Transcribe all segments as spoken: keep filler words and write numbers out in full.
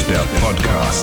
der Podcast.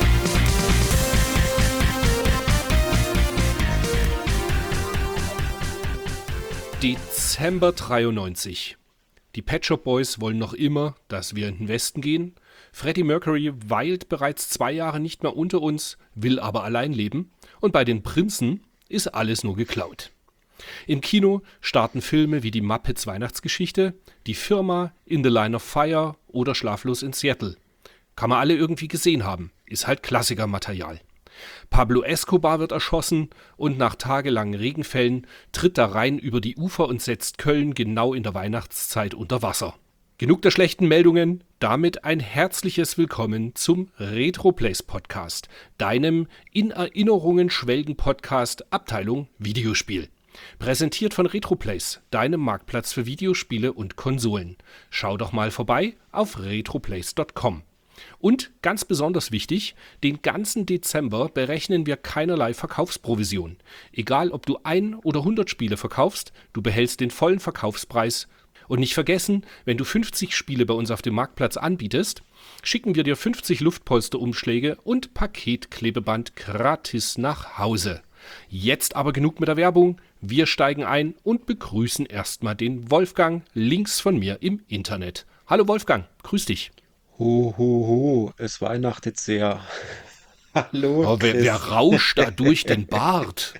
Dezember dreiundneunzig. Die Pet Shop Boys wollen noch immer, dass wir in den Westen gehen. Freddie Mercury weilt bereits zwei Jahre nicht mehr unter uns, will aber allein leben. Und bei den Prinzen ist alles nur geklaut. Im Kino starten Filme wie die Muppets Weihnachtsgeschichte, Die Firma, In the Line of Fire oder Schlaflos in Seattle. Kann man alle irgendwie gesehen haben, ist halt Klassikermaterial. Pablo Escobar wird erschossen und nach tagelangen Regenfällen tritt der Rhein über die Ufer und setzt Köln genau in der Weihnachtszeit unter Wasser. Genug der schlechten Meldungen, damit ein herzliches Willkommen zum RetroPlays Podcast, deinem in Erinnerungen schwelgen Podcast Abteilung Videospiel. Präsentiert von RetroPlays, deinem Marktplatz für Videospiele und Konsolen. Schau doch mal vorbei auf retroplays punkt com. Und ganz besonders wichtig, den ganzen Dezember berechnen wir keinerlei Verkaufsprovision. Egal, ob du ein oder hundert Spiele verkaufst, du behältst den vollen Verkaufspreis. Und nicht vergessen, wenn du fünfzig Spiele bei uns auf dem Marktplatz anbietest, schicken wir dir fünfzig Luftpolsterumschläge und Paketklebeband gratis nach Hause. Jetzt aber genug mit der Werbung. Wir steigen ein und begrüßen erstmal den Wolfgang links von mir im Internet. Hallo Wolfgang, grüß dich. Ho, ho, ho, es weihnachtet sehr. Hallo, Oh, wer, Chris. wer rauscht da durch den Bart?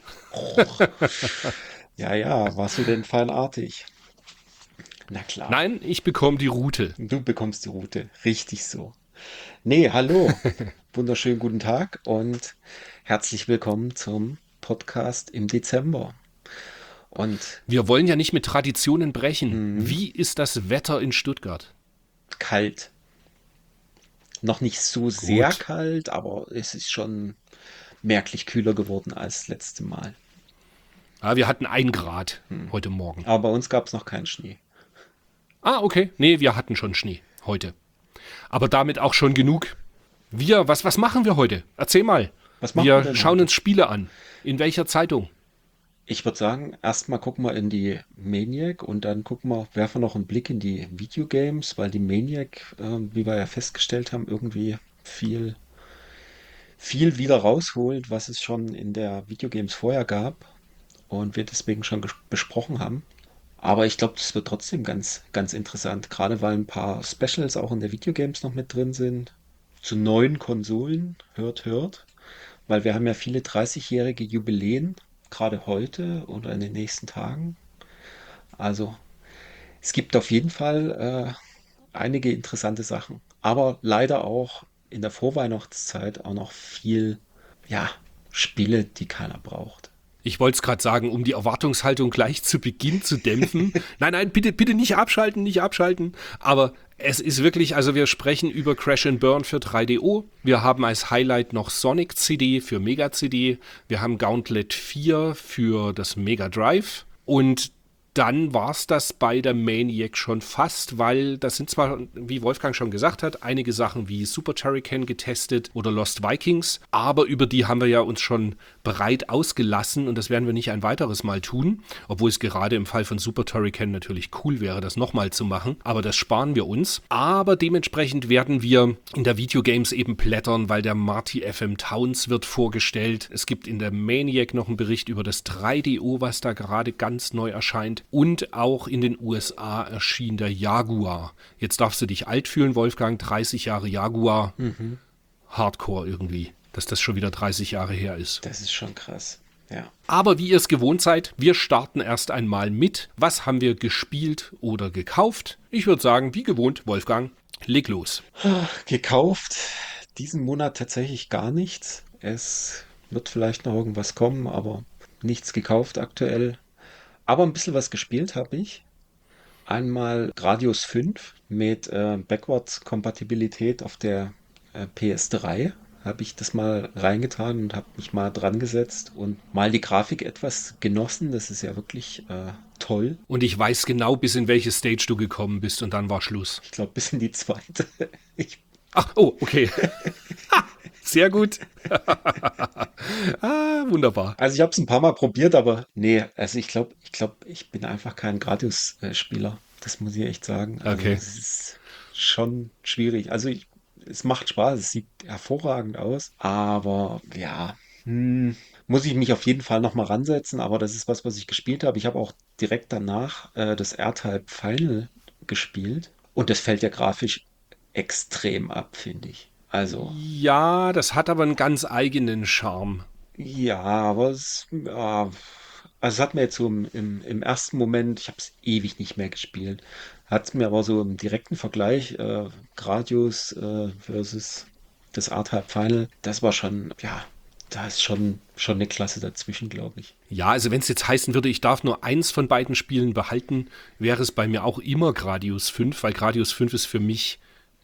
Ja, ja, warst du denn feinartig? Na klar, Nein, ich bekomme die Route. du bekommst die Route. Richtig so. Nee, hallo. Wunderschönen guten Tag und herzlich willkommen zum Podcast im Dezember. Und Wir wollen ja nicht mit Traditionen brechen. Wie ist das Wetter in Stuttgart? kalt. Noch nicht so sehr Gut. kalt, aber es ist schon merklich kühler geworden als das letzte Mal. Ah, wir hatten ein Grad heute Morgen. Aber bei uns gab es noch keinen Schnee. Ah, okay. Nee, wir hatten schon Schnee heute. Aber damit auch schon genug. Wir, was, was machen wir heute? Erzähl mal. Was machen wir Wir denn schauen heute? uns Spiele an. In welcher Zeitung? Ich würde sagen, erstmal gucken wir in die Maniac und dann gucken wir, werfen wir noch einen Blick in die Videogames, weil die Maniac, äh, wie wir ja festgestellt haben, irgendwie viel, viel wieder rausholt, was es schon in der Videogames vorher gab und wir deswegen schon ges- besprochen haben. Aber ich glaube, das wird trotzdem ganz, ganz interessant, gerade weil ein paar Specials auch in der Videogames noch mit drin sind. Zu neuen Konsolen, hört, hört. Weil wir haben ja viele dreißigjährige Jubiläen, gerade heute oder in den nächsten Tagen. Also es gibt auf jeden Fall äh, einige interessante Sachen. Aber leider auch in der Vorweihnachtszeit auch noch viel, ja, Spiele, die keiner braucht. Ich wollte es gerade sagen, um die Erwartungshaltung gleich zu Beginn zu dämpfen. Nein, nein, bitte, bitte nicht abschalten, nicht abschalten. Aber es ist wirklich, also wir sprechen über Crash and Burn für drei D O. Wir haben als Highlight noch Sonic C D für Mega C D. Wir haben Gauntlet vier für das Mega Drive. Und dann war es das bei der Maniac schon fast, weil das sind zwar, wie Wolfgang schon gesagt hat, einige Sachen wie Super Turrican getestet oder Lost Vikings, aber über die haben wir ja uns schon breit ausgelassen und das werden wir nicht ein weiteres Mal tun, obwohl es gerade im Fall von Super Turrican natürlich cool wäre, das nochmal zu machen, aber das sparen wir uns. Aber dementsprechend werden wir in der Videogames eben plättern, weil der Marty F M Towns wird vorgestellt. Es gibt in der Maniac noch einen Bericht über das drei D O, was da gerade ganz neu erscheint. Und auch in den U S A erschien der Jaguar. Jetzt darfst du dich alt fühlen, Wolfgang. dreißig Jahre Jaguar. Hardcore irgendwie, dass das schon wieder dreißig Jahre her ist. Das ist schon krass. Ja. Aber wie ihr es gewohnt seid, wir starten erst einmal mit. Was haben wir gespielt oder gekauft? Ich würde sagen, wie gewohnt, Wolfgang, leg los. Gekauft diesen Monat tatsächlich gar nichts. Es wird vielleicht noch irgendwas kommen, aber nichts gekauft aktuell. Aber ein bisschen was gespielt habe ich. Einmal Gradius fünf mit äh, Backwards-Kompatibilität auf der äh, P S drei. Habe ich das mal reingetan und habe mich mal dran gesetzt und mal die Grafik etwas genossen. Das ist ja wirklich äh, toll. Und ich weiß genau, bis in welche Stage du gekommen bist und dann war Schluss. Ich glaube, bis in die zweite. Ich, Ach, oh, okay. Sehr gut. Ah, wunderbar. also ich habe es ein paar Mal probiert, aber nee, also ich glaube, ich glaube, ich bin einfach kein Gradius-Spieler. Das muss ich echt sagen. Also Okay. es ist schon schwierig. Also ich, es macht Spaß, es sieht hervorragend aus, aber ja, hm, muss ich mich auf jeden Fall nochmal ransetzen, aber das ist was, was ich gespielt habe. Ich habe auch direkt danach äh, das R-Type Final gespielt und das fällt ja grafisch extrem ab, finde ich. Also, Ja, das hat aber einen ganz eigenen Charme. ja, aber es, ja, also es hat mir jetzt so im, im, im ersten Moment, ich habe es ewig nicht mehr gespielt, hat es mir aber so im direkten Vergleich, äh, Gradius äh, versus das R-Type Final, das war schon, ja, da ist schon, schon eine Klasse dazwischen, glaube ich. Ja, also wenn es jetzt heißen würde, ich darf nur eins von beiden Spielen behalten, wäre es bei mir auch immer Gradius fünf, weil Gradius fünf ist für mich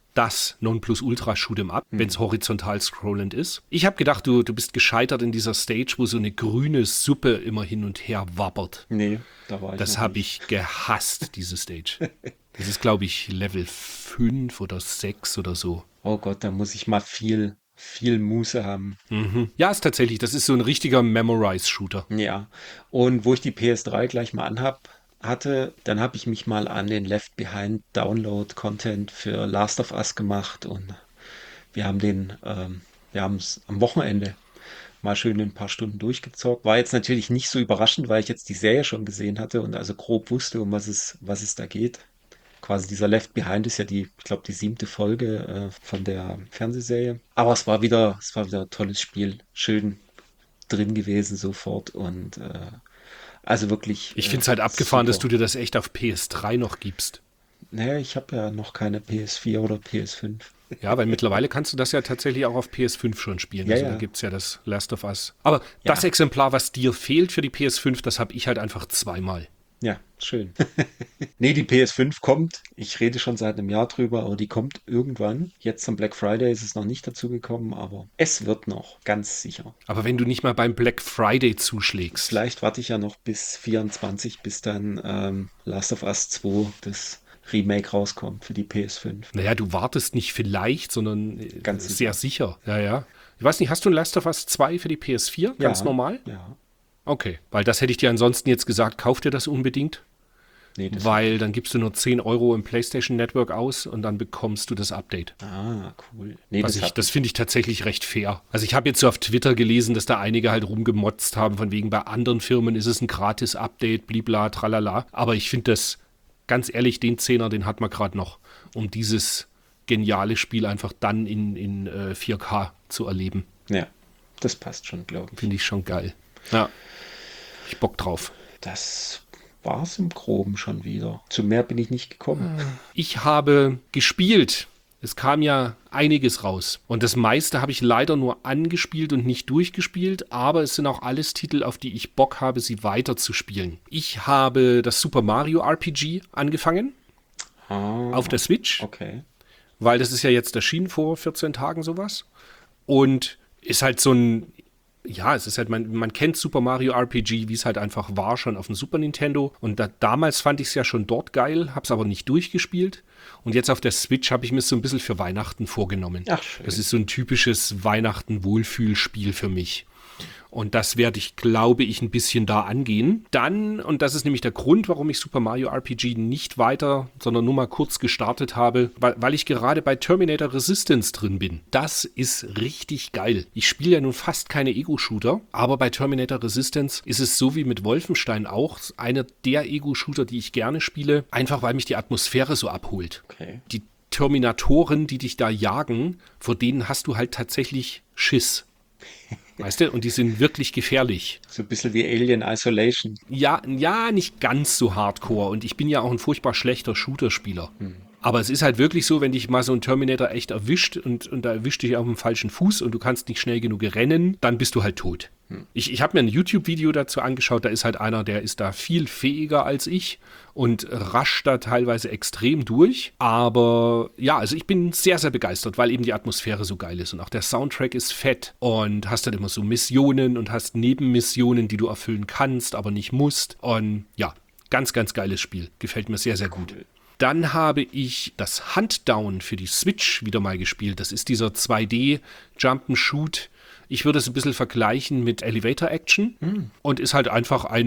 das Nonplusultra-Shoot'em Up, wenn es horizontal scrollend ist. Ich habe gedacht, du, du bist gescheitert in dieser Stage, wo so eine grüne Suppe immer hin und her wabbert. Nee, da war ich Das noch habe nicht. ich gehasst, diese Stage. Das ist, glaube ich, Level fünf oder sechs oder so. Oh Gott, da muss ich mal viel, viel Muße haben. Mhm. Ja, ist tatsächlich, das ist so ein richtiger Memorize-Shooter. Ja, und wo ich die P S drei gleich mal anhab, hatte, dann habe ich mich mal an den Left Behind Download Content für Last of Us gemacht und wir haben den, ähm, wir haben es am Wochenende mal schön ein paar Stunden durchgezockt. War jetzt natürlich nicht so überraschend, weil ich jetzt die Serie schon gesehen hatte und also grob wusste, um was es, was es da geht. Quasi dieser Left Behind ist ja die, ich glaube, die siebte Folge äh, von der Fernsehserie. Aber es war wieder, es war wieder ein tolles Spiel. Schön drin gewesen sofort und äh, also wirklich Ich äh, finde es halt abgefahren, dass du super. dir das echt auf P S drei noch gibst. Naja, ich habe ja noch keine P S vier oder P S fünf. Ja, weil mittlerweile kannst du das ja tatsächlich auch auf P S fünf schon spielen. Ja, Also da ja, gibt es ja das Last of Us. Aber das ja, Exemplar, was dir fehlt für die P S fünf, das habe ich halt einfach zweimal. ja, schön. Nee, die P S fünf kommt. Ich rede schon seit einem Jahr drüber, aber die kommt irgendwann. Jetzt zum Black Friday ist es noch nicht dazu gekommen, aber es wird noch, ganz sicher. Aber wenn du nicht mal beim Black Friday zuschlägst, Vielleicht warte ich ja noch bis vierundzwanzig, bis dann ähm, Last of Us zwei, das Remake rauskommt für die P S fünf. naja, du wartest nicht vielleicht, sondern äh, Ganz sehr sicher. sicher. Ja, ja. Ich weiß nicht, hast du ein Last of Us zwei für die P S vier? Ganz Ja, normal? ja. Okay, weil das hätte ich dir ansonsten jetzt gesagt, kauf dir das unbedingt, Nee, das habe weil ich. dann gibst du nur zehn Euro im PlayStation Network aus und dann bekommst du das Update. Ah, cool. Nee, Was das ich, habe das ich. finde ich tatsächlich recht fair. Also ich habe jetzt so auf Twitter gelesen, dass da einige halt rumgemotzt haben, von wegen bei anderen Firmen ist es ein Gratis-Update, blibla, tralala. Aber ich finde das, ganz ehrlich, den Zehner, den hat man gerade noch, um dieses geniale Spiel einfach dann in, in äh, vier K zu erleben. Ja, das passt schon, glaube ich. Finde ich schon geil. Ja, ich Bock drauf. Das war's im Groben schon wieder. Zu mehr bin ich nicht gekommen. Ich habe gespielt. Es kam ja einiges raus. Und das meiste habe ich leider nur angespielt und nicht durchgespielt, aber es sind auch alles Titel, auf die ich Bock habe, sie weiterzuspielen. Ich habe das Super Mario R P G angefangen auf der Ah, Switch, okay. weil das ist ja jetzt erschienen vor vierzehn Tagen sowas. Und ist halt so ein, ja, es ist halt, man, man kennt Super Mario R P G, wie es halt einfach war, schon auf dem Super Nintendo. Und da, damals fand ich es ja schon dort geil, hab's aber nicht durchgespielt. Und jetzt auf der Switch habe ich mir so ein bisschen für Weihnachten vorgenommen. Ach, Das schön. ist so ein typisches Weihnachten-Wohlfühlspiel für mich. Und das werde ich, glaube ich, ein bisschen da angehen. Dann, und das ist nämlich der Grund, warum ich Super Mario R P G nicht weiter, sondern nur mal kurz gestartet habe, weil, weil ich gerade bei Terminator Resistance drin bin. Das ist richtig geil. Ich spiele ja nun fast keine Ego-Shooter, aber bei Terminator Resistance ist es so wie mit Wolfenstein auch einer der Ego-Shooter, die ich gerne spiele, einfach weil mich die Atmosphäre so abholt. Okay. Die Terminatoren, die dich da jagen, vor denen hast du halt tatsächlich Schiss. Weißt du, und die sind wirklich gefährlich. So ein bisschen wie Alien Isolation. Ja, ja, nicht ganz so hardcore. Und ich bin ja auch ein furchtbar schlechter Shooter-Spieler. Aber es ist halt wirklich so, wenn dich mal so ein Terminator echt erwischt und, und da erwischt dich auf dem falschen Fuß und du kannst nicht schnell genug rennen, dann bist du halt tot. Ich, ich habe mir ein YouTube-Video dazu angeschaut, da ist halt einer, der ist da viel fähiger als ich und rascht da teilweise extrem durch. Aber ja, also ich bin sehr, sehr begeistert, weil eben die Atmosphäre so geil ist und auch der Soundtrack ist fett und hast dann immer so Missionen und hast Nebenmissionen, die du erfüllen kannst, aber nicht musst. Und ja, ganz, ganz geiles Spiel. Gefällt mir sehr, sehr gut. Dann habe ich das Huntdown für die Switch wieder mal gespielt. Das ist dieser zwei D Jump-and-Shoot. Ich würde es ein bisschen vergleichen mit Elevator Action und ist halt einfach ein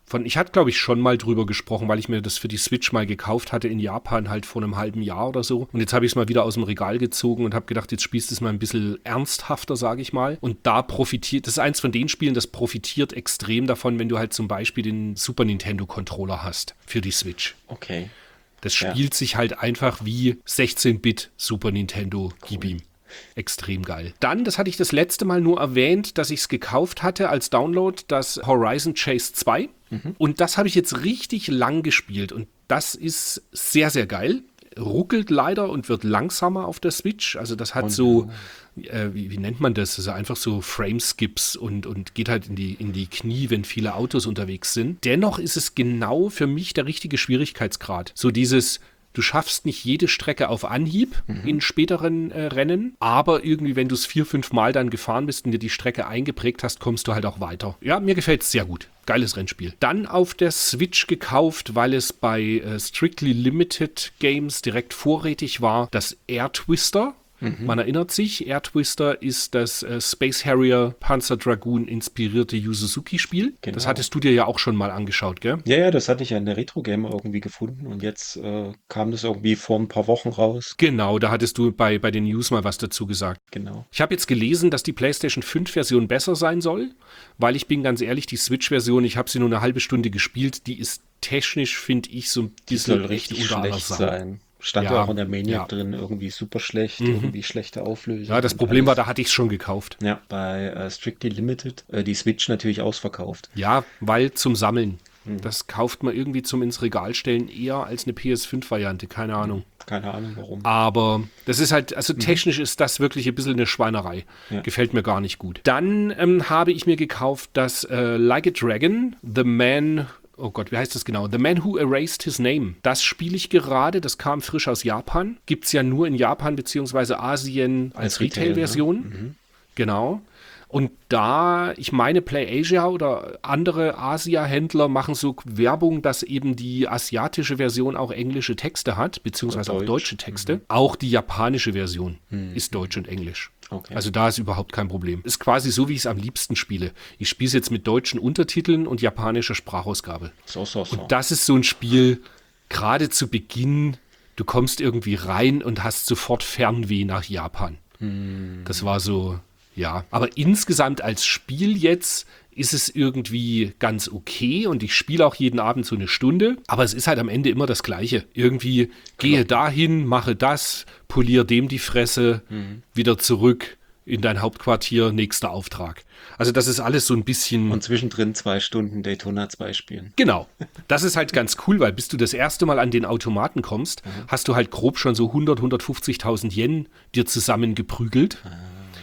Von, ich hatte, glaube ich, schon mal drüber gesprochen, weil ich mir das für die Switch mal gekauft hatte in Japan, halt vor einem halben Jahr oder so. Und jetzt habe ich es mal wieder aus dem Regal gezogen und habe gedacht, jetzt spielst du es mal ein bisschen ernsthafter, sage ich mal. Und da profitiert, das ist eins von den Spielen, das profitiert extrem davon, wenn du halt zum Beispiel den Super Nintendo-Controller hast für die Switch. Okay. Das spielt ja. sich halt einfach wie sechzehn-Bit Super Nintendo, gib ihm. Extrem geil. Dann, das hatte ich das letzte Mal nur erwähnt, dass ich es gekauft hatte als Download, das Horizon Chase zwei. Mhm. Und das habe ich jetzt richtig lang gespielt. Und das ist sehr, sehr geil. Ruckelt leider und wird langsamer auf der Switch. Also das hat und, so, äh, wie, wie nennt man das? Also einfach so Frameskips und, und geht halt in die, in die Knie, wenn viele Autos unterwegs sind. Dennoch ist es genau für mich der richtige Schwierigkeitsgrad. So dieses... Du schaffst nicht jede Strecke auf Anhieb mhm. in späteren äh, Rennen, aber irgendwie, wenn du es vier, fünf Mal dann gefahren bist und dir die Strecke eingeprägt hast, kommst du halt auch weiter. Ja, mir gefällt es sehr gut. Geiles Rennspiel. Dann auf der Switch gekauft, weil es bei äh, Strictly Limited Games direkt vorrätig war, das Air Twister. Mhm. Man erinnert sich, Air Twister ist das äh, Space Harrier Panzer Dragoon inspirierte Yu Suzuki-Spiel. Genau. Das hattest du dir ja auch schon mal angeschaut, gell? Ja, ja, das hatte ich ja in der Retro-Gamer irgendwie gefunden und jetzt äh, kam das irgendwie vor ein paar Wochen raus. Genau, da hattest du bei, bei den News mal was dazu gesagt. Genau. Ich habe jetzt gelesen, dass die PlayStation fünf Version besser sein soll, weil ich bin ganz ehrlich, die Switch-Version, ich habe sie nur eine halbe Stunde gespielt, die ist technisch, finde ich, so ein bisschen die soll richtig schlecht sein. Stand ja, ja auch in der Maniac ja. drin, irgendwie super schlecht, mhm. irgendwie schlechte Auflösung. Ja, das Problem alles. war, da hatte ich es schon gekauft. Ja, bei äh, Strictly Limited, äh, die Switch natürlich ausverkauft. Ja, weil zum Sammeln. Mhm. Das kauft man irgendwie zum ins Regal stellen eher als eine P S fünf Variante, keine Ahnung. Keine Ahnung, warum. Aber das ist halt, also technisch mhm. ist das wirklich ein bisschen eine Schweinerei. Ja. Gefällt mir gar nicht gut. Dann ähm, habe ich mir gekauft das äh, Like a Dragon, The Man... Oh Gott, wie heißt das genau? The Man Who Erased His Name. Das spiele ich gerade, das kam frisch aus Japan. Gibt es ja nur in Japan bzw. Asien als, als Retail-Version. Retail, ne? mhm. Genau. Und da, ich meine, PlayAsia oder andere Asia-Händler machen so Werbung, dass eben die asiatische Version auch englische Texte hat, beziehungsweise Deutsch. auch deutsche Texte. Mhm. Auch die japanische Version mhm. ist deutsch und englisch. Okay. Also da ist überhaupt kein Problem. Ist quasi so, wie ich es am liebsten spiele. Ich spiele es jetzt mit deutschen Untertiteln und japanischer Sprachausgabe. So, so, so. Und das ist so ein Spiel, gerade zu Beginn, du kommst irgendwie rein und hast sofort Fernweh nach Japan. Hm. Das war so, ja. Aber insgesamt als Spiel jetzt ist es irgendwie ganz okay und ich spiele auch jeden Abend so eine Stunde, aber es ist halt am Ende immer das Gleiche. Irgendwie gehe dahin, mache das, poliere dem die Fresse, mhm. wieder zurück in dein Hauptquartier, nächster Auftrag. Also das ist alles so ein bisschen... Und zwischendrin zwei Stunden Daytona zwei spielen. Genau. Das ist halt ganz cool, weil bis du das erste Mal an den Automaten kommst, mhm. hast du halt grob schon so hundert, hundertfünfzigtausend Yen dir zusammengeprügelt ah.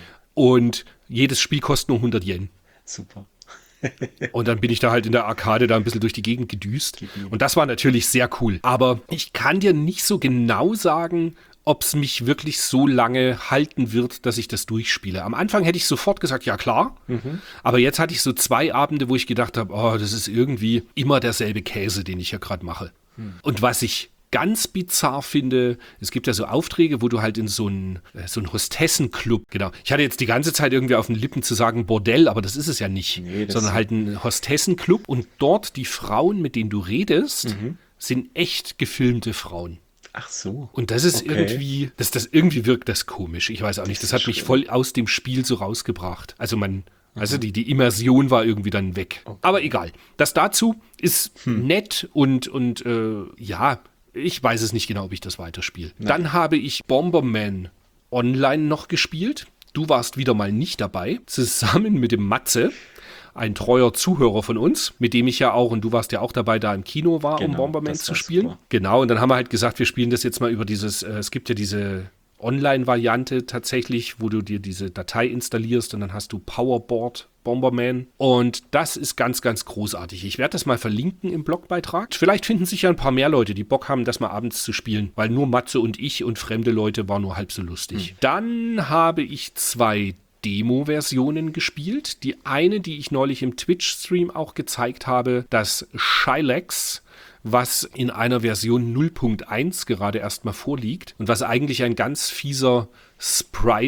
und jedes Spiel kostet nur hundert Yen. Super. Und dann bin ich da halt in der Arcade da ein bisschen durch die Gegend gedüst. Und das war natürlich sehr cool. Aber ich kann dir nicht so genau sagen, ob es mich wirklich so lange halten wird, dass ich das durchspiele. Am Anfang hätte ich sofort gesagt, ja klar. Mhm. Aber jetzt hatte ich so zwei Abende, wo ich gedacht habe, oh, das ist irgendwie immer derselbe Käse, den ich ja gerade mache. Mhm. Und was ich ganz bizarr finde, es gibt ja so Aufträge, wo du halt in so einen so einen Hostessenclub, genau. Ich hatte jetzt die ganze Zeit irgendwie auf den Lippen zu sagen Bordell, aber das ist es ja nicht, nee, sondern halt ein Hostessenclub und dort die Frauen, mit denen du redest, mhm. sind echt gefilmte Frauen. Ach so. Und das ist okay. irgendwie, das, das irgendwie wirkt das komisch. Ich weiß auch nicht, das, das hat mich voll aus dem Spiel so rausgebracht. Also man Also die, die Immersion war irgendwie dann weg. Okay. Aber egal. Das dazu ist hm. nett und, und äh, ja, ich weiß es nicht genau, ob ich das weiterspiele. Nein. Dann habe ich Bomberman Online noch gespielt. Du warst wieder mal nicht dabei. Zusammen mit dem Matze, ein treuer Zuhörer von uns, mit dem ich ja auch, und du warst ja auch dabei, da im Kino war, genau, um Bomberman zu spielen. Super. Genau, und dann haben wir halt gesagt, wir spielen das jetzt mal über dieses, äh, es gibt ja diese Online-Variante tatsächlich, wo du dir diese Datei installierst und dann hast du Powerboard Bomberman. Und das ist ganz, ganz großartig. Ich werde das mal verlinken im Blogbeitrag. Vielleicht finden sich ja ein paar mehr Leute, die Bock haben, das mal abends zu spielen, weil nur Matze und ich und fremde Leute war nur halb so lustig. Mhm. Dann habe ich zwei Demo-Versionen gespielt. Die eine, die ich neulich im Twitch-Stream auch gezeigt habe, das Shylax, was in einer Version null Punkt eins gerade erstmal vorliegt und was eigentlich ein ganz fieser Sprite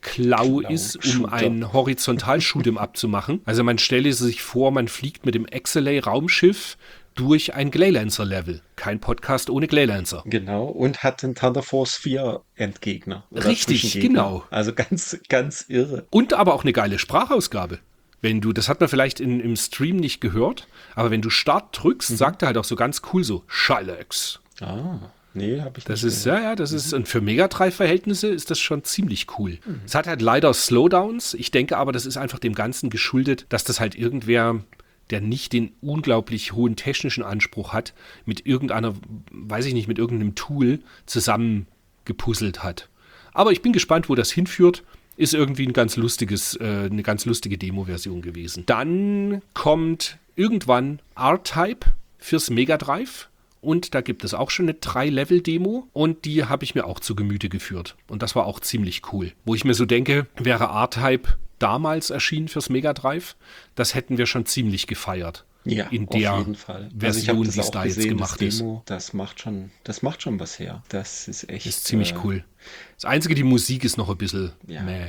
Klau Klau- ist, um Shooter. ein Horizontal-Shoot'em abzumachen. Also man stelle sich vor, man fliegt mit dem Exelay-Raumschiff durch ein Glaylancer-Level. Kein Podcast ohne Glaylancer. Genau, und hat den Thunder Force vier Endgegner. Oder Richtig, Zwischengegner. genau. Also ganz, ganz irre. Und aber auch eine geile Sprachausgabe. Wenn du, das hat man vielleicht in, im Stream nicht gehört, aber wenn du Start drückst, Mhm. sagt er halt auch so ganz cool so, Shylax. Ah, nee, habe ich Das nicht ist, gehört. ja, ja, das ist, und für Mega Drive-Verhältnisse ist das schon ziemlich cool. Es hat halt leider Slowdowns. Ich denke aber, das ist einfach dem Ganzen geschuldet, dass das halt irgendwer, der nicht den unglaublich hohen technischen Anspruch hat, mit irgendeiner, weiß ich nicht, mit irgendeinem Tool zusammengepuzzelt hat. Aber ich bin gespannt, wo das hinführt. Ist irgendwie ein ganz lustiges, äh, eine ganz lustige Demo-Version gewesen. Dann kommt irgendwann R-Type fürs Mega Drive. Und da gibt es auch schon eine drei Level Demo und die habe ich mir auch zu Gemüte geführt. Und das war auch ziemlich cool. Wo ich mir so denke, wäre R-Type damals erschienen fürs Mega Drive, das hätten wir schon ziemlich gefeiert. Ja, in auf der jeden Fall. Version, also ich habe wie das es auch da jetzt gesehen, gemacht das ist. Demo, das macht schon, das macht schon was her. Das ist echt. Ist ziemlich äh, cool. Das Einzige, die Musik ist noch ein bisschen Ja. mäh.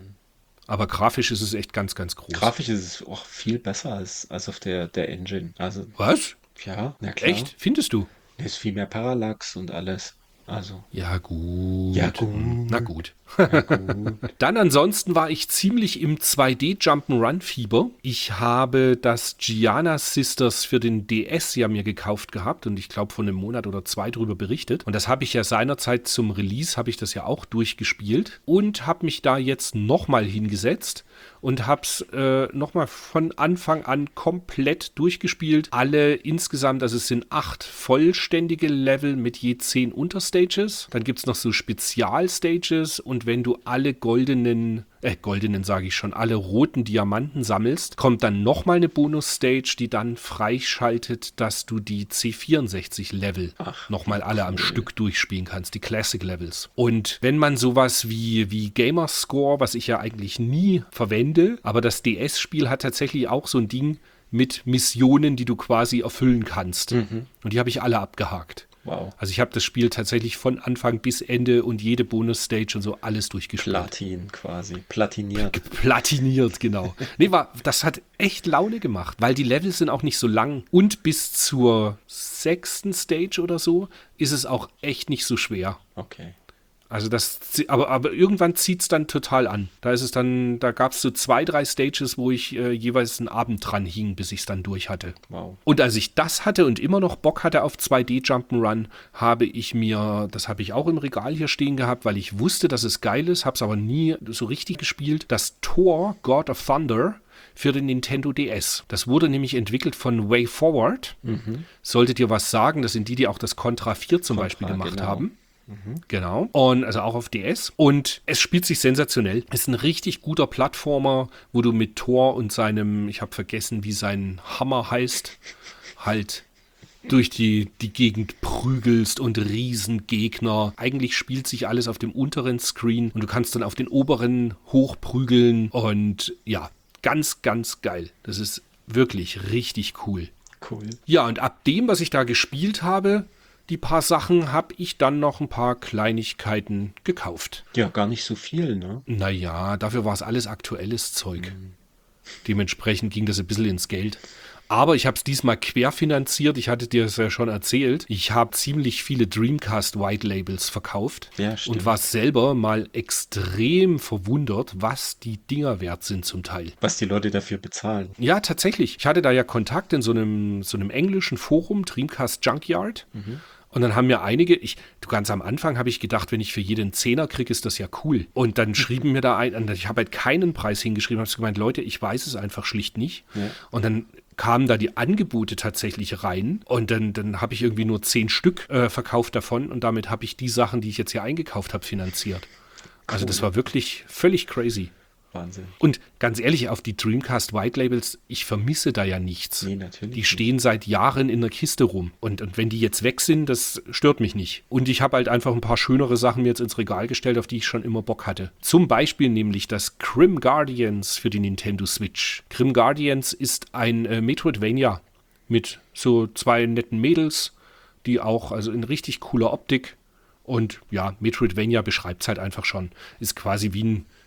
Aber grafisch ist es echt ganz, ganz groß. Grafisch ist es auch viel besser als, als auf der, der Engine. Also, Was? ja, na klar. Echt? Findest du? Da ist viel mehr Parallax und alles. Also, Ja, gut. Ja, gut. Na gut. ja, gut. Dann ansonsten war ich ziemlich im zwei D Jump'n'Run-Fieber. Ich habe das Giana Sisters für den D S ja mir gekauft gehabt und ich glaube vor einem Monat oder zwei drüber berichtet. Und das habe ich ja seinerzeit zum Release, habe ich das ja auch durchgespielt und habe mich da jetzt nochmal hingesetzt und habe es äh, nochmal von Anfang an komplett durchgespielt. Alle insgesamt, also es sind acht vollständige Level mit je zehn Unterstages. Dann gibt es noch so Spezialstages und wenn du alle goldenen, äh, goldenen sage ich schon, alle roten Diamanten sammelst, kommt dann nochmal eine Bonus-Stage, die dann freischaltet, dass du die C vierundsechzig Level Ach, nochmal wie alle am cool. Stück durchspielen kannst, die Classic Levels. Und wenn man sowas wie, wie Gamerscore, was ich ja eigentlich nie verwende, aber das D S-Spiel hat tatsächlich auch so ein Ding mit Missionen, die du quasi erfüllen kannst. Und die habe ich alle abgehakt. Wow. Also ich habe das Spiel tatsächlich von Anfang bis Ende und jede Bonus-Stage und so alles durchgespielt. Platin quasi. Platiniert. Platiniert, genau. Nee, war, das hat echt Laune gemacht, weil die Level sind auch nicht so lang. Und bis zur sechsten Stage oder so ist es auch echt nicht so schwer. Okay. Also das, aber, aber irgendwann zieht es dann total an. Da ist es dann, da gab es so zwei, drei Stages, wo ich äh, jeweils einen Abend dran hing, bis ich es dann durch hatte. Wow. Und als ich das hatte und immer noch Bock hatte auf zwei D Jump'n'Run, habe ich mir, das habe ich auch im Regal hier stehen gehabt, weil ich wusste, dass es geil ist, habe es aber nie so richtig gespielt, das Thor God of Thunder für den Nintendo D S. Das wurde nämlich entwickelt von Way Forward. Solltet ihr was sagen, das sind die, die auch das Contra vier zum Contra, Beispiel gemacht genau. haben. Genau. Und also auch auf D S. Und es spielt sich sensationell. Ist ein richtig guter Plattformer, wo du mit Thor und seinem, ich habe vergessen, wie sein Hammer heißt, halt durch die, die Gegend prügelst und Riesengegner. Eigentlich spielt sich alles auf dem unteren Screen und du kannst dann auf den oberen hochprügeln. Und ja, ganz, ganz geil. Das ist wirklich richtig cool. Cool. Ja, und ab dem, was ich da gespielt habe, die paar Sachen, habe ich dann noch ein paar Kleinigkeiten gekauft. Ja, gar nicht so viel, ne? Naja, dafür war es alles aktuelles Zeug. Dementsprechend ging das ein bisschen ins Geld. Aber ich habe es diesmal querfinanziert. Ich hatte dir das ja schon erzählt. Ich habe ziemlich viele Dreamcast White Labels verkauft. Ja, stimmt. Und war selber mal extrem verwundert, was die Dinger wert sind zum Teil. Was die Leute dafür bezahlen. Ja, tatsächlich. Ich hatte da ja Kontakt in so einem, so einem englischen Forum, Dreamcast Junkyard. Und dann haben mir einige, ich, du ganz am Anfang habe ich gedacht, wenn ich für jeden Zehner kriege, ist das ja cool. Und dann schrieben mir da ein, ich habe halt keinen Preis hingeschrieben, habe gemeint, Leute, ich weiß es einfach schlicht nicht. Ja. Und dann kamen da die Angebote tatsächlich rein und dann, dann habe ich irgendwie nur zehn Stück äh, verkauft davon und damit habe ich die Sachen, die ich jetzt hier eingekauft habe, finanziert. Also das war wirklich völlig crazy. Wahnsinn. Und ganz ehrlich, auf die Dreamcast White Labels, ich vermisse da ja nichts. Nee, natürlich Die nicht. stehen seit Jahren in der Kiste rum. Und, und wenn die jetzt weg sind, das stört mich nicht. Und ich habe halt einfach ein paar schönere Sachen mir jetzt ins Regal gestellt, auf die ich schon immer Bock hatte. Zum Beispiel nämlich das Grim Guardians für die Nintendo Switch. Grim Guardians ist ein äh, Metroidvania mit so zwei netten Mädels, die auch, also in richtig cooler Optik. Und ja, Metroidvania beschreibt es halt einfach schon. Ist quasi wie ein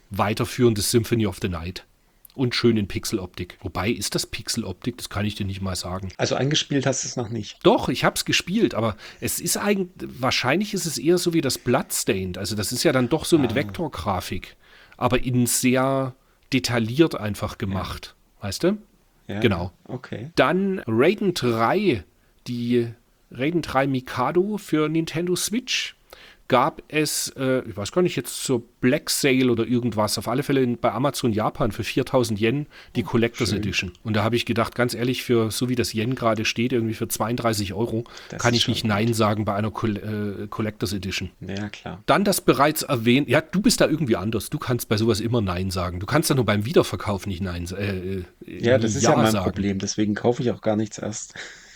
weiterführendes Symphony of the Night. Und schön in Pixeloptik. Wobei, ist das Pixeloptik? Das kann ich dir nicht mal sagen. Also eingespielt hast du es noch nicht? Doch, ich habe es gespielt, aber es ist eigentlich, wahrscheinlich ist es eher so wie das Bloodstained. Also das ist ja dann doch so mit ah. Vektorgrafik, aber in sehr detailliert einfach gemacht. Ja. Weißt du? Ja, genau. Okay. Dann Raiden drei, die Raiden drei Mikado für Nintendo Switch. Gab es, äh, ich weiß gar nicht, jetzt zur Black Sale oder irgendwas, auf alle Fälle in, bei Amazon Japan für viertausend Yen die oh, Collectors schön. Edition. Und da habe ich gedacht, ganz ehrlich, für so wie das Yen gerade steht, irgendwie für zweiunddreißig Euro, das kann ich nicht gut. Nein sagen bei einer Col- äh, Collectors Edition. Ja, klar. Dann das bereits erwähnt, ja, du bist da irgendwie anders. Du kannst bei sowas immer Nein sagen. Du kannst da nur beim Wiederverkauf nicht Nein sagen. Äh, ja, das ist ja, ja mein sagen. Problem, deswegen kaufe ich auch gar nichts erst.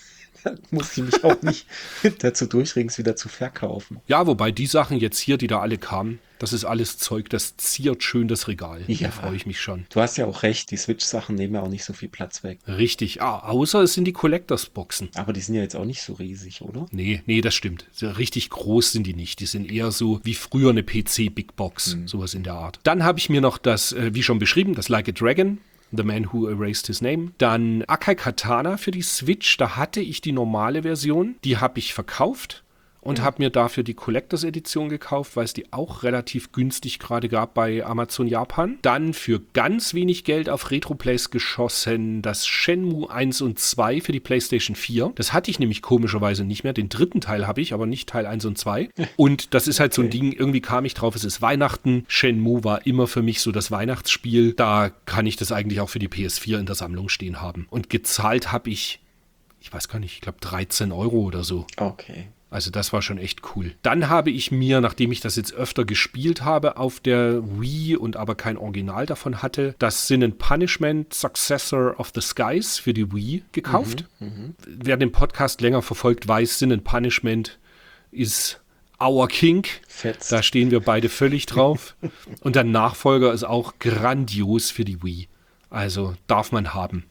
Da muss ich mich auch nicht dazu durchringen, es wieder zu verkaufen. Ja, wobei die Sachen jetzt hier, die da alle kamen, das ist alles Zeug, das ziert schön das Regal. Ja. Da freue ich mich schon. Du hast ja auch recht, die Switch-Sachen nehmen ja auch nicht so viel Platz weg. Richtig, ah, außer es sind die Collectors-Boxen. Aber die sind ja jetzt auch nicht so riesig, oder? Nee, nee, das stimmt. Richtig groß sind die nicht. Die sind eher so wie früher eine P C-Big Box, mhm. sowas in der Art. Dann habe ich mir noch das, wie schon beschrieben, das Like a Dragon. The Man Who Erased His Name. Dann Akai Katana für die Switch. Da hatte ich die normale Version. Die habe ich verkauft und mhm. habe mir dafür die Collectors Edition gekauft, weil es die auch relativ günstig gerade gab bei Amazon Japan. Dann für ganz wenig Geld auf Retroplays geschossen das Shenmue eins und zwei für die PlayStation vier. Das hatte ich nämlich komischerweise nicht mehr. Den dritten Teil habe ich, aber nicht Teil eins und zwei. Und das ist halt so ein Ding, irgendwie kam ich drauf, es ist Weihnachten. Shenmue war immer für mich so das Weihnachtsspiel. Da kann ich das eigentlich auch für die P S vier in der Sammlung stehen haben. Und gezahlt habe ich, ich weiß gar nicht, ich glaube dreizehn Euro oder so. Okay. Also das war schon echt cool. Dann habe ich mir, nachdem ich das jetzt öfter gespielt habe auf der Wii und aber kein Original davon hatte, das Sin and Punishment Successor of the Skies für die Wii gekauft. Mhm, mh. Wer den Podcast länger verfolgt, weiß, Sin and Punishment ist our King. Fetzt. Da stehen wir beide völlig drauf. Und der Nachfolger ist auch grandios für die Wii. Also darf man haben.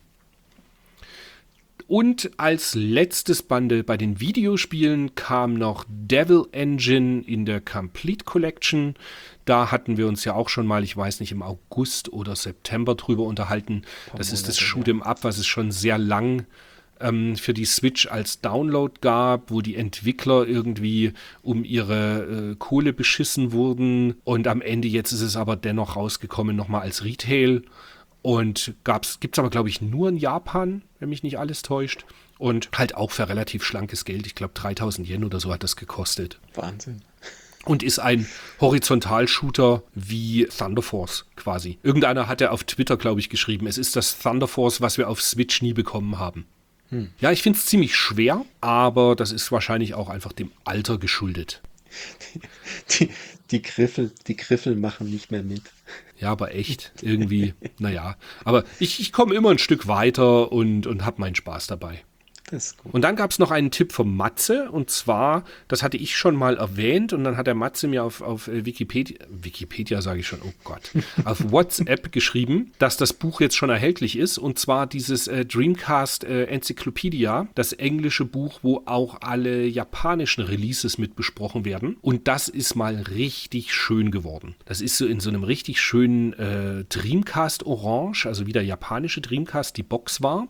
Und als letztes Bundle bei den Videospielen kam noch Devil Engine in der Complete Collection. Da hatten wir uns ja auch schon mal, ich weiß nicht, im August oder September drüber unterhalten. Das ist das Shoot'em Up, was es schon sehr lang ähm, für die Switch als Download gab, wo die Entwickler irgendwie um ihre äh, Kohle beschissen wurden. Und am Ende jetzt ist es aber dennoch rausgekommen, nochmal als Retail. Und gibt es aber, glaube ich, nur in Japan, wenn mich nicht alles täuscht. Und halt auch für relativ schlankes Geld. Ich glaube, dreitausend Yen oder so hat das gekostet. Wahnsinn. Und ist ein Horizontal-Shooter wie Thunder Force quasi. Irgendeiner hatte auf Twitter, glaube ich, geschrieben, es ist das Thunder Force, was wir auf Switch nie bekommen haben. Hm. Ja, ich finde es ziemlich schwer, aber das ist wahrscheinlich auch einfach dem Alter geschuldet. Die, die, die, Griffel, die Griffel machen nicht mehr mit. Ja, aber echt, irgendwie, naja. Aber ich, ich komme immer ein Stück weiter und, und habe meinen Spaß dabei. Das ist gut. Und dann gab es noch einen Tipp vom Matze, und zwar, das hatte ich schon mal erwähnt, und dann hat der Matze mir auf, auf Wikipedia, Wikipedia sage ich schon, oh Gott, auf WhatsApp geschrieben, dass das Buch jetzt schon erhältlich ist, und zwar dieses äh, Dreamcast äh, Encyclopedia, das englische Buch, wo auch alle japanischen Releases mit besprochen werden. Und das ist mal richtig schön geworden. Das ist so in so einem richtig schönen äh, Dreamcast Orange, also wie der japanische Dreamcast die Box war.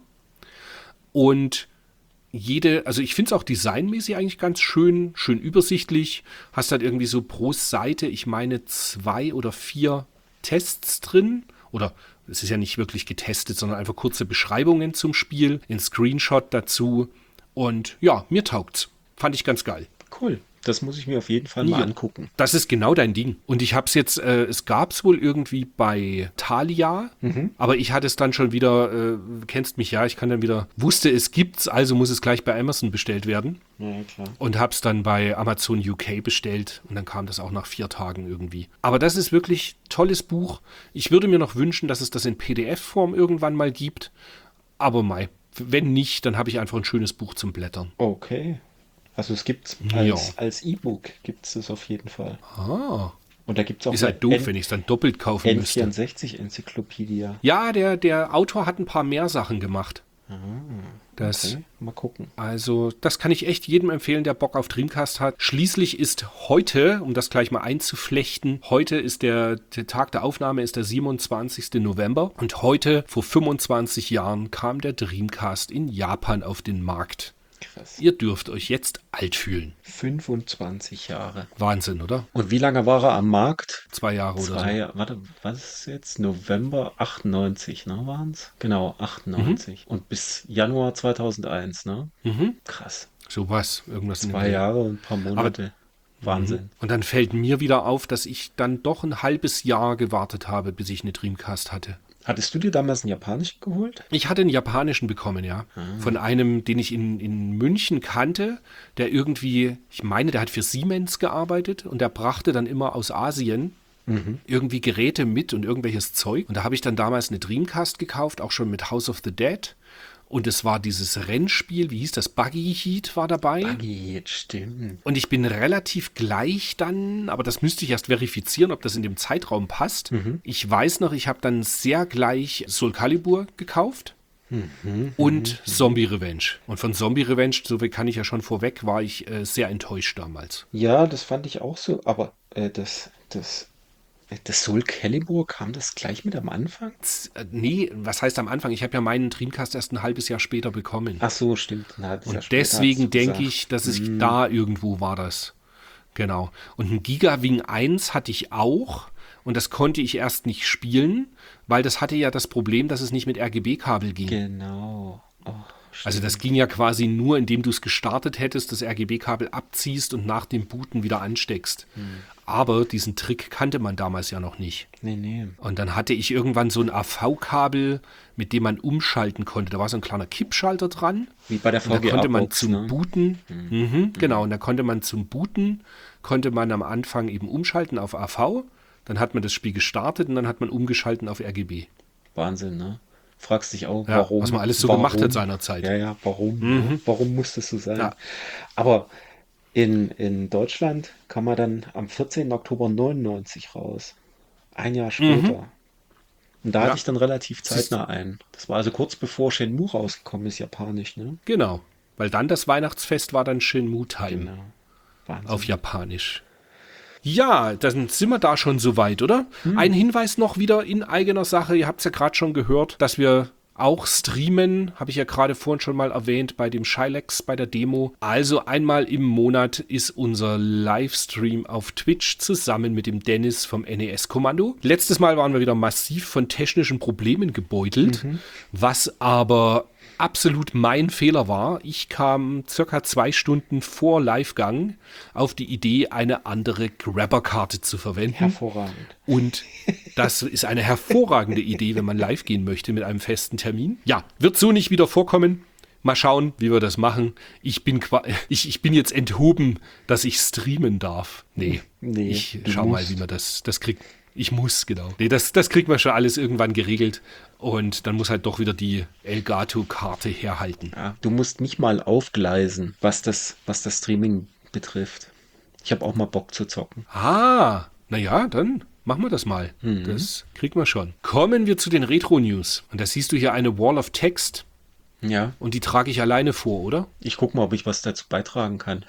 Und jede, also ich finde es auch designmäßig eigentlich ganz schön, schön übersichtlich. Hast halt irgendwie so pro Seite, ich meine, zwei oder vier Tests drin. Oder es ist ja nicht wirklich getestet, sondern einfach kurze Beschreibungen zum Spiel, ein Screenshot dazu. Und ja, mir taugt's. Fand ich ganz geil. Cool. Das muss ich mir auf jeden Fall mal ja, angucken. Das ist genau dein Ding. Und ich habe es jetzt, äh, es gab es wohl irgendwie bei Thalia, mhm. aber ich hatte es dann schon wieder, äh, kennst mich ja, ich kann dann wieder, wusste es gibt's, also muss es gleich bei Amazon bestellt werden. Ja, klar. Und habe es dann bei Amazon U K bestellt und dann kam das auch nach vier Tagen irgendwie. Aber das ist wirklich ein tolles Buch. Ich würde mir noch wünschen, dass es das in P D F-Form irgendwann mal gibt. Aber mei, wenn nicht, dann habe ich einfach ein schönes Buch zum Blättern. Okay. Also es gibt es als, ja. als E-Book gibt es das auf jeden Fall. Ah. Und da gibt es auch ist halt doof, N- wenn ich es dann doppelt kaufen N müsste. N vierundsechzig Enzyklopädie. Ja, der, der Autor hat ein paar mehr Sachen gemacht. Ah. Das, okay, mal gucken. Also, das kann ich echt jedem empfehlen, der Bock auf Dreamcast hat. Schließlich ist heute, um das gleich mal einzuflechten, heute ist der, der Tag der Aufnahme ist der siebenundzwanzigster November und heute, vor fünfundzwanzig Jahren, kam der Dreamcast in Japan auf den Markt. Krass. Ihr dürft euch jetzt alt fühlen. fünfundzwanzig Jahre. Wahnsinn, oder? Und wie lange war er am Markt? Zwei Jahre oder Zwei, so. warte, was ist jetzt? November achtundneunzig, ne, waren's? Genau, achtundneunzig. Und bis Januar zweitausendeins, ne? Mhm. Krass. So was, irgendwas in dem Zwei Dreh. Jahre und ein paar Monate. Wahnsinn. Und dann fällt mir wieder auf, dass ich dann doch ein halbes Jahr gewartet habe, bis ich eine Dreamcast hatte. Hattest du dir damals einen japanischen geholt? Ich hatte einen japanischen bekommen, ja. Von einem, den ich in, in München kannte, der irgendwie, ich meine, der hat für Siemens gearbeitet und der brachte dann immer aus Asien irgendwie Geräte mit und irgendwelches Zeug. Und da habe ich dann damals eine Dreamcast gekauft, auch schon mit House of the Dead. Und es war dieses Rennspiel, wie hieß das? Buggy Heat war dabei. Buggy, jetzt stimmt. Und ich bin relativ gleich dann, aber das müsste ich erst verifizieren, ob das in dem Zeitraum passt. Ich weiß noch, ich habe dann sehr gleich Soul Calibur gekauft Mhm. und Zombie Revenge. Und von Zombie Revenge, so viel kann ich ja schon vorweg, war ich äh, sehr enttäuscht damals. Ja, das fand ich auch so, aber äh, das, das, äh, das Soul Calibur, kam das gleich mit am Anfang? Z- äh, Nee, was heißt am Anfang? Ich habe ja meinen Dreamcast erst ein halbes Jahr später bekommen. Ach so, stimmt. Ein halbes Jahr Und später deswegen hast du denke gesagt. ich, dass es da irgendwo war das. Genau. Und ein Gigawing eins hatte ich auch. Und das konnte ich erst nicht spielen, weil das hatte ja das Problem, dass es nicht mit R G B-Kabel ging. Genau. Oh, Also das ging ja quasi nur, indem du es gestartet hättest, das R G B-Kabel abziehst und nach dem Booten wieder ansteckst. Aber diesen Trick kannte man damals ja noch nicht. nee, nee. Und dann hatte ich irgendwann so ein A V-Kabel, mit dem man umschalten konnte. Da war so ein kleiner Kippschalter dran. Wie bei der Und da konnte man V G A-Box, zum ne? Booten, mhm, genau, und da konnte man zum Booten, konnte man am Anfang eben umschalten auf A V. Dann hat man das Spiel gestartet und dann hat man umgeschalten auf R G B. Wahnsinn, ne? Fragst dich auch, Ja, warum? was man alles so warum? gemacht hat seinerzeit. Ja, ja, warum? ne? Warum muss das so sein? Ja. Aber in, in Deutschland kam er dann am vierzehnten Oktober neunundneunzig raus. Ein Jahr später. Und da Ja. hatte ich dann relativ Siehst- zeitnah ein. Das war also kurz bevor Shenmue rausgekommen ist, japanisch, ne? Genau, weil dann das Weihnachtsfest war dann Shenmue Time Genau. Wahnsinn. auf Japanisch. Ja, dann sind wir da schon soweit, oder? Ein Hinweis noch wieder in eigener Sache. Ihr habt es ja gerade schon gehört, dass wir auch streamen, habe ich ja gerade vorhin schon mal erwähnt, bei dem Shylex, bei der Demo. Also einmal im Monat ist unser Livestream auf Twitch zusammen mit dem Dennis vom N E S-Kommando. Letztes Mal waren wir wieder massiv von technischen Problemen gebeutelt, was aber absolut mein Fehler war. Ich kam circa zwei Stunden vor Livegang auf die Idee, eine andere Grabber-Karte zu verwenden. Hervorragend. Und das ist eine hervorragende Idee, wenn man live gehen möchte mit einem festen Termin. Ja, wird so nicht wieder vorkommen. Mal schauen, wie wir das machen. Ich bin, qua- ich, ich bin jetzt enthoben, dass ich streamen darf. Nee, Nee, ich du schau mal, musst. wie man das, das kriegt. Ich muss, genau. Nee, das, das kriegt man schon alles irgendwann geregelt. Und dann muss halt doch wieder die Elgato-Karte herhalten. Ja, du musst mich mal aufgleisen, was das, was das Streaming betrifft. Ich habe auch mal Bock zu zocken. Ah, naja, dann machen wir das mal. Das kriegen wir schon. Kommen wir zu den Retro-News. Und da siehst du hier eine Wall of Text. Ja, Und die trage ich alleine vor, oder? ich guck mal, ob ich was dazu beitragen kann.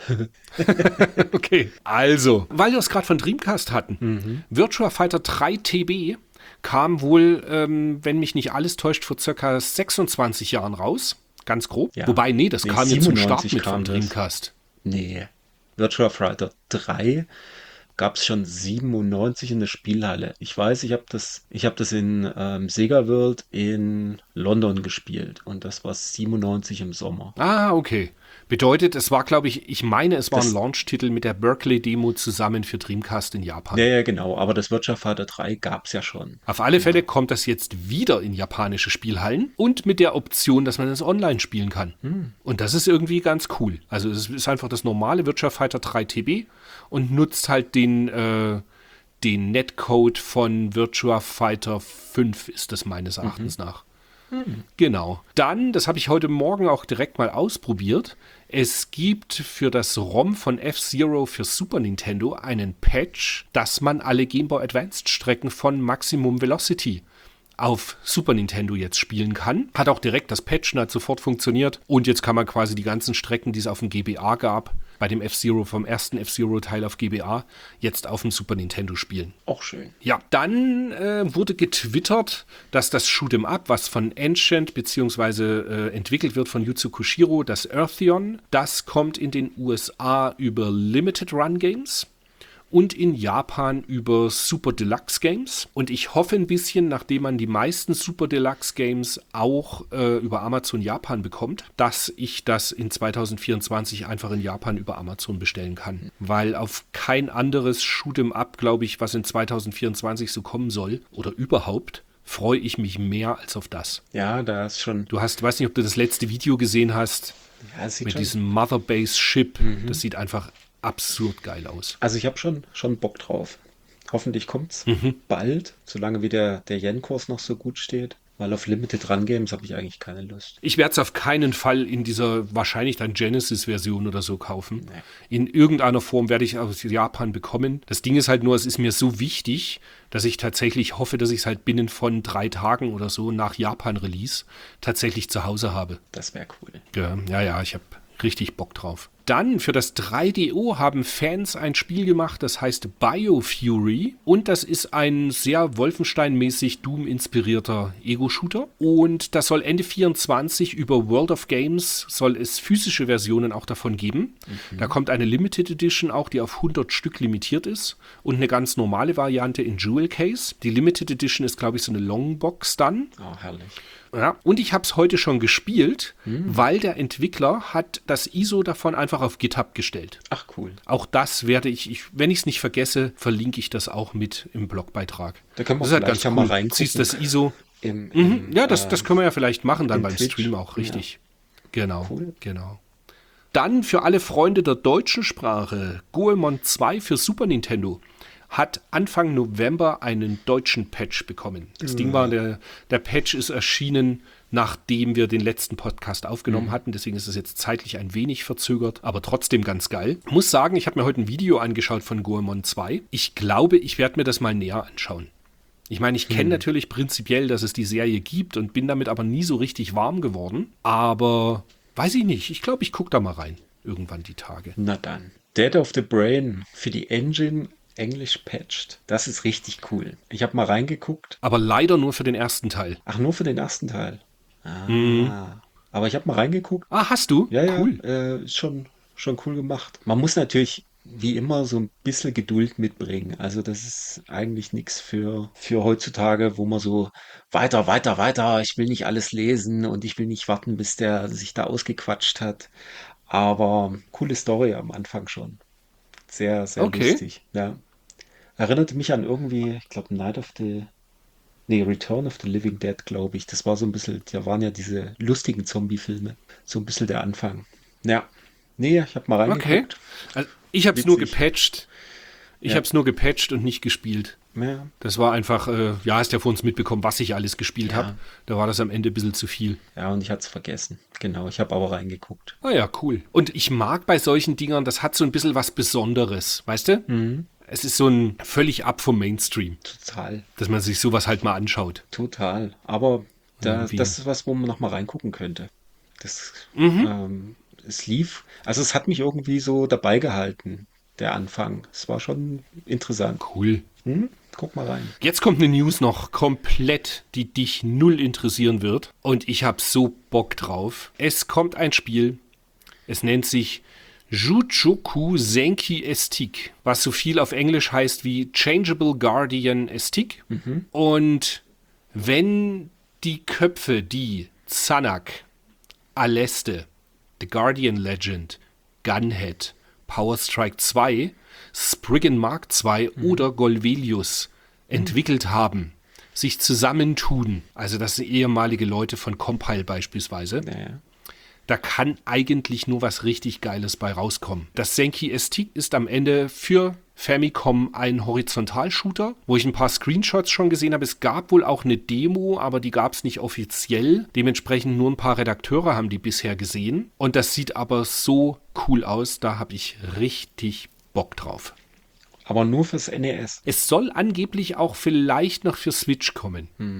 Okay. Also, weil wir es gerade von Dreamcast hatten. Virtua Fighter drei T B kam wohl, ähm, wenn mich nicht alles täuscht, vor circa sechsundzwanzig Jahren raus. Ganz grob. Ja. Wobei, nee, das Nee, kam jetzt zum Start siebenundneunzig mit von kam das. Dreamcast. Nee, Virtua Fighter drei gab es schon siebenundneunzig in der Spielhalle. Ich weiß, ich habe das, ich habe das in ähm, Sega World in London gespielt und das war siebenundneunzig im Sommer. Ah, okay. Bedeutet, es war, glaube ich, ich meine, es war Das- ein Launch-Titel mit der Berkeley-Demo zusammen für Dreamcast in Japan. Ja, ja, genau, aber das Virtua Fighter drei gab es ja schon. Auf alle Fälle kommt das jetzt wieder in japanische Spielhallen und mit der Option, dass man es online spielen kann. Und das ist irgendwie ganz cool. Also es ist einfach das normale Virtua Fighter drei T B und nutzt halt den, äh, den Netcode von Virtua Fighter fünf, ist das meines Erachtens nach. Genau. Dann, das habe ich heute Morgen auch direkt mal ausprobiert. Es gibt für das ROM von F-Zero für Super Nintendo einen Patch, dass man alle Game Boy Advanced Strecken von Maximum Velocity auf Super Nintendo jetzt spielen kann. Hat auch direkt das Patchen, hat sofort funktioniert. Und jetzt kann man quasi die ganzen Strecken, die es auf dem G B A gab, bei dem F-Zero, vom ersten F-Zero-Teil auf G B A, jetzt auf dem Super Nintendo spielen. Auch schön. Ja, dann äh, wurde getwittert, dass das Shoot'em Up, was von Ancient bzw. Äh, entwickelt wird von Yuzo Koshiro, das Eartheon, das kommt in den U S A über Limited Run Games und in Japan über Super Deluxe Games. Und ich hoffe ein bisschen, nachdem man die meisten Super Deluxe Games auch äh, über Amazon Japan bekommt, dass ich das in zwanzig vierundzwanzig einfach in Japan über Amazon bestellen kann. Weil auf kein anderes Shoot'em Up, glaube ich, was in zwanzig vierundzwanzig so kommen soll oder überhaupt, freue ich mich mehr als auf das. Ja, da ist schon... Du hast, weiß nicht, ob du das letzte Video gesehen hast, Ja, es sieht mit schon... diesem Mother Base Ship. Mhm. Das sieht einfach absurd geil aus. Also ich habe schon, schon Bock drauf. Hoffentlich kommt's Mhm. bald, solange wie der, der Yen-Kurs noch so gut steht. Weil auf Limited Run Games habe ich eigentlich keine Lust. Ich werde es auf keinen Fall in dieser wahrscheinlich dann Genesis-Version oder so kaufen. Nee. In irgendeiner Form werde ich aus Japan bekommen. Das Ding ist halt nur, es ist mir so wichtig, dass ich tatsächlich hoffe, dass ich es halt binnen von drei Tagen oder so nach Japan-Release tatsächlich zu Hause habe. Das wäre cool. Ja, ja, ja, ich habe richtig Bock drauf. Dann für das drei D O haben Fans ein Spiel gemacht, das heißt BioFury. Und das ist ein sehr Wolfenstein-mäßig Doom-inspirierter Ego-Shooter. Und das soll Ende vierundzwanzig über World of Games, soll es physische Versionen auch davon geben. Mhm. Da kommt eine Limited Edition auch, die auf hundert Stück limitiert ist. Und eine ganz normale Variante in Jewel Case. Die Limited Edition ist, glaube ich, so eine Longbox dann. Oh, herrlich. Ja, und ich habe es heute schon gespielt, mhm. weil der Entwickler hat das I S O davon einfach auf GitHub gestellt. Ach, cool. Auch das werde ich, ich wenn ich es nicht vergesse, verlinke ich das auch mit im Blogbeitrag. Da können wir das ist halt ganz cool. Mal reingucken. Siehst das I S O. Im, mhm. im, Ja, das, äh, das können wir ja vielleicht machen dann beim Twitch. Stream auch, richtig. Ja. Genau, cool. genau. Dann für alle Freunde der deutschen Sprache, Goemon zwei für Super Nintendo hat Anfang November einen deutschen Patch bekommen. Das mhm. Ding war, der, der Patch ist erschienen, nachdem wir den letzten Podcast aufgenommen mhm. hatten. Deswegen ist es jetzt zeitlich ein wenig verzögert, aber trotzdem ganz geil. Ich muss sagen, ich habe mir heute ein Video angeschaut von Goemon zwei. Ich glaube, ich werde mir das mal näher anschauen. Ich meine, ich kenne mhm. natürlich prinzipiell, dass es die Serie gibt und bin damit aber nie so richtig warm geworden. Aber weiß ich nicht. Ich glaube, ich gucke da mal rein. Irgendwann die Tage. Na dann. Dead of the Brain für die Engine Englisch patched. Das ist richtig cool. Ich habe mal reingeguckt. Aber leider nur für den ersten Teil. Ach, nur für den ersten Teil. Ah. Mhm. Aber ich habe mal reingeguckt. Ah, hast du? Ja, cool. ja. Äh, ist schon, schon cool gemacht. Man muss natürlich wie immer so ein bisschen Geduld mitbringen. Also das ist eigentlich nichts für, für heutzutage, wo man so weiter, weiter, weiter, ich will nicht alles lesen und ich will nicht warten, bis der sich da ausgequatscht hat. Aber coole Story am Anfang schon. Sehr, sehr okay. lustig. Ja. Erinnerte mich an irgendwie, ich glaube, Night of the, nee, Return of the Living Dead, glaube ich. Das war so ein bisschen, da waren ja diese lustigen Zombie-Filme. So ein bisschen der Anfang. Ja. Nee, ich habe mal reingeguckt. Okay. Also ich habe es nur gepatcht. Ich Ja. habe es nur gepatcht und nicht gespielt. Ja. Das war einfach, äh, ja, hast ja von uns mitbekommen, was ich alles gespielt Ja. habe. Da war das am Ende ein bisschen zu viel. Ja, und ich hatte es vergessen. Genau, ich habe aber reingeguckt. Ah ja, cool. Und ich mag bei solchen Dingern, das hat so ein bisschen was Besonderes, weißt du? Mhm. Es ist so ein völlig ab vom Mainstream, Total, dass man sich sowas halt mal anschaut. total. Aber da, Irgendwie. das ist was, wo man noch mal reingucken könnte. Das, Mhm. ähm, es lief, also es hat mich irgendwie so dabei gehalten, der Anfang. Es war schon interessant. Cool. Hm? Guck mal rein. Jetzt kommt eine News noch komplett, die dich null interessieren wird. Und ich habe so Bock drauf. Es kommt ein Spiel, es nennt sich Juchoku Senki Estik, was so viel auf Englisch heißt wie Changeable Guardian Estik. Mhm. Und wenn die Köpfe, die Zanak, Aleste, The Guardian Legend, Gunhead, Power Strike zwei, Spriggan Mark zwei mhm. oder Golvelius mhm. entwickelt haben, sich zusammentun, also das sind ehemalige Leute von Compile beispielsweise, Ja, ja. da kann eigentlich nur was richtig Geiles bei rauskommen. Das Senki Estik ist am Ende für Famicom ein Horizontalshooter, wo ich ein paar Screenshots schon gesehen habe. Es gab wohl auch eine Demo, aber die gab es nicht offiziell. Dementsprechend nur ein paar Redakteure haben die bisher gesehen. Und das sieht aber so cool aus, da habe ich richtig Bock drauf. Aber nur fürs N E S. Es soll angeblich auch vielleicht noch für Switch kommen. Hm.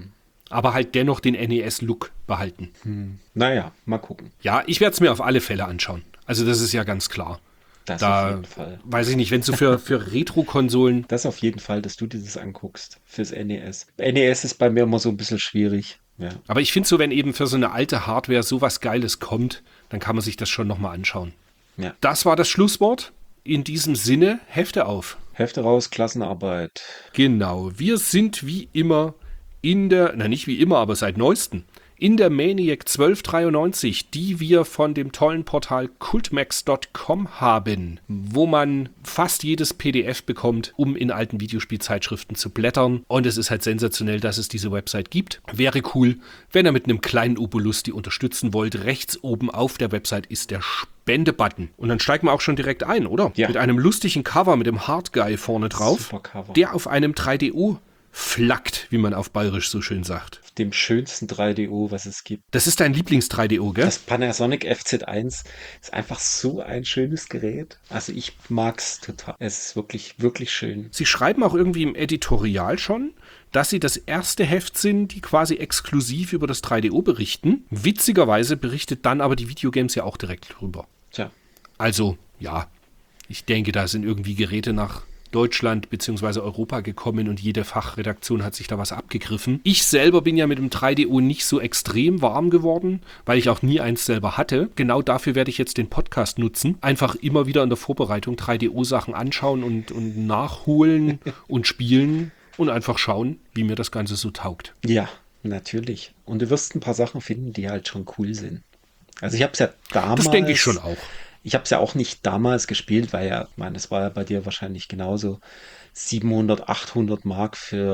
aber halt dennoch den N E S-Look behalten. Hm. Naja, mal gucken. Ja, ich werde es mir auf alle Fälle anschauen. Also das ist ja ganz klar. Das Da, auf jeden Fall. weiß ich nicht, wenn du für, für Retro-Konsolen... Das auf jeden Fall, dass du dir das anguckst fürs N E S. N E S ist bei mir immer so ein bisschen schwierig. Ja. Aber ich finde so, wenn eben für so eine alte Hardware sowas Geiles kommt, dann kann man sich das schon nochmal anschauen. Ja. Das war das Schlusswort. In diesem Sinne, Hefte auf. Hefte raus, Klassenarbeit. Genau, wir sind wie immer in der, na nicht wie immer, aber seit neuestem, in der Maniac zwölf dreiundneunzig, die wir von dem tollen Portal cultmax Punkt com haben, wo man fast jedes P D F bekommt, um in alten Videospielzeitschriften zu blättern. Und es ist halt sensationell, dass es diese Website gibt. Wäre cool, wenn ihr mit einem kleinen Obolus die unterstützen wollt. Rechts oben auf der Website ist der Spende-Button. Und dann steigen wir auch schon direkt ein, oder? Ja. Mit einem lustigen Cover mit dem Hard Guy vorne drauf, Super Cover. der auf einem drei D O flackt, wie man auf Bayerisch so schön sagt. Dem schönsten drei D O, was es gibt. Das ist dein Lieblings-drei D O, gell? Das Panasonic F Z eins ist einfach so ein schönes Gerät. Also ich mag's total. Es ist wirklich, wirklich schön. Sie schreiben auch irgendwie im Editorial schon, dass sie das erste Heft sind, die quasi exklusiv über das drei D O berichten. Witzigerweise berichtet dann aber die Videogames ja auch direkt drüber. Tja. Also, ja, ich denke, da sind irgendwie Geräte nach Deutschland bzw. Europa gekommen und jede Fachredaktion hat sich da was abgegriffen. Ich selber bin ja mit dem drei D O nicht so extrem warm geworden, weil ich auch nie eins selber hatte. Genau dafür werde ich jetzt den Podcast nutzen. Einfach immer wieder in der Vorbereitung drei D O-Sachen anschauen und, und nachholen und spielen und einfach schauen, wie mir das Ganze so taugt. Ja, natürlich. Und du wirst ein paar Sachen finden, die halt schon cool sind. Also ich habe es ja damals... Das denke ich schon auch. Ich habe es ja auch nicht damals gespielt, weil ja, ich meine, es war ja bei dir wahrscheinlich genauso, siebenhundert, achthundert Mark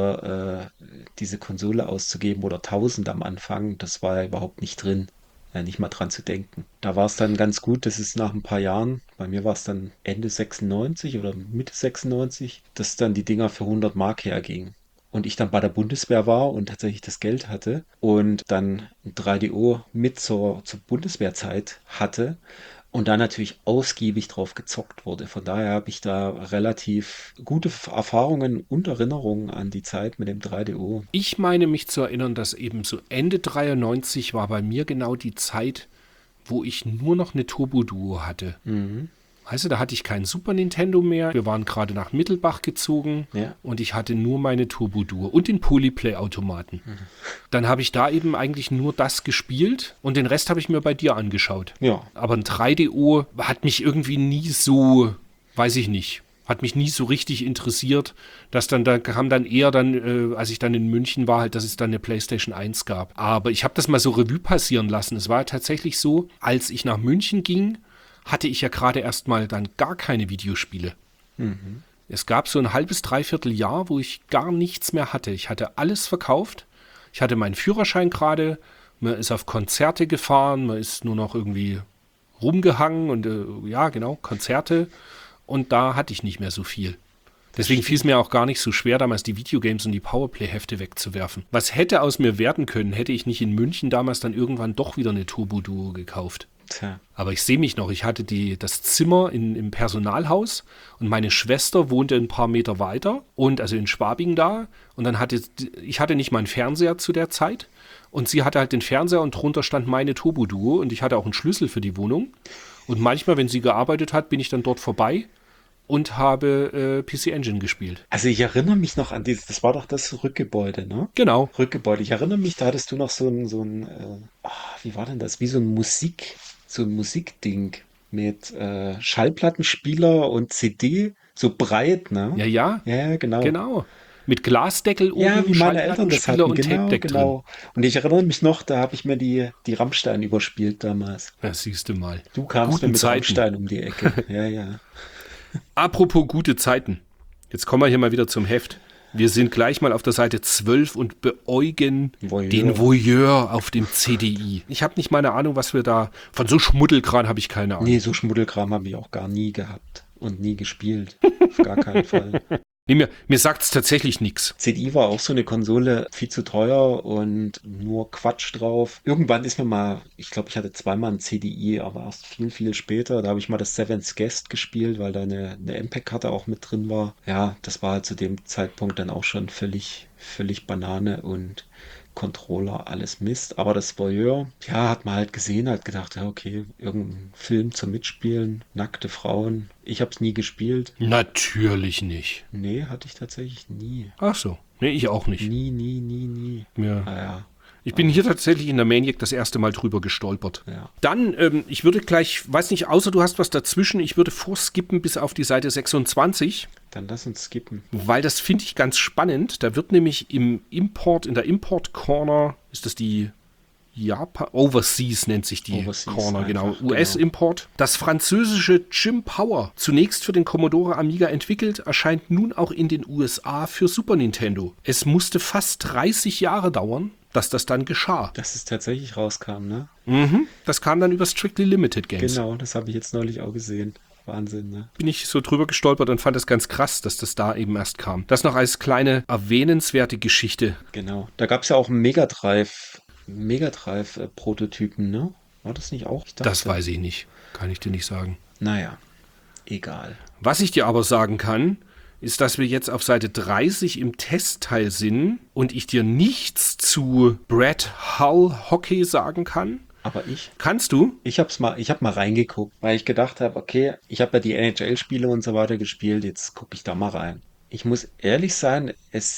für äh, diese Konsole auszugeben oder tausend am Anfang, das war ja überhaupt nicht drin, ja, nicht mal dran zu denken. Da war es dann ganz gut, dass es nach ein paar Jahren, bei mir war es dann Ende sechsundneunzig oder Mitte sechsundneunzig, dass dann die Dinger für hundert Mark hergingen. Und ich dann bei der Bundeswehr war und tatsächlich das Geld hatte und dann ein drei D O mit zur, zur Bundeswehrzeit hatte. Und da natürlich ausgiebig drauf gezockt wurde. Von daher habe ich da relativ gute Erfahrungen und Erinnerungen an die Zeit mit dem drei D O. Ich meine mich zu erinnern, dass eben so Ende dreiundneunzig war bei mir genau die Zeit, wo ich nur noch eine Turbo-Duo hatte. Mhm. Weißt du, da hatte ich keinen Super Nintendo mehr. Wir waren gerade nach Mittelbach gezogen Ja. und ich hatte nur meine Turbo-Duo und den Polyplay-Automaten. Mhm. Dann habe ich da eben eigentlich nur das gespielt und den Rest habe ich mir bei dir angeschaut. Ja. Aber ein drei D O hat mich irgendwie nie so, weiß ich nicht, hat mich nie so richtig interessiert. Dass dann, da kam dann eher dann, äh, als ich dann in München war, halt, dass es dann eine PlayStation eins gab. Aber ich habe das mal so Revue passieren lassen. Es war tatsächlich so, als ich nach München ging, hatte ich ja gerade erstmal dann gar keine Videospiele. Mhm. Es gab so ein halbes, dreiviertel Jahr, wo ich gar nichts mehr hatte. Ich hatte alles verkauft. Ich hatte meinen Führerschein gerade. Man ist auf Konzerte gefahren. Man ist nur noch irgendwie rumgehangen und äh, ja, genau, Konzerte. Und da hatte ich nicht mehr so viel. Deswegen fiel es mir auch gar nicht so schwer, damals die Videogames und die Powerplay-Hefte wegzuwerfen. Was hätte aus mir werden können, hätte ich nicht in München damals dann irgendwann doch wieder eine Turbo-Duo gekauft. Tja. Aber ich sehe mich noch, ich hatte die, das Zimmer in, im Personalhaus und meine Schwester wohnte ein paar Meter weiter und also in Schwabing da und dann hatte ich hatte nicht mal einen Fernseher zu der Zeit und sie hatte halt den Fernseher und drunter stand meine Turbo-Duo und ich hatte auch einen Schlüssel für die Wohnung und manchmal, wenn sie gearbeitet hat, bin ich dann dort vorbei und habe äh, P C Engine gespielt. Also ich erinnere mich noch an dieses, das war doch das Rückgebäude, ne? Genau. Rückgebäude. Ich erinnere mich, da hattest du noch so ein, so ein, äh, ah, wie war denn das? Wie so ein Musik, so ein Musikding mit äh, Schallplattenspieler und C D, so breit, ne? Ja, ja. Ja, genau. Genau. Mit Glasdeckel oben, Ja, wie meine Eltern das Schallplattenspieler hatten, und genau, Tape-Deck drin. genau. Und ich erinnere mich noch, da habe ich mir die, die Rammstein überspielt damals. Ja, siehst du mal. Du kamst Guten mir mit Zeiten. Rammstein um die Ecke. Ja, ja. Apropos gute Zeiten. Jetzt kommen wir hier mal wieder zum Heft. Wir sind gleich mal auf der Seite zwölf und beäugen Voyeur. den Voyeur auf dem C D I. Ich habe nicht mal eine Ahnung, was wir da... Von so Schmuddelkran habe ich keine Ahnung. Nee, so Schmuddelkram habe ich auch gar nie gehabt und nie gespielt. Auf gar keinen Fall. Nee, mir, mir sagt es tatsächlich nichts. C D I war auch so eine Konsole, viel zu teuer und nur Quatsch drauf. Irgendwann ist mir mal, ich glaube, ich hatte zweimal ein C D I, aber erst viel, viel später. Da habe ich mal das Seven's Guest gespielt, weil da eine, eine M P E G-Karte auch mit drin war. Ja, das war halt zu dem Zeitpunkt dann auch schon völlig, völlig Banane und Controller, alles Mist. Aber das Voyeur, ja, hat man halt gesehen, hat gedacht, ja, okay, irgendein Film zum Mitspielen, nackte Frauen. Ich habe es nie gespielt. Natürlich nicht. Nee, hatte ich tatsächlich nie. Ach so. Nee, ich auch nicht. Nie, nie, nie, nie. Ja. Naja, Ich bin hier tatsächlich in der Maniac das erste Mal drüber gestolpert. ja. Dann, ähm, ich würde gleich, weiß nicht, außer du hast was dazwischen, ich würde vorskippen bis auf die Seite sechsundzwanzig, Dann lass uns skippen. weil das finde ich ganz spannend. Da wird nämlich im Import, in der Import Corner, ist das die Japan, Overseas nennt sich die Overseas Corner, genau, einfach, U S-Import. Das französische Jim Power, zunächst für den Commodore Amiga entwickelt, erscheint nun auch in den U S A für Super Nintendo. Es musste fast dreißig Jahre dauern, dass das dann geschah. Dass es tatsächlich rauskam, ne? Mhm. Das kam dann über Strictly Limited Games. Genau, das habe ich jetzt neulich auch gesehen. Wahnsinn, ne? Bin ich so drüber gestolpert und fand das ganz krass, dass das da eben erst kam. Das noch als kleine erwähnenswerte Geschichte. Genau. Da gab es ja auch einen Mega Drive, Mega Drive-Prototypen, ne? War das nicht auch? Ich dachte, Das weiß ich nicht. Kann ich dir nicht sagen. Naja, egal. Was ich dir aber sagen kann, ist, dass wir jetzt auf Seite dreißig im Testteil sind und ich dir nichts zu Brad Hull Hockey sagen kann. Aber ich, Kannst du? ich hab's mal, ich hab mal reingeguckt, weil ich gedacht habe, okay, ich habe ja die N H L-Spiele und so weiter gespielt, jetzt gucke ich da mal rein. Ich muss ehrlich sein,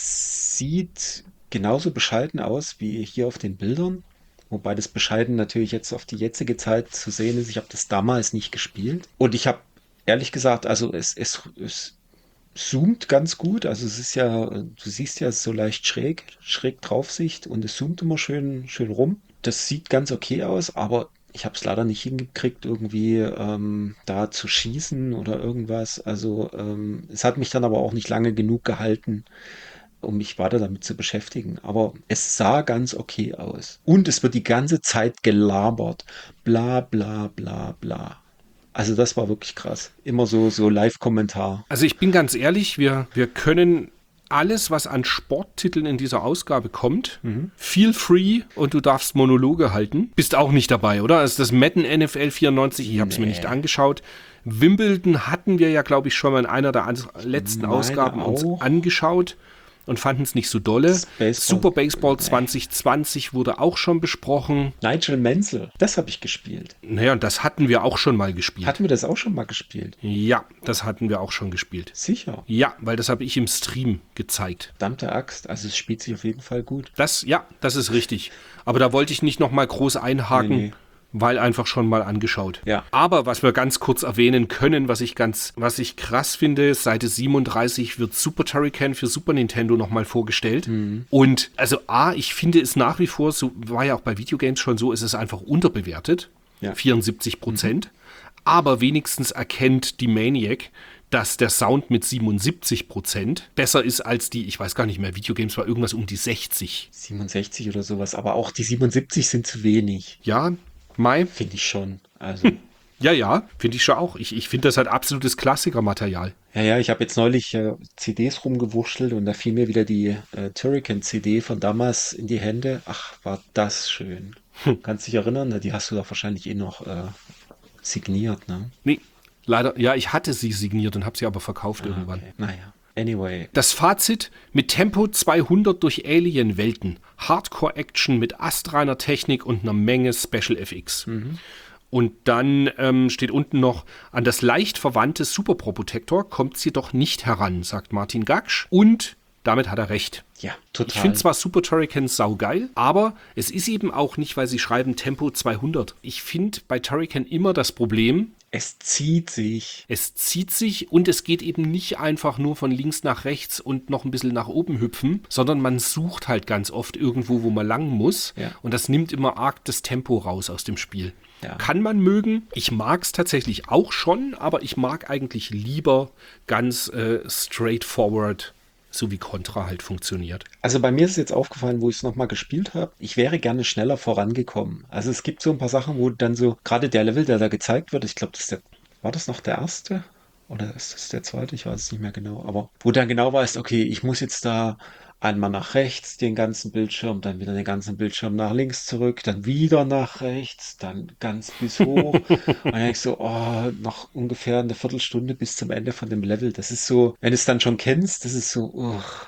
es sieht genauso bescheiden aus wie hier auf den Bildern. Wobei das bescheiden natürlich jetzt auf die jetzige Zeit zu sehen ist. Ich habe das damals nicht gespielt. Und ich habe ehrlich gesagt, also es, es, es zoomt ganz gut. Also es ist ja, du siehst ja so leicht schräg, schräg Draufsicht und es zoomt immer schön, schön rum. Das sieht ganz okay aus, aber ich habe es leider nicht hingekriegt, irgendwie ähm, da zu schießen oder irgendwas. Also ähm, es hat mich dann aber auch nicht lange genug gehalten, um mich weiter damit zu beschäftigen. Aber es sah ganz okay aus. Und es wird die ganze Zeit gelabert. Bla bla bla bla. Also das war wirklich krass. Immer so, so Live-Kommentar. Also ich bin ganz ehrlich, wir, wir können alles, was an Sporttiteln in dieser Ausgabe kommt, mhm. feel free und du darfst Monologe halten. Bist auch nicht dabei, oder? Also das Madden N F L vierundneunzig, ich habe es nee. mir nicht angeschaut. Wimbledon hatten wir ja, glaube ich, schon mal in einer der letzten Meine Ausgaben auch. uns angeschaut und fanden es nicht so dolle. Baseball. Super Baseball nee. zwanzig zwanzig wurde auch schon besprochen. Nigel Mansell, das habe ich gespielt. Naja, und das hatten wir auch schon mal gespielt. Hatten wir das auch schon mal gespielt? Ja, das hatten wir auch schon gespielt. Sicher? Ja, weil das habe ich im Stream gezeigt. Verdammte Axt, also es spielt sich auf jeden Fall gut. Das, ja, das ist richtig. Aber da wollte ich nicht noch mal groß einhaken. Nee, nee. Weil einfach schon mal angeschaut. Ja. Aber was wir ganz kurz erwähnen können, was ich ganz, was ich krass finde, Seite siebenunddreißig wird Super Turrican für Super Nintendo nochmal vorgestellt. Mhm. Und also A, ich finde es nach wie vor, so war ja auch bei Videogames schon so, ist es einfach unterbewertet. Ja. vierundsiebzig Prozent. Mhm. Aber wenigstens erkennt die Maniac, dass der Sound mit siebenundsiebzig Prozent besser ist als die, ich weiß gar nicht mehr, Videogames war irgendwas um die sechzig. siebenundsechzig oder sowas, aber auch die siebenundsiebzig sind zu wenig. Ja, Mai? Finde ich schon. Also. Hm. Ja, ja, finde ich schon auch. Ich, ich finde das halt absolutes Klassikermaterial. Ja, ja, ich habe jetzt neulich äh, C Ds rumgewurschtelt und da fiel mir wieder die äh, Turrican-C D von damals in die Hände. Ach, war das schön. Hm. Kannst dich erinnern? Die hast du doch wahrscheinlich eh noch äh, signiert, ne? Nee, leider. Ja, ich hatte sie signiert und habe sie aber verkauft ah, irgendwann. Okay. Naja. Anyway. Das Fazit: Mit Tempo zweihundert durch Alien-Welten. Hardcore-Action mit astreiner Technik und einer Menge Special F X. Mhm. Und dann ähm, steht unten noch, an das leicht verwandte Super Pro Protector kommt es jedoch nicht heran, sagt Martin Gaksch. Und damit hat er recht. Ja, total. Ich finde zwar Super Turrican saugeil, aber es ist eben auch nicht, weil sie schreiben Tempo zweihundert. Ich finde bei Turrican immer das Problem, es zieht sich. Es zieht sich und es geht eben nicht einfach nur von links nach rechts und noch ein bisschen nach oben hüpfen, sondern man sucht halt ganz oft irgendwo, wo man lang muss. Ja. Und das nimmt immer arg das Tempo raus aus dem Spiel. Ja. Kann man mögen. Ich mag es tatsächlich auch schon, aber ich mag eigentlich lieber ganz äh, straightforward, so wie Contra halt funktioniert. Also bei mir ist es jetzt aufgefallen, wo ich es nochmal gespielt habe, ich wäre gerne schneller vorangekommen. Also es gibt so ein paar Sachen, wo dann so, gerade der Level, der da gezeigt wird, ich glaube, das ist der, war das noch der erste? Oder ist das der zweite? Ich weiß es nicht mehr genau. Aber wo dann genau weißt, okay, ich muss jetzt da einmal nach rechts den ganzen Bildschirm, dann wieder den ganzen Bildschirm nach links zurück, dann wieder nach rechts, dann ganz bis hoch. Und dann denke ich so, oh, noch ungefähr eine Viertelstunde bis zum Ende von dem Level. Das ist so, wenn du es dann schon kennst, das ist so, uh,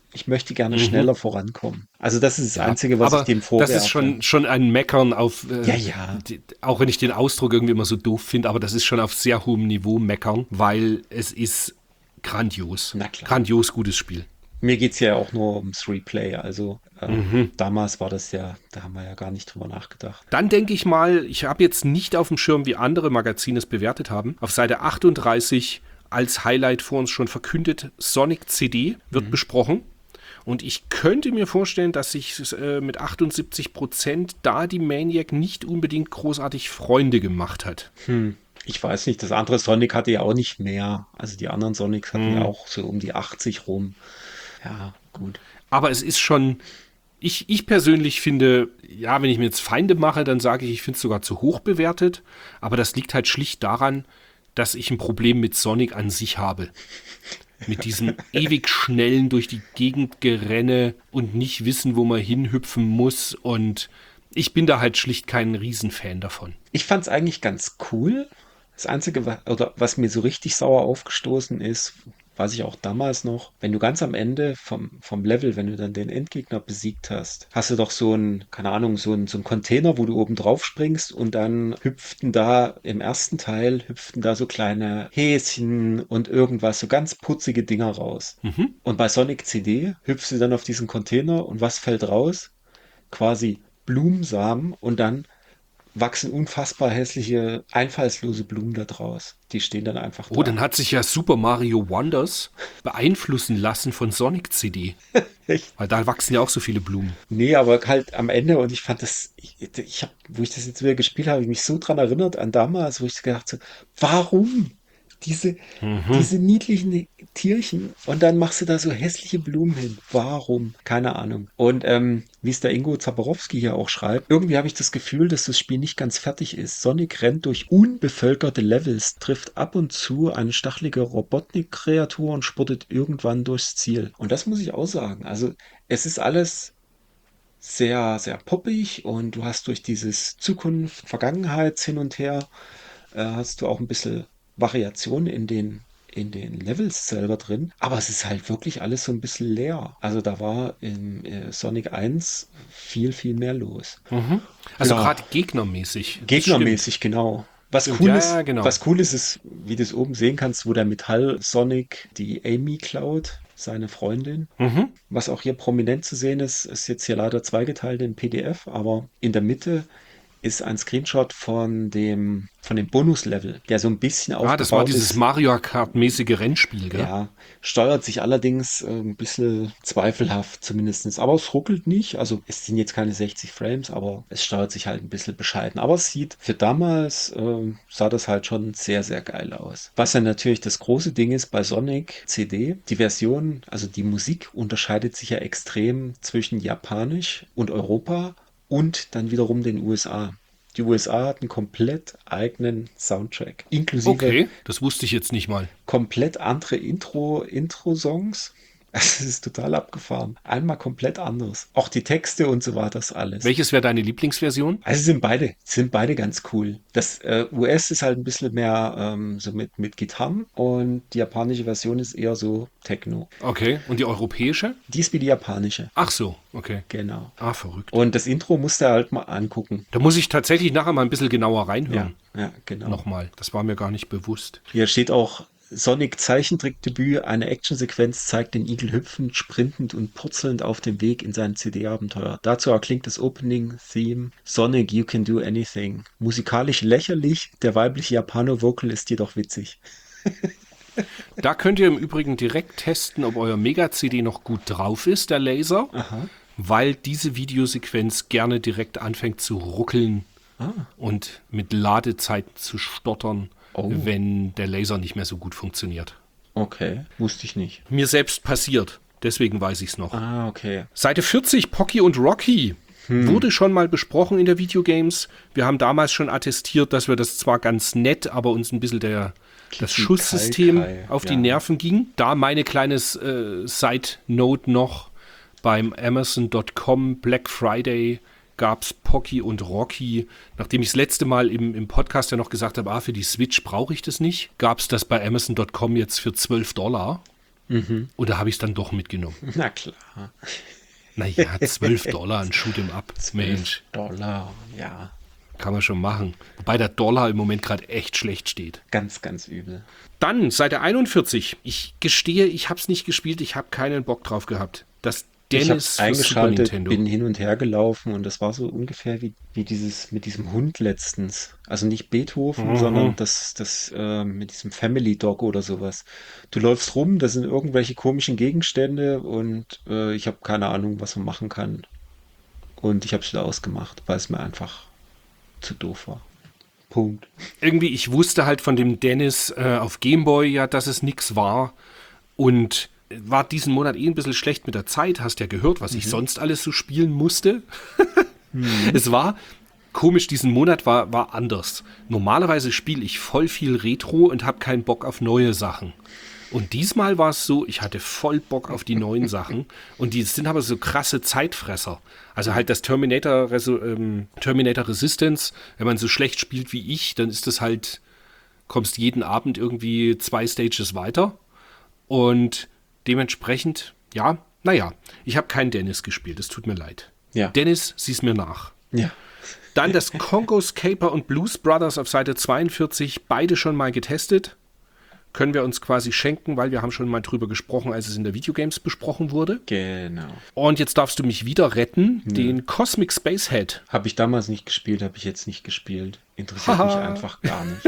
ich möchte gerne Mhm. schneller vorankommen. Also das ist das Ja, Einzige, was ich aber dem das ist vorwerfe. schon, schon ein Meckern auf, Ja, äh, ja, die, auch wenn ich den Ausdruck irgendwie immer so doof finde, aber das ist schon auf sehr hohem Niveau Meckern, weil es ist grandios. na klar. Grandios gutes Spiel. Mir geht's ja auch nur ums Replay. Also ähm, Mhm. damals war das ja, da haben wir ja gar nicht drüber nachgedacht. Dann denke ich mal, ich habe jetzt nicht auf dem Schirm, wie andere Magazine es bewertet haben. Auf Seite achtunddreißig als Highlight vor uns schon verkündet, Sonic C D wird besprochen. Und ich könnte mir vorstellen, dass sich äh, mit achtundsiebzig Prozent da die Maniac nicht unbedingt großartig Freunde gemacht hat. Hm. Ich weiß nicht, das andere Sonic hatte ja auch nicht mehr. Also die anderen Sonics hatten ja auch so um die achtzig rum. Ja, gut. Aber es ist schon, ich, ich persönlich finde, ja, wenn ich mir jetzt Feinde mache, dann sage ich, ich finde es sogar zu hoch bewertet. Aber das liegt halt schlicht daran, dass ich ein Problem mit Sonic an sich habe. Mit diesem ewig schnellen durch die Gegend gerenne und nicht wissen, wo man hinhüpfen muss. Und ich bin da halt schlicht kein Riesenfan davon. Ich fand's eigentlich ganz cool. Das Einzige, wa- oder was mir so richtig sauer aufgestoßen ist, weiß ich auch damals noch, wenn du ganz am Ende vom, vom Level, wenn du dann den Endgegner besiegt hast, hast du doch so ein, keine Ahnung, so ein, so ein Container, wo du oben drauf springst und dann hüpften da im ersten Teil, hüpften da so kleine Häschen und irgendwas, so ganz putzige Dinger raus. Und bei Sonic C D hüpfst du dann auf diesen Container und was fällt raus? Quasi Blumensamen und dann wachsen unfassbar hässliche, einfallslose Blumen da draus. Die stehen dann einfach Oh, da. dann hat sich ja Super Mario Wonders beeinflussen lassen von Sonic C D. Echt? Weil da wachsen ja auch so viele Blumen. Nee, aber halt am Ende und ich fand das, ich, ich hab, wo ich das jetzt wieder gespielt habe, habe ich mich so dran erinnert an damals, wo ich gedacht so, warum diese, diese niedlichen Tierchen und dann machst du da so hässliche Blumen hin. Warum? Keine Ahnung. Und ähm, wie es der Ingo Zaborowski hier auch schreibt, irgendwie habe ich das Gefühl, dass das Spiel nicht ganz fertig ist. Sonic rennt durch unbevölkerte Levels, trifft ab und zu eine stachelige Robotnik-Kreatur und spurtet irgendwann durchs Ziel. Und das muss ich auch sagen. Also es ist alles sehr, sehr poppig und du hast durch dieses Zukunft, Vergangenheits hin und her, äh, hast du auch ein bisschen Variation in den, in den Levels selber drin. Aber es ist halt wirklich alles so ein bisschen leer. Also da war in äh, Sonic eins viel, viel mehr los. Also Ja. gerade gegnermäßig. Das Gegnermäßig, genau. Was Stimmt, cool ja, ist, ja, genau. was cool ist, ist, wie du es oben sehen kannst, wo der Metall Sonic die Amy klaut, seine Freundin. Mhm. Was auch hier prominent zu sehen ist, ist jetzt hier leider zweigeteilt in P D F, aber in der Mitte ist ein Screenshot von dem, von dem Bonuslevel, der so ein bisschen Ah, das war aufgebaut dieses ist. Mario Kart-mäßige Rennspiel, gell? Ja, steuert sich allerdings äh, ein bisschen zweifelhaft zumindestens. Aber es ruckelt nicht. Also es sind jetzt keine sechzig Frames, aber es steuert sich halt ein bisschen bescheiden. Aber es sieht für damals, äh, sah das halt schon sehr, sehr geil aus. Was ja natürlich das große Ding ist bei Sonic C D, die Version, also die Musik unterscheidet sich ja extrem zwischen Japanisch und Europa und dann wiederum den U S A. Die U S A hat einen komplett eigenen Soundtrack, inklusive Okay, das wusste ich jetzt nicht mal. komplett andere Intro, Intro-Songs. Es ist total abgefahren. Einmal komplett anders. Auch die Texte und so weiter, das alles. Welches wäre deine Lieblingsversion? Also sind beide, sind beide ganz cool. Das äh, U S ist halt ein bisschen mehr ähm, so mit, mit Gitarren und die japanische Version ist eher so Techno. Okay, und die europäische? Die ist wie die japanische. Ach so, okay. Genau. Ah, verrückt. Und das Intro musst du halt mal angucken. Da muss ich tatsächlich nachher mal ein bisschen genauer reinhören. Ja, genau. Nochmal, das war mir gar nicht bewusst. Hier steht auch Sonic Zeichentrickdebüt. Eine Actionsequenz zeigt den Igel hüpfend, sprintend und purzelnd auf dem Weg in sein C D-Abenteuer. Dazu erklingt das Opening-Theme Sonic You Can Do Anything. Musikalisch lächerlich, der weibliche Japano-Vocal ist jedoch witzig. Da könnt ihr im Übrigen direkt testen, ob euer Mega-C D noch gut drauf ist, der Laser, Aha. weil diese Videosequenz gerne direkt anfängt zu ruckeln und mit Ladezeiten zu stottern, Oh. wenn der Laser nicht mehr so gut funktioniert. Okay, wusste ich nicht. Mir selbst passiert, deswegen weiß ich es noch. Ah, okay. Seite vierzig, Pocky und Rocky. Wurde schon mal besprochen in der Videogames. Wir haben damals schon attestiert, dass wir das zwar ganz nett, aber uns ein bisschen der, das Kiki Schusssystem Kai Kai, auf die ja. Nerven ging. Da meine kleines äh, Side-Note noch. Beim Amazon Punkt com Black Friday gab es Pocky und Rocky. Nachdem ich das letzte Mal im, im Podcast ja noch gesagt habe, ah, für die Switch brauche ich das nicht, gab es das bei Amazon Punkt com jetzt für zwölf Dollar. Mhm. Oder habe ich es dann doch mitgenommen? Na klar. Naja, zwölf Dollar ein Shoot'em Up. zwölf Mensch, Dollar, ja. kann man schon machen. Wobei der Dollar im Moment gerade echt schlecht steht. Ganz, ganz übel. Dann Seite einundvierzig. Ich gestehe, ich habe es nicht gespielt, ich habe keinen Bock drauf gehabt. Das Ich habe Dennis es für Super eingeschaltet, Nintendo. bin hin und her gelaufen und das war so ungefähr wie, wie dieses mit diesem Hund letztens. Also nicht Beethoven, Mhm. sondern das, das äh, mit diesem Family Dog oder sowas. Du läufst rum, das sind irgendwelche komischen Gegenstände und äh, ich habe keine Ahnung, was man machen kann. Und ich habe es wieder ausgemacht, weil es mir einfach zu doof war. Punkt. Irgendwie, ich wusste halt von dem Dennis äh, auf Gameboy ja, dass es nix war. Und war diesen Monat eh ein bisschen schlecht mit der Zeit. Hast ja gehört, was ich Mhm. sonst alles so spielen musste. Mhm. Es war komisch, diesen Monat war, war anders. Normalerweise spiele ich voll viel Retro und habe keinen Bock auf neue Sachen. Und diesmal war es so, ich hatte voll Bock auf die neuen Sachen. Und die sind aber so krasse Zeitfresser. Also halt das Terminator, Reso ähm, Terminator Resistance, wenn man so schlecht spielt wie ich, dann ist das halt, kommst jeden Abend irgendwie zwei Stages weiter. Und dementsprechend, ja, naja, ich habe keinen Dennis gespielt, es tut mir leid. Ja, Dennis, sieh's mir nach. ja, Dann das Congo's Caper und Blues Brothers auf Seite zweiundvierzig, beide schon mal getestet. Können wir uns quasi schenken, weil wir haben schon mal drüber gesprochen, als es in der Videogames besprochen wurde. genau. Und jetzt darfst du mich wieder retten, Nö. den Cosmic Spacehead. Habe ich damals nicht gespielt, habe ich jetzt nicht gespielt. Interessiert mich Haha, einfach gar nicht.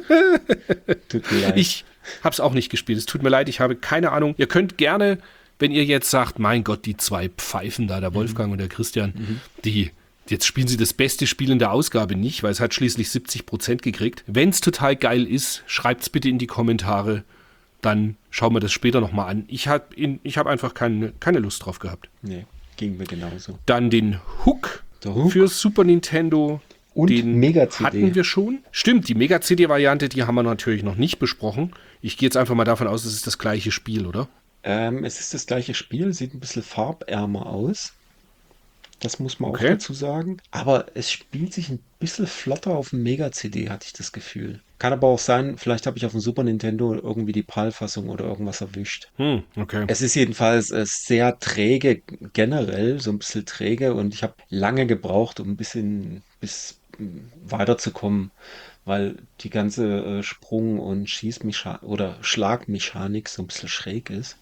Tut mir leid. ich habe es auch nicht gespielt. Es tut mir leid, ich habe keine Ahnung. Ihr könnt gerne, wenn ihr jetzt sagt, mein Gott, die zwei Pfeifen da, der Wolfgang und der Christian, die jetzt spielen sie das beste Spiel in der Ausgabe nicht, weil es hat schließlich siebzig Prozent gekriegt. Wenn es total geil ist, schreibt es bitte in die Kommentare. Dann schauen wir das später nochmal an. Ich habe hab einfach keine, keine Lust drauf gehabt. Nee, ging mir genauso. Dann den Hook Der Hook. für Super Nintendo. Und Den Mega-C D. hatten wir schon. Stimmt, die Mega-C D-Variante, die haben wir natürlich noch nicht besprochen. Ich gehe jetzt einfach mal davon aus, es ist das gleiche Spiel, oder? Ähm, es ist das gleiche Spiel, sieht ein bisschen farbärmer aus. Das muss man auch Okay. dazu sagen. Aber es spielt sich ein bisschen flotter auf dem Mega-C D, hatte ich das Gefühl. Kann aber auch sein, vielleicht habe ich auf dem Super Nintendo irgendwie die PAL-Fassung oder irgendwas erwischt. Hm, okay. Es ist jedenfalls äh, sehr träge generell, so ein bisschen träge und ich habe lange gebraucht, um ein bisschen bis mm, weiterzukommen, weil die ganze äh, Sprung- und Schießmechanik oder Schlagmechanik so ein bisschen schräg ist.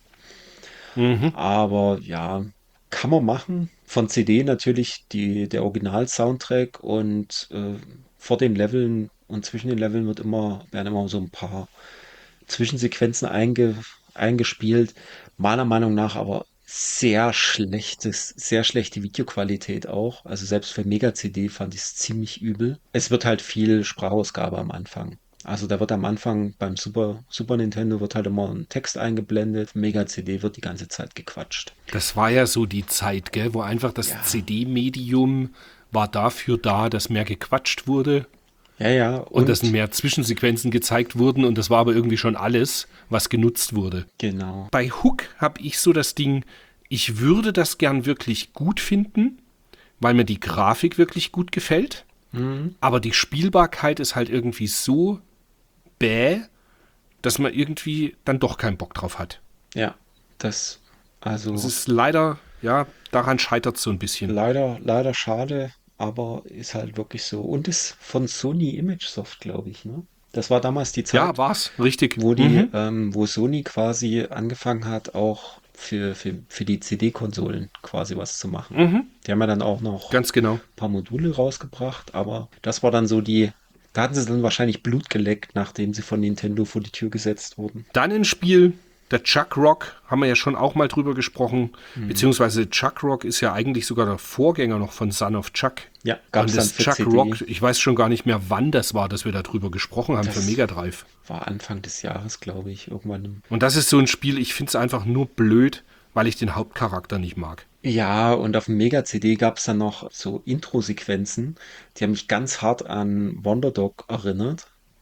Mhm. Aber ja, kann man machen. Von C D natürlich die, der Original-Soundtrack und äh, vor den Leveln und zwischen den Leveln wird immer, werden immer so ein paar Zwischensequenzen einge, eingespielt. Meiner Meinung nach aber sehr schlechtes, sehr schlechte Videoqualität auch. Also selbst für Mega-C D fand ich es ziemlich übel. Es wird halt viel Sprachausgabe am Anfang. Also da wird am Anfang beim Super, Super Nintendo wird halt immer ein Text eingeblendet. Mega-C D wird die ganze Zeit gequatscht. Das war ja so die Zeit, gell, wo einfach das Ja, C D-Medium war dafür da, dass mehr gequatscht wurde ja, ja. und dass Und mehr Zwischensequenzen gezeigt wurden und das war aber irgendwie schon alles, was genutzt wurde. genau. Bei Hook habe ich so das Ding, ich würde das gern wirklich gut finden, weil mir die Grafik wirklich gut gefällt, Mhm. aber die Spielbarkeit ist halt irgendwie so bäh, dass man irgendwie dann doch keinen Bock drauf hat. Ja, das, Es also ist leider, ja, daran scheitert es so ein bisschen. leider, leider schade, aber ist halt wirklich so. Und ist von Sony ImageSoft, glaube ich, ne? Das war damals die Ja, Zeit, war's, richtig. wo die, Mhm. ähm, wo Sony quasi angefangen hat, auch für, für, für die C D-Konsolen quasi was zu machen. Mhm. Die haben ja dann auch noch Ganz genau. ein paar Module rausgebracht, aber das war dann so die, da hatten sie dann wahrscheinlich Blut geleckt, nachdem sie von Nintendo vor die Tür gesetzt wurden. Dann ein Spiel, der Chuck Rock, haben wir ja schon auch mal drüber gesprochen, Mhm. beziehungsweise Chuck Rock ist ja eigentlich sogar der Vorgänger noch von Son of Chuck. Ja, gab es Und dann das für Chuck C D. Rock, ich weiß schon gar nicht mehr, wann das war, dass wir darüber gesprochen haben für Das Mega Drive. war Anfang des Jahres, glaube ich, irgendwann im. Und das ist so ein Spiel, ich finde es einfach nur blöd, weil ich den Hauptcharakter nicht mag. Ja, und auf dem Mega-C D gab es dann noch so Intro-Sequenzen, die haben mich ganz hart an Wonder Dog erinnert.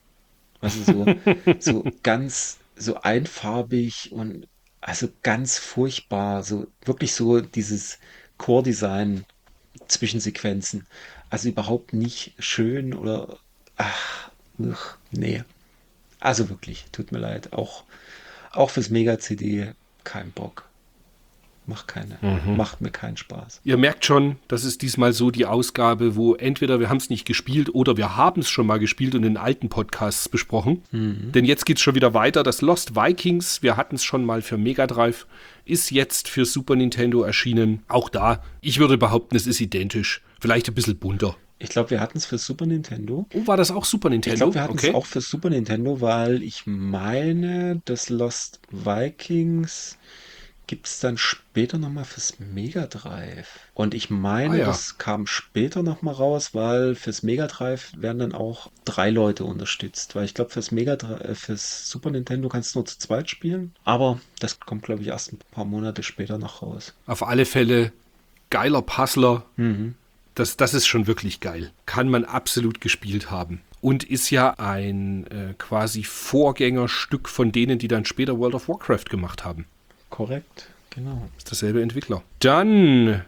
Also so, so ganz, so einfarbig und also ganz furchtbar, so wirklich so dieses Core-Design Zwischensequenzen. Also überhaupt nicht schön oder, ach, uch, nee. Also wirklich, tut mir leid. Auch, auch fürs Mega-C D. keinen Bock. Macht keine. Mhm. Macht mir keinen Spaß. Ihr merkt schon, das ist diesmal so die Ausgabe, wo entweder wir haben es nicht gespielt oder wir haben es schon mal gespielt und in alten Podcasts besprochen. Mhm. Denn jetzt geht es schon wieder weiter. Das Lost Vikings, wir hatten es schon mal für Mega Drive, ist jetzt für Super Nintendo erschienen. Auch da, ich würde behaupten, es ist identisch. Vielleicht ein bisschen bunter. Ich glaube, wir hatten es für Super Nintendo. Oh, war das auch Super Nintendo? Ich glaube, wir hatten es okay. auch für Super Nintendo, weil ich meine, das Lost Vikings gibt es dann später nochmal fürs Mega Drive. Und ich meine, Ah, ja. das kam später nochmal raus, weil fürs Mega Drive werden dann auch drei Leute unterstützt. Weil ich glaube, fürs Mega Drive, äh, fürs Super Nintendo kannst du nur zu zweit spielen. Aber das kommt, glaube ich, erst ein paar Monate später noch raus. Auf alle Fälle geiler Puzzler. Mhm. Das, das ist schon wirklich geil. Kann man absolut gespielt haben. Und ist ja ein äh, quasi Vorgängerstück von denen, die dann später World of Warcraft gemacht haben. Korrekt, genau. Ist dasselbe Entwickler. Dann,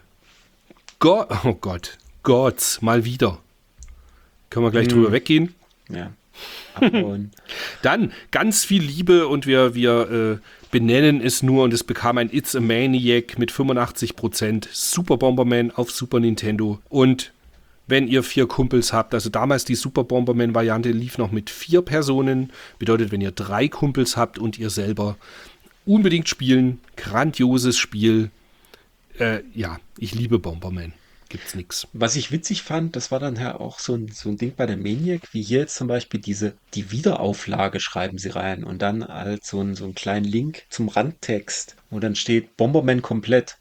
Go- oh Gott, Gods, mal wieder. Können wir gleich Hm. drüber weggehen. Ja. Abhauen. Dann ganz viel Liebe und wir, wir äh, benennen es nur und es bekam ein It's a Maniac mit fünfundachtzig Prozent Super Bomberman auf Super Nintendo. Und wenn ihr vier Kumpels habt, also damals die Super Bomberman-Variante lief noch mit vier Personen, bedeutet, wenn ihr drei Kumpels habt und ihr selber, unbedingt spielen, grandioses Spiel. Äh, ja, ich liebe Bomberman. Gibt's nix. Was ich witzig fand, das war dann ja auch so ein, so ein Ding bei der Maniac, wie hier jetzt zum Beispiel diese, die Wiederauflage schreiben sie rein und dann halt so, ein, so einen kleinen Link zum Randtext, wo dann steht Bomberman komplett.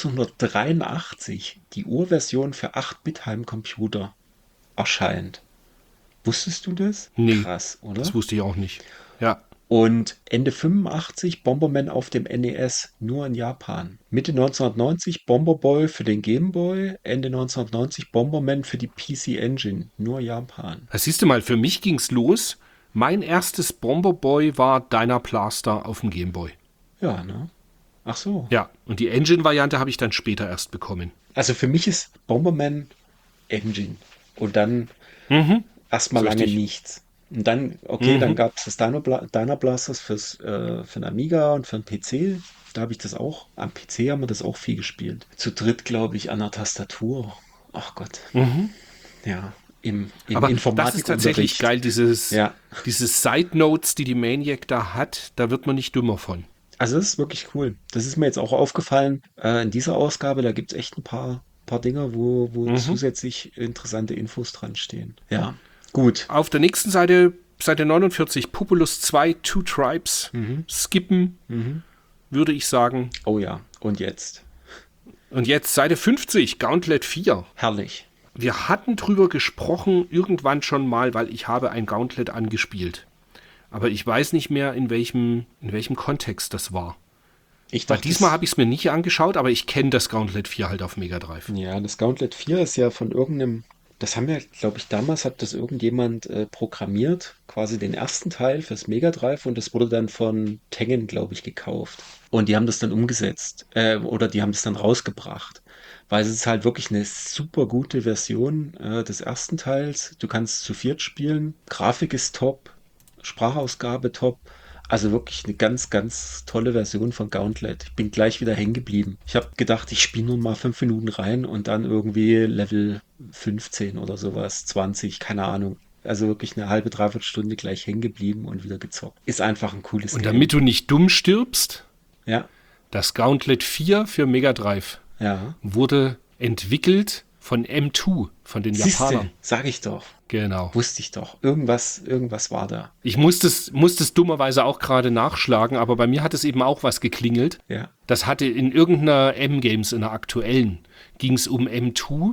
neunzehnhundertdreiundachtzig, die Urversion für acht Bit Heimcomputer erscheint. Wusstest du das? Nee, Krass, oder? das wusste ich auch nicht. Ja. Und Ende fünfundachtzig Bomberman auf dem N E S, nur in Japan. Mitte neunzehnhundertneunzig Bomberboy für den Game Boy, Ende neunzehnhundertneunzig Bomberman für die P C Engine, nur Japan. Das siehst du mal, für mich ging's los. Mein erstes Bomberboy war Dynaplaster auf dem Gameboy. Ja, ne? Ach so. Ja, und die Engine-Variante habe ich dann später erst bekommen. Also für mich ist Bomberman Engine und dann Mhm. erstmal Ist lange richtig. nichts. Und dann, okay, Mhm. dann gab es das Dynabla Dynablasters fürs, äh, für den Amiga und für den P C. Da habe ich das auch, am P C haben wir das auch viel gespielt. Zu dritt, glaube ich, an der Tastatur. Ach Gott. Mhm. Ja, im, im Aber das ist Informatikunterricht. tatsächlich geil, dieses, Ja. diese Side Notes, die die Maniac da hat, da wird man nicht dümmer von. Also das ist wirklich cool. Das ist mir jetzt auch aufgefallen äh, in dieser Ausgabe. Da gibt es echt ein paar, paar Dinger, wo, wo Mhm. zusätzlich interessante Infos dran stehen. Ja, gut. Auf der nächsten Seite, Seite neunundvierzig, Populous zwei, Two Tribes, Mhm. skippen, Mhm. würde ich sagen. Oh ja, und jetzt? Und jetzt Seite fünfzig, Gauntlet vier. Herrlich. Wir hatten drüber gesprochen, irgendwann schon mal, weil ich habe ein Gauntlet angespielt. Aber ich weiß nicht mehr, in welchem, in welchem Kontext das war. Ich Weil dachte, diesmal das- habe ich es mir nicht angeschaut, aber ich kenne das Gauntlet vier halt auf Mega Drive. Ja, das Gauntlet vier ist ja von irgendeinem, das haben wir, glaube ich, damals hat das irgendjemand äh, programmiert, quasi den ersten Teil fürs Mega Drive und das wurde dann von Tengen, glaube ich, gekauft. Und die haben das dann umgesetzt, äh, oder die haben das dann rausgebracht. Weil es ist halt wirklich eine super gute Version äh, des ersten Teils. Du kannst zu viert spielen, Grafik ist top, Sprachausgabe top. Also wirklich eine ganz, ganz tolle Version von Gauntlet. Ich bin gleich wieder hängen geblieben. Ich habe gedacht, ich spiele nur mal fünf Minuten rein und dann irgendwie Level fünfzehn oder sowas, zwanzig, keine Ahnung. Also wirklich eine halbe, dreiviertel Stunde gleich hängen geblieben und wieder gezockt. Ist einfach ein cooles Und Game. damit du nicht dumm stirbst, Ja, das Gauntlet vier für Mega Drive ja. wurde entwickelt von M zwei, von den Siehste, Japanern. sag ich doch. Genau. Wusste ich doch. Irgendwas, irgendwas war da. Ich musste es, musste es dummerweise auch gerade nachschlagen, aber bei mir hat es eben auch was geklingelt. Ja. Das hatte in irgendeiner M-Games, in der aktuellen, ging es um M zwei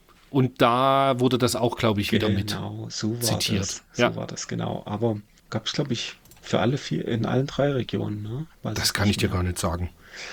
und da wurde das auch, glaube ich, wieder mit. Genau, so war zitiert. das. So Ja. war das, genau. Aber gab es, glaube ich, für alle vier, in allen drei Regionen. Ne? Weiß Das ich kann ich dir mehr. gar nicht sagen.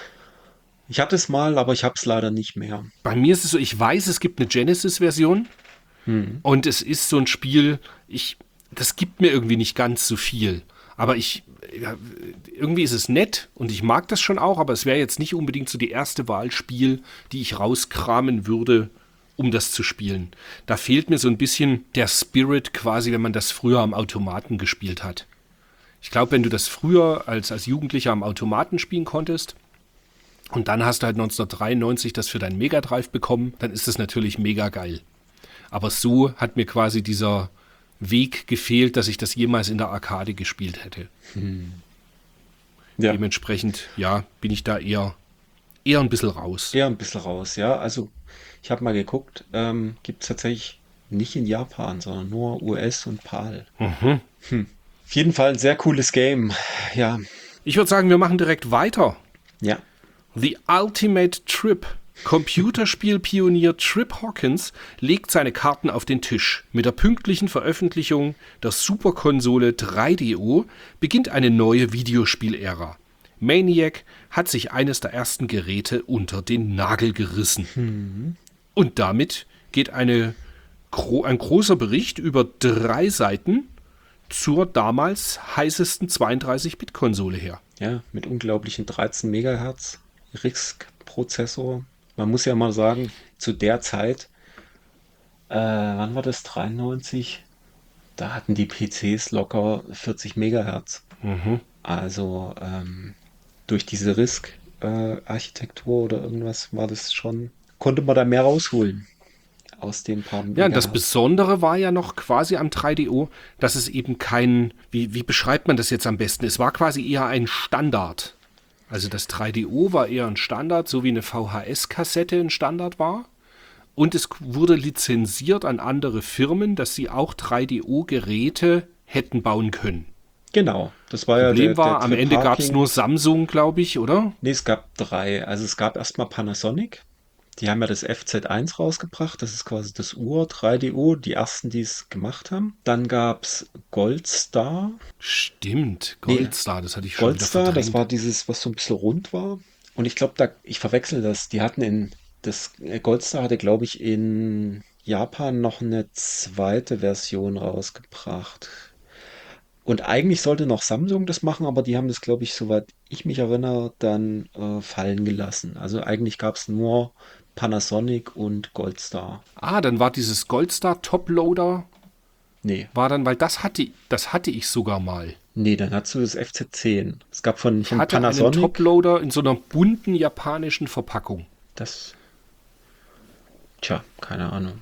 Ich hatte es mal, aber ich habe es leider nicht mehr. Bei mir ist es so, ich weiß, es gibt eine Genesis-Version Hm. und es ist so ein Spiel, ich, das gibt mir irgendwie nicht ganz so viel. Aber ich, ja, irgendwie ist es nett und ich mag das schon auch, aber es wäre jetzt nicht unbedingt so die erste Wahlspiel, die ich rauskramen würde, um das zu spielen. Da fehlt mir so ein bisschen der Spirit quasi, wenn man das früher am Automaten gespielt hat. Ich glaube, wenn du das früher als, als Jugendlicher am Automaten spielen konntest und dann hast du halt neunzehnhundertdreiundneunzig das für deinen Mega Drive bekommen, dann ist das natürlich mega geil. Aber so hat mir quasi dieser Weg gefehlt, dass ich das jemals in der Arcade gespielt hätte. Hm. Ja. Dementsprechend, ja, bin ich da eher, eher ein bisschen raus. Eher ein bisschen raus, ja. Also ich habe mal geguckt, ähm, gibt es tatsächlich nicht in Japan, sondern nur U S und PAL. Mhm. Hm. Auf jeden Fall ein sehr cooles Game. Ja, Ich würde sagen, wir machen direkt weiter. ja. The Ultimate Trip. Computerspielpionier Trip Hawkins legt seine Karten auf den Tisch. Mit der pünktlichen Veröffentlichung der Superkonsole drei D O beginnt eine neue Videospielära. Maniac hat sich eines der ersten Geräte unter den Nagel gerissen. Hm. Und damit geht eine, gro- ein großer Bericht über drei Seiten zur damals heißesten zweiunddreißig-Bit-Konsole her. Ja, mit unglaublichen dreizehn Megahertz R I S C-Prozessor. Man muss ja mal sagen, zu der Zeit, äh, wann war das? dreiundneunzig? Da hatten die P Cs locker vierzig Megahertz. Mhm. Also ähm, durch diese R I S C-Architektur oder irgendwas war das schon, konnte man da mehr rausholen aus den paar Ja, und das Megahertz. Besondere war ja noch quasi am drei D O, dass es eben kein, wie, wie beschreibt man das jetzt am besten? Es war quasi eher ein Standard. Also das drei D O war eher ein Standard, so wie eine V H S-Kassette ein Standard war. Und es wurde lizenziert an andere Firmen, dass sie auch drei D O-Geräte hätten bauen können. Genau, das war ja der, Problem war, der am Trip Ende gab es Hawking. nur Samsung, glaube ich, oder? Nee, es gab drei. Also es gab erstmal Panasonic. Die haben ja das F Z eins rausgebracht. Das ist quasi das Ur drei D O, die ersten, die es gemacht haben. Dann gab es Goldstar. Stimmt, Nee, Goldstar, das hatte ich schon wieder Goldstar, das verdrängt. war dieses, was so ein bisschen rund war. Und ich glaube, da, ich verwechsel das. Die hatten in, das äh, Goldstar hatte, glaube ich, in Japan noch eine zweite Version rausgebracht. Und eigentlich sollte noch Samsung das machen, aber die haben das, glaube ich, soweit ich mich erinnere, dann äh, fallen gelassen. Also eigentlich gab es nur Panasonic und Goldstar. Ah, dann war dieses Goldstar Toploader, Nee, war dann, weil das hatte, das hatte ich sogar mal. nee, dann hast du das F Z zehn. Es gab von, Ich von hatte einen Panasonic Toploader in so einer bunten japanischen Verpackung. das, tja, keine Ahnung.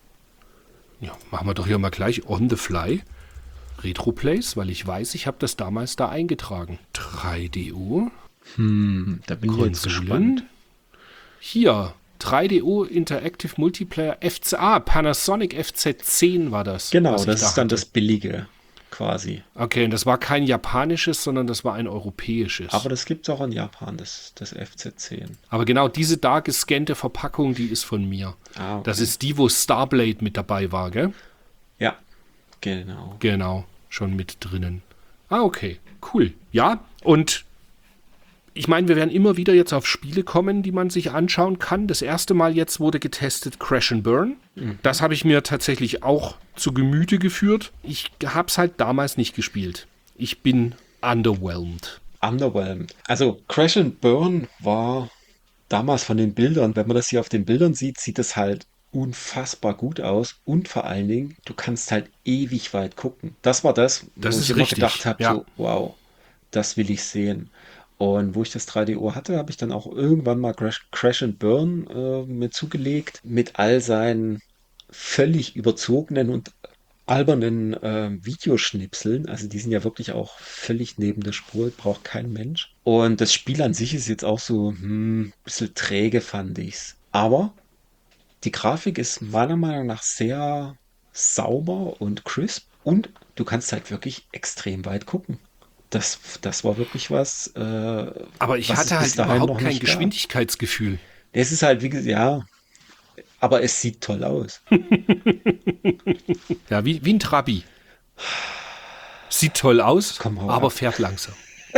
Ja, machen wir doch hier mal gleich on the fly. Retroplays, weil ich weiß, ich habe das damals da eingetragen. drei D O, Hm, da bin ich jetzt gespannt. Konsolen. Hier, drei D O Interactive Multiplayer F C A, Panasonic F Z zehn war das. Genau, was ich das da ist dann hatte. das Billige quasi. Okay, und das war kein japanisches, sondern das war ein europäisches. Aber das gibt es auch in Japan, das, das F Z zehn. Aber genau diese da gescannte Verpackung, die ist von mir. Ah, okay. Das ist die, wo Starblade mit dabei war, gell? Ja, genau. Genau, schon mit drinnen. Ah, okay, cool. Ja, und ich meine, wir werden immer wieder jetzt auf Spiele kommen, die man sich anschauen kann. Das erste Mal jetzt wurde getestet Crash and Burn. Das habe ich mir tatsächlich auch zu Gemüte geführt. Ich habe es halt damals nicht gespielt. Ich bin underwhelmed. Underwhelmed. Also Crash and Burn war damals von den Bildern, wenn man das hier auf den Bildern sieht, sieht es halt unfassbar gut aus und vor allen Dingen, du kannst halt ewig weit gucken. Das war das, Das wo ist ich immer richtig, gedacht habe, ja. so, wow, das will ich sehen. Und wo ich das drei D O hatte, habe ich dann auch irgendwann mal Crash, Crash and Burn äh, mir zugelegt mit all seinen völlig überzogenen und albernen äh, Videoschnipseln. Also die sind ja wirklich auch völlig neben der Spur, braucht kein Mensch. Und das Spiel an sich ist jetzt auch so hm, ein bisschen träge, fand ich's. Aber die Grafik ist meiner Meinung nach sehr sauber und crisp und du kannst halt wirklich extrem weit gucken. Das, das war wirklich was, äh, Aber ich was es hatte bis halt dahin überhaupt noch kein nicht gab. Geschwindigkeitsgefühl. Es ist halt, wie gesagt, ja, aber es sieht toll aus. Ja, wie, wie ein Trabi. Sieht toll aus, Komm, hau aber ab. fährt langsam.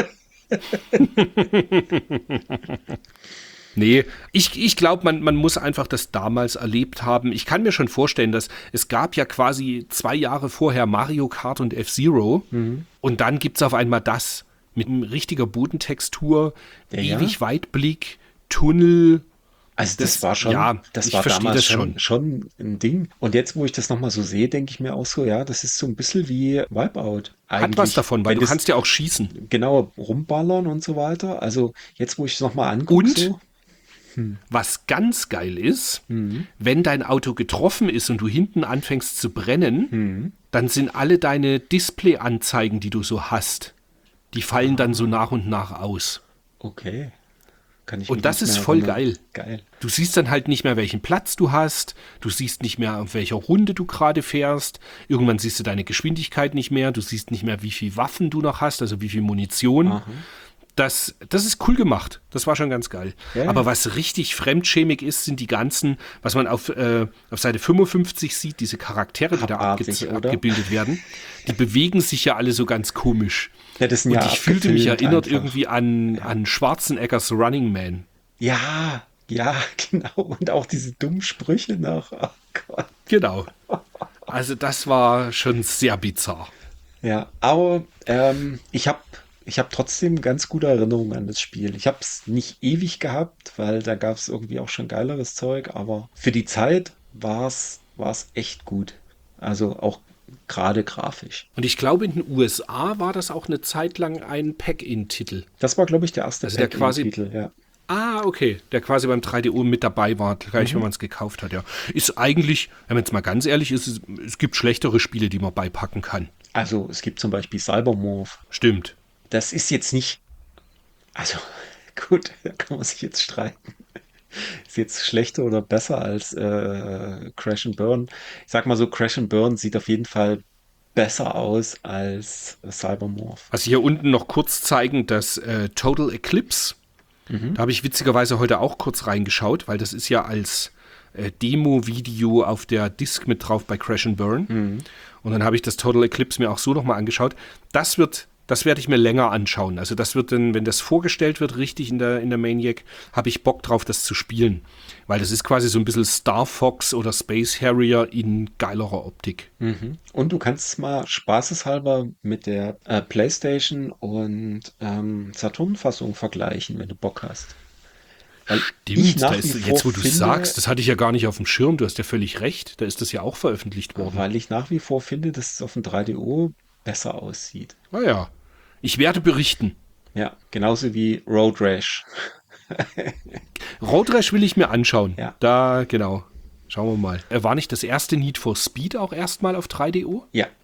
Nee, ich, ich glaube, man, man muss einfach das damals erlebt haben. Ich kann mir schon vorstellen, dass es gab ja quasi zwei Jahre vorher Mario Kart und F-Zero und dann gibt es auf einmal das mit richtiger Bodentextur, Ja, ja. ewig Weitblick, Tunnel, Also das, Das, war schon, ja, das ich war verstehe damals das schon, schon. schon ein Ding. Und jetzt, wo ich das nochmal so sehe, denke ich mir auch so, ja, das ist so ein bisschen wie Wipeout Hat was eigentlich. davon, weil Wenn du das kannst ja auch schießen. genau rumballern und so weiter. Also jetzt, wo ich es nochmal angucke, Und so, hm, was ganz geil ist, hm, wenn dein Auto getroffen ist und du hinten anfängst zu brennen, hm, dann sind alle deine Displayanzeigen, die du so hast, die fallen dann so nach und nach aus. okay, kann ich mich Und das nicht mehr ist voll erinnern. geil. Geil. Du siehst dann halt nicht mehr, welchen Platz du hast. Du siehst nicht mehr, auf welcher Runde du gerade fährst. Irgendwann siehst du deine Geschwindigkeit nicht mehr. Du siehst nicht mehr, wie viel Waffen du noch hast, also wie viel Munition. Aha. Das, das ist cool gemacht. Das war schon ganz geil. Ja, Aber ja. was richtig fremdschämig ist, sind die ganzen, was man auf, äh, auf Seite fünfundfünfzig sieht, diese Charaktere, die da abge Abartig, oder? abgebildet werden. Die bewegen sich ja alle so ganz komisch. Ja, das sind Und ja ich fühlte mich abgefilmt erinnert einfach. irgendwie an, an Schwarzeneggers Running Man. Ja, ja, genau. Und auch diese dummen Sprüche noch. Oh Gott. Genau. Also das war schon sehr bizarr. Ja, aber ähm, ich habe ich hab trotzdem ganz gute Erinnerungen an das Spiel. Ich habe es nicht ewig gehabt, weil da gab es irgendwie auch schon geileres Zeug, aber für die Zeit war es echt gut. Also auch gerade grafisch. Und ich glaube, in den U S A war das auch eine Zeit lang ein Pack-In-Titel. Das war, glaube ich, der erste Also der quasi, Pack-In-Titel, ja. ah, okay, der quasi beim drei D O mit dabei war, gleich wenn man es gekauft hat, ja. Ist eigentlich, wenn man jetzt mal ganz ehrlich ist, es, es gibt schlechtere Spiele, die man beipacken kann. Also es gibt zum Beispiel Cybermorph. Stimmt. Das ist jetzt nicht, also gut, da kann man sich jetzt streiten. Ist jetzt schlechter oder besser als äh, Crash and Burn? Ich sag mal so, Crash and Burn sieht auf jeden Fall besser aus als äh, Cybermorph. Also hier unten noch kurz zeigen, dass äh, Total Eclipse, Mhm. da habe ich witzigerweise heute auch kurz reingeschaut, weil das ist ja als äh, Demo-Video auf der Disc mit drauf bei Crash and Burn. Mhm. Und dann habe ich das Total Eclipse mir auch so nochmal angeschaut. Das wird, das werde ich mir länger anschauen. Also das wird dann, wenn das vorgestellt wird, richtig in der, in der Maniac, habe ich Bock drauf, das zu spielen. Weil das ist quasi so ein bisschen Star Fox oder Space Harrier in geilerer Optik. Mhm. Und du kannst es mal spaßeshalber mit der äh, PlayStation und ähm, Saturn-Fassung vergleichen, wenn du Bock hast. Weil ich Stimmt, da nach wie ist, vor jetzt wo du finde, sagst, das hatte ich ja gar nicht auf dem Schirm, du hast ja völlig recht, da ist das ja auch veröffentlicht worden. weil ich nach wie vor finde, dass es auf dem drei D O besser aussieht. Naja, ich werde berichten. Ja, genauso wie Road Rash. Road Rash will ich mir anschauen. Ja. Da, genau. Schauen wir mal. Äh, War nicht das erste Need for Speed auch erstmal auf drei D O? Ja,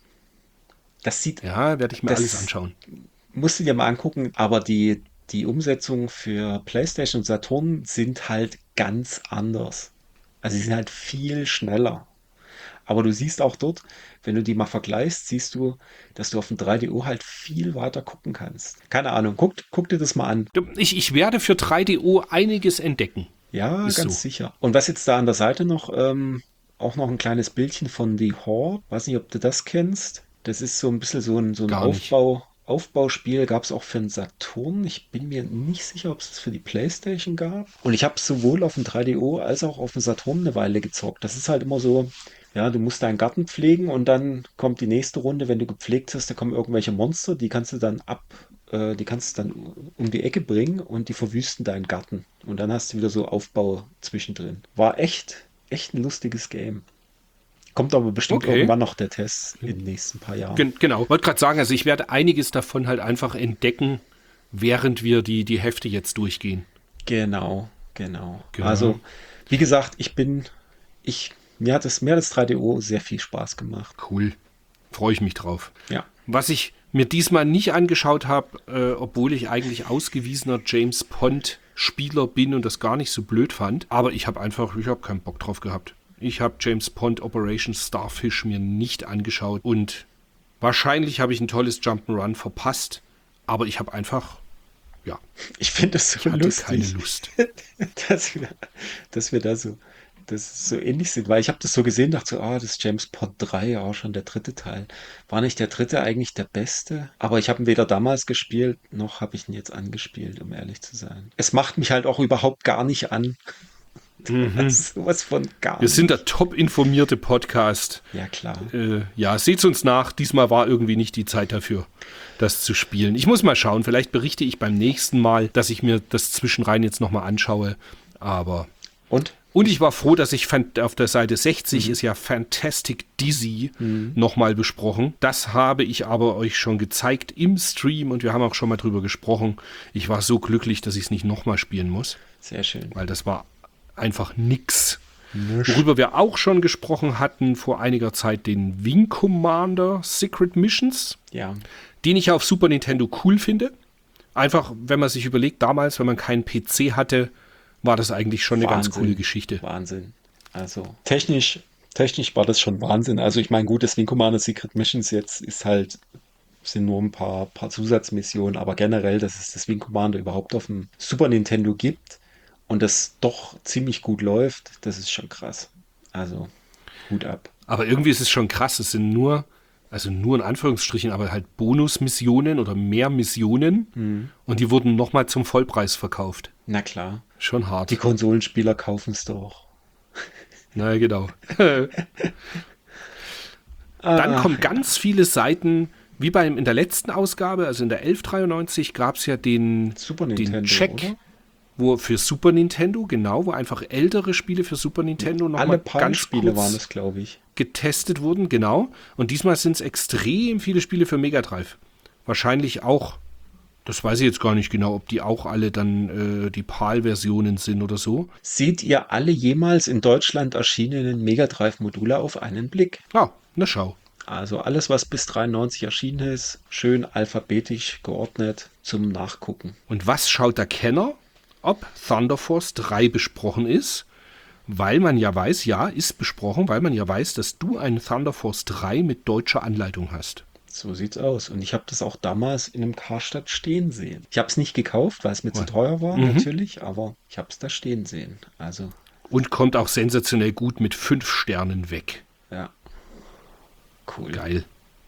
das sieht, Ja, werde ich mir das alles anschauen. musst du dir mal angucken, aber die, die Umsetzungen für PlayStation und Saturn sind halt ganz anders. Also sie sind halt viel schneller. Aber du siehst auch dort, wenn du die mal vergleichst, siehst du, dass du auf dem drei D O halt viel weiter gucken kannst. Keine Ahnung, guck, guck dir das mal an. Ich, ich werde für drei D O einiges entdecken. Ja, Ist ganz so. sicher. Und was jetzt da an der Seite noch, ähm, auch noch ein kleines Bildchen von The Horde. Weiß nicht, ob du das kennst. Das ist so ein bisschen so ein, so ein Gar nicht. Aufbau, Aufbauspiel. Gab es auch für den Saturn. Ich bin mir nicht sicher, ob es das für die PlayStation gab. Und ich habe es sowohl auf dem drei D O als auch auf dem Saturn eine Weile gezockt. Das ist halt immer so, ja, du musst deinen Garten pflegen und dann kommt die nächste Runde, wenn du gepflegt hast, da kommen irgendwelche Monster, die kannst du dann ab, äh, die kannst du dann um die Ecke bringen und die verwüsten deinen Garten. Und dann hast du wieder so Aufbau zwischendrin. War echt, echt ein lustiges Game. Kommt aber bestimmt Okay. irgendwann noch der Test in den nächsten paar Jahren. Gen genau, wollte gerade sagen, also ich werde einiges davon halt einfach entdecken, während wir die, die Hefte jetzt durchgehen. Genau, genau. Genau. Also, wie gesagt, ich bin, ich, mir hat das, mir hat das drei D O sehr viel Spaß gemacht. Cool. Freue ich mich drauf. Ja. Was ich mir diesmal nicht angeschaut habe, äh, obwohl ich eigentlich ausgewiesener James Pond-Spieler bin und das gar nicht so blöd fand, aber ich habe einfach, ich habe keinen Bock drauf gehabt. Ich habe James Pond Operation Starfish mir nicht angeschaut und wahrscheinlich habe ich ein tolles Jump'n'Run verpasst, aber ich habe einfach, ja, Ich finde es so ich hatte lustig, keine Lust. dass wir, dass wir da so, das so ähnlich sind, weil ich habe das so gesehen, dachte so, ah, das ist James Pond drei, ja, schon der dritte Teil. War nicht der dritte eigentlich der beste? Aber ich habe ihn weder damals gespielt, noch habe ich ihn jetzt angespielt, um ehrlich zu sein. Es macht mich halt auch überhaupt gar nicht an. Das ist sowas von gar Wir sind nicht. der top informierte Podcast. Ja, klar. Äh, ja, seht's uns nach. Diesmal war irgendwie nicht die Zeit dafür, das zu spielen. Ich muss mal schauen. Vielleicht berichte ich beim nächsten Mal, dass ich mir das zwischenrein jetzt nochmal anschaue. Aber Und? Und ich war froh, dass ich fan- auf der Seite sechzig mhm. ist ja Fantastic Dizzy mhm. nochmal besprochen. Das habe ich aber euch schon gezeigt im Stream und wir haben auch schon mal drüber gesprochen. Ich war so glücklich, dass ich es nicht nochmal spielen muss. Sehr schön. Weil das war einfach nix. Nisch. Worüber wir auch schon gesprochen hatten vor einiger Zeit, den Wing Commander Secret Missions. Ja. Den ich auf Super Nintendo cool finde. Einfach, wenn man sich überlegt, damals, wenn man keinen P C hatte, war das eigentlich schon eine Wahnsinn. ganz coole Geschichte. Wahnsinn. Also technisch, technisch war das schon Wahnsinn. Also ich meine, gut, das Wing Commander Secret Missions jetzt ist halt, sind nur ein paar, paar Zusatzmissionen, aber generell, dass es das Wing Commander überhaupt auf dem Super Nintendo gibt und das doch ziemlich gut läuft, das ist schon krass. Also Hut ab. Aber irgendwie ist es schon krass, es sind nur, also nur in Anführungsstrichen, aber halt Bonusmissionen oder mehr Missionen Mhm. und die wurden nochmal zum Vollpreis verkauft. Na klar. Schon hart. Die Konsolenspieler kaufen es doch. Na genau. Dann Ach, kommen ganz viele Seiten, wie beim in der letzten Ausgabe, also in der elf dreiundneunzig gab es ja den, Super den Nintendo, Check, oder? wo für Super Nintendo, genau, wo einfach ältere Spiele für Super Nintendo Alle nochmal ganz Palm-Spiele kurz waren es, glaube ich. getestet wurden, genau. Und diesmal sind es extrem viele Spiele für Mega Drive. Wahrscheinlich auch, das weiß ich jetzt gar nicht genau, ob die auch alle dann äh, die PAL-Versionen sind oder so. Seht ihr alle jemals in Deutschland erschienenen Mega Drive-Module auf einen Blick? Ah, na schau. Also alles, was bis dreiundneunzig erschienen ist, schön alphabetisch geordnet zum Nachgucken. Und was schaut der Kenner? Ob Thunder Force drei besprochen ist, weil man ja weiß, ja, ist besprochen, weil man ja weiß, dass du einen Thunder Force drei mit deutscher Anleitung hast. So sieht's aus. Und ich habe das auch damals in einem Karstadt stehen sehen. Ich habe es nicht gekauft, weil es mir zu Was? teuer war, Mhm. natürlich, aber ich habe es da stehen sehen. Also, Und kommt auch sensationell gut mit fünf Sternen weg. ja. Cool. Geil.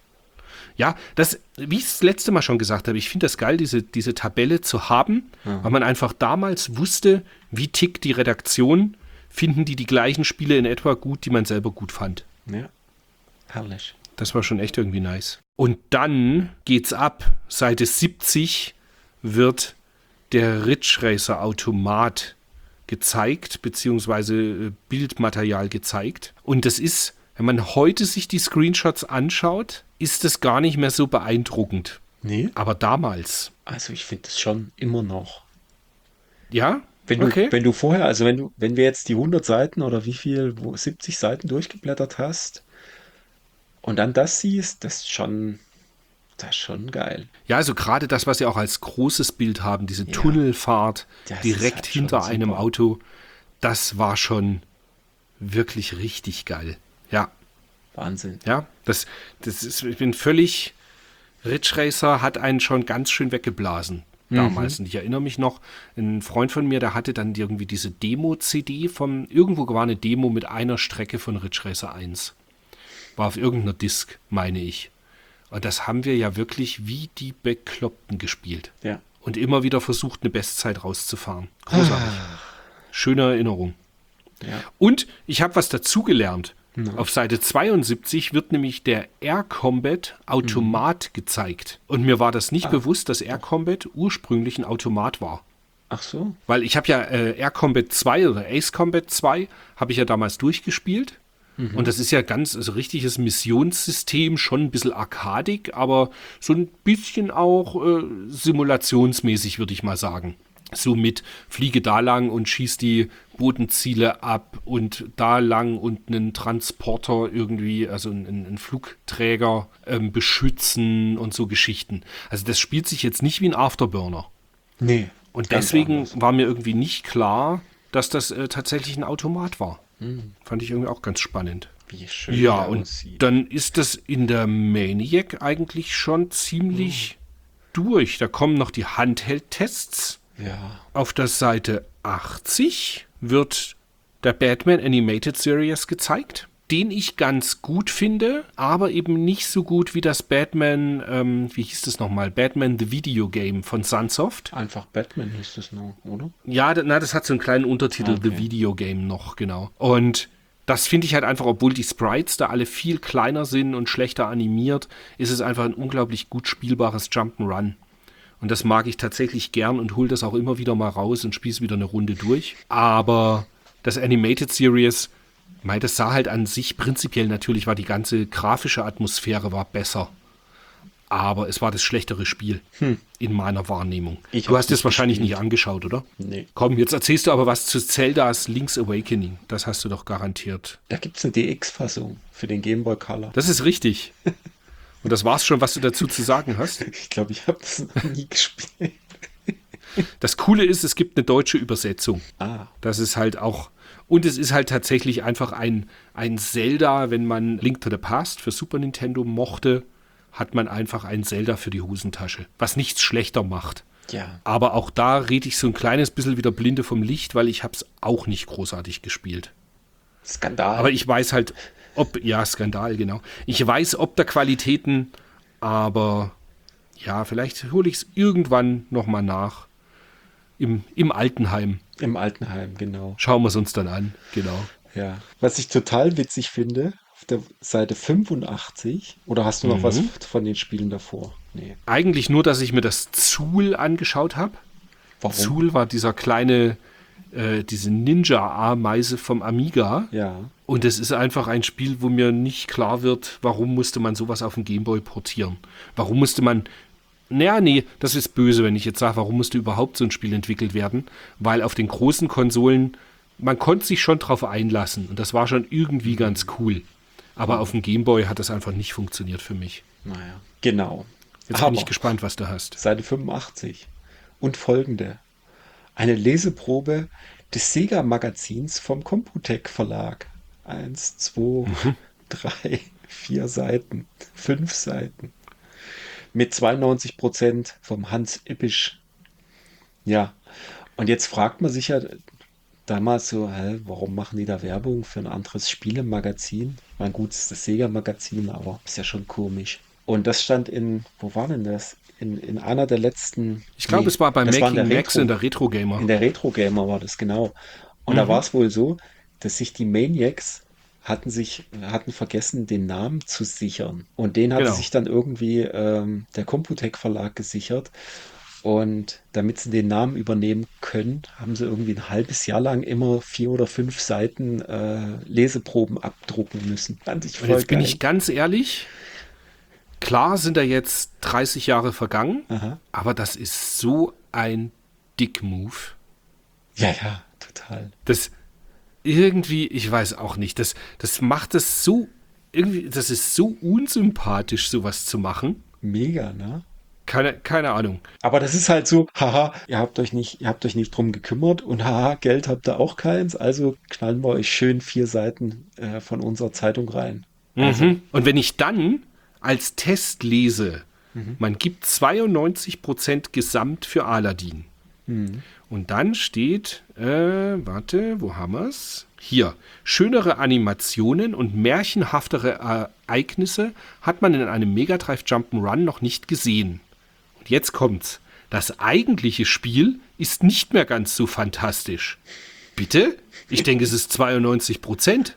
Ja, das, wie ich das letzte Mal schon gesagt habe, ich finde das geil, diese, diese Tabelle zu haben, Ja. weil man einfach damals wusste, wie tickt die Redaktion, finden die die gleichen Spiele in etwa gut, die man selber gut fand. Ja. Herrlich. Das war schon echt irgendwie nice. Und dann geht's ab. Seite siebzig wird der Ridge Racer Automat gezeigt, beziehungsweise äh, Bildmaterial gezeigt. Und das ist, wenn man heute sich die Screenshots anschaut, ist das gar nicht mehr so beeindruckend. Nee. Aber damals, Also ich finde es schon immer noch. ja, Wenn du, okay. wenn du vorher, also wenn du, wenn wir jetzt die hundert Seiten oder wie viel, wo siebzig Seiten durchgeblättert hast und dann das siehst, das ist schon, das ist schon geil. Ja, also gerade das, was sie auch als großes Bild haben, diese Ja. Tunnelfahrt Das ist direkt halt schon hinter einem super. Auto, das war schon wirklich richtig geil. Ja. Wahnsinn. Ja, das, das ist, ich bin völlig, Ridge Racer hat einen schon ganz schön weggeblasen damals. Und ich erinnere mich noch, ein Freund von mir, der hatte dann irgendwie diese Demo-C D vom, irgendwo war eine Demo mit einer Strecke von Ridge Racer eins. War auf irgendeiner Disc, meine ich. Und das haben wir ja wirklich wie die Bekloppten gespielt. Ja. Und immer wieder versucht, eine Bestzeit rauszufahren. Großartig. Schöne Erinnerung. Ja. Und ich habe was dazugelernt. Na. Auf Seite zweiundsiebzig wird nämlich der Air Combat Automat gezeigt. Und mir war das nicht bewusst, dass Air Combat ursprünglich ein Automat war. Ach so. Weil ich habe ja äh, Air Combat zwei oder Ace Combat zwei habe ich ja damals durchgespielt. Und das ist ja ganz, also richtiges Missionssystem, schon ein bisschen arkadig, aber so ein bisschen auch äh, simulationsmäßig, würde ich mal sagen. So mit fliege da lang und schieß die Bodenziele ab und da lang und einen Transporter irgendwie, also einen, einen Flugträger ähm, beschützen und so Geschichten. Also das spielt sich jetzt nicht wie ein Afterburner. Nee. Und ganz deswegen anders. war mir irgendwie nicht klar, dass das äh, tatsächlich ein Automat war. Fand ich irgendwie auch ganz spannend. Wie schön Ja, der und aussieht. dann ist das in der Maniac eigentlich schon ziemlich durch. Da kommen noch die Handheld-Tests. Ja. Auf der Seite achtzig wird der Batman Animated Series gezeigt, den ich ganz gut finde, aber eben nicht so gut wie das Batman, ähm, wie hieß das nochmal? Batman The Video Game von Sunsoft. Einfach Batman hieß das nur, oder? Ja, da- na, das hat so einen kleinen Untertitel, Okay. The Video Game noch, genau. Und das finde ich halt einfach, obwohl die Sprites da alle viel kleiner sind und schlechter animiert, ist es einfach ein unglaublich gut spielbares Jump'n'Run. Und das mag ich tatsächlich gern und hole das auch immer wieder mal raus und spiele es wieder eine Runde durch. Aber das Animated Series, mei, das sah halt an sich prinzipiell natürlich, war die ganze grafische Atmosphäre war besser. Aber es war das schlechtere Spiel Hm. in meiner Wahrnehmung. Ich Du hab's hast es nicht wahrscheinlich gespielt. nicht angeschaut, oder? Nee. Komm, jetzt erzählst du aber was zu Zeldas Link's Awakening. Das hast du doch garantiert. Da gibt es eine D X-Fassung für den Game Boy Color. Das ist richtig. Und das war's schon, was du dazu zu sagen hast. Ich glaube, ich habe das noch nie gespielt. Das Coole ist, es gibt eine deutsche Übersetzung. Ah, Das ist halt auch. Und es ist halt tatsächlich einfach ein, ein Zelda, wenn man Link to the Past für Super Nintendo mochte, hat man einfach ein Zelda für die Hosentasche, was nichts schlechter macht. ja. Aber auch da rede ich so ein kleines bisschen wieder blinde vom Licht, weil ich habe es auch nicht großartig gespielt. Skandal. Aber ich weiß halt, ob, ja, Skandal, genau. Ich weiß, ob der Qualitäten, aber ja, vielleicht hole ich es irgendwann nochmal nach. Im, Im Altenheim. Im Altenheim, genau. Schauen wir es uns dann an, genau. Ja. Was ich total witzig finde, auf der Seite fünfundachtzig, oder hast du noch Mhm. was von den Spielen davor? Nee. Eigentlich nur, dass ich mir das Zool angeschaut habe. Warum? Zool war dieser kleine, äh, diese Ninja-Ameise vom Amiga. Ja. Und es ist einfach ein Spiel, wo mir nicht klar wird, warum musste man sowas auf den Gameboy portieren? Warum musste man, naja, nee, das ist böse, wenn ich jetzt sage, warum musste überhaupt so ein Spiel entwickelt werden? Weil auf den großen Konsolen, man konnte sich schon drauf einlassen und das war schon irgendwie ganz cool. Aber auf dem Gameboy hat das einfach nicht funktioniert für mich. Naja. Genau. Jetzt Aber bin ich gespannt, was du hast. Seite fünfundachtzig und folgende. Eine Leseprobe des Sega-Magazins vom Computec Verlag. Eins, zwei, drei, vier Seiten, fünf Seiten. Mit zweiundneunzig Prozent vom Hans Ippisch. Ja, und jetzt fragt man sich ja damals so, hä, warum machen die da Werbung für ein anderes Spielemagazin? Mein gut, es ist das Sega-Magazin, aber ist ja schon komisch. Und das stand in, wo war denn das? In, in einer der letzten. Ich glaube, nee, es war bei das war in Making der Max Retro- in der Retro Gamer. in der Retro Gamer war das, genau. Und da war es wohl so, dass sich die Maniacs hatten sich, hatten vergessen, den Namen zu sichern. Und den hatte Genau. sich dann irgendwie ähm, der Computec Verlag gesichert. Und damit sie den Namen übernehmen können, haben sie irgendwie ein halbes Jahr lang immer vier oder fünf Seiten äh, Leseproben abdrucken müssen. Fand ich Und voll jetzt bin geil. ich ganz ehrlich, klar sind da jetzt dreißig Jahre vergangen, Aha. aber das ist so ein Dick-Move. Ja, ja, total. Das irgendwie, ich weiß auch nicht, das, das macht es so, irgendwie, das ist so unsympathisch, sowas zu machen. Mega, ne? Keine, keine Ahnung. Aber das ist halt so, haha, ihr habt euch nicht, ihr habt euch nicht drum gekümmert und haha, Geld habt ihr auch keins, also knallen wir euch schön vier Seiten äh, von unserer Zeitung rein. Also, Mhm. Und wenn ich dann als Test lese, man gibt zweiundneunzig Prozent Gesamt für Aladdin. Und dann steht, äh, warte, wo haben wir's? Hier, schönere Animationen und märchenhaftere Ereignisse hat man in einem Mega Drive Jump'n'Run noch nicht gesehen. Und jetzt kommt's. Das eigentliche Spiel ist nicht mehr ganz so fantastisch. Bitte? Ich denke, es ist zweiundneunzig Prozent.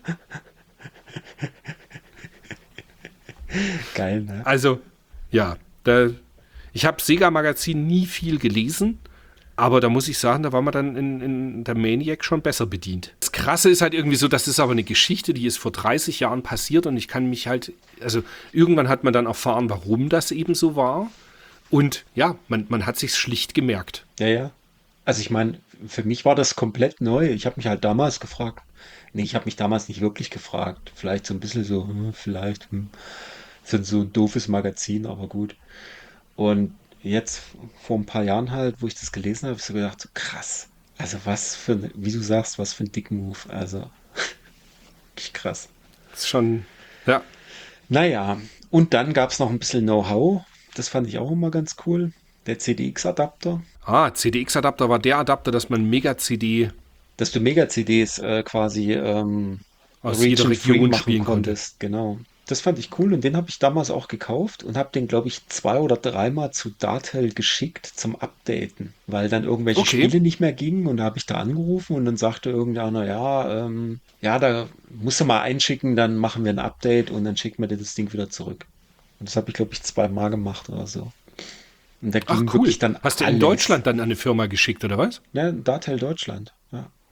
geil, ne? Also, ja, da, ich habe Sega-Magazin nie viel gelesen, aber da muss ich sagen, da war man dann in, in der Maniac schon besser bedient. Das Krasse ist halt irgendwie so, das ist aber eine Geschichte, die ist vor dreißig Jahren passiert und ich kann mich halt, also irgendwann hat man dann erfahren, warum das eben so war und ja, man, man hat sich's schlicht gemerkt. Ja, ja. Also ich meine, für mich war das komplett neu. Ich habe mich halt damals gefragt. Nee, ich habe mich damals nicht wirklich gefragt. Vielleicht so ein bisschen so, hm, vielleicht hm, sind so ein doofes Magazin, aber gut. Und jetzt vor ein paar Jahren halt, wo ich das gelesen habe, habe ich so gedacht, so krass. Also was für, ein- wie du sagst, was für ein dicken Move. Also wirklich krass. Das ist schon, ja, Naja, und dann gab es noch ein bisschen Know-how. Das fand ich auch immer ganz cool. Der C D X-Adapter, ah, C D X-Adapter war der Adapter, dass man Mega-C D dass du Mega-C Ds äh, quasi ähm, aus jeder Region-free Region machen spielen konnte. konntest. Genau. Das fand ich cool und den habe ich damals auch gekauft und habe den, glaube ich, zwei oder dreimal zu Dartel geschickt zum Updaten, weil dann irgendwelche Okay. Spiele nicht mehr gingen und da habe ich da angerufen und dann sagte irgendeiner, ja, ähm, ja, da musst du mal einschicken, dann machen wir ein Update und dann schicken wir dir das Ding wieder zurück. Und das habe ich, glaube ich, zweimal gemacht oder so. Und da Ach ging cool. wirklich dann Hast du in alles. Deutschland dann an eine Firma geschickt, oder was? Ja, Dartel Deutschland. Ja.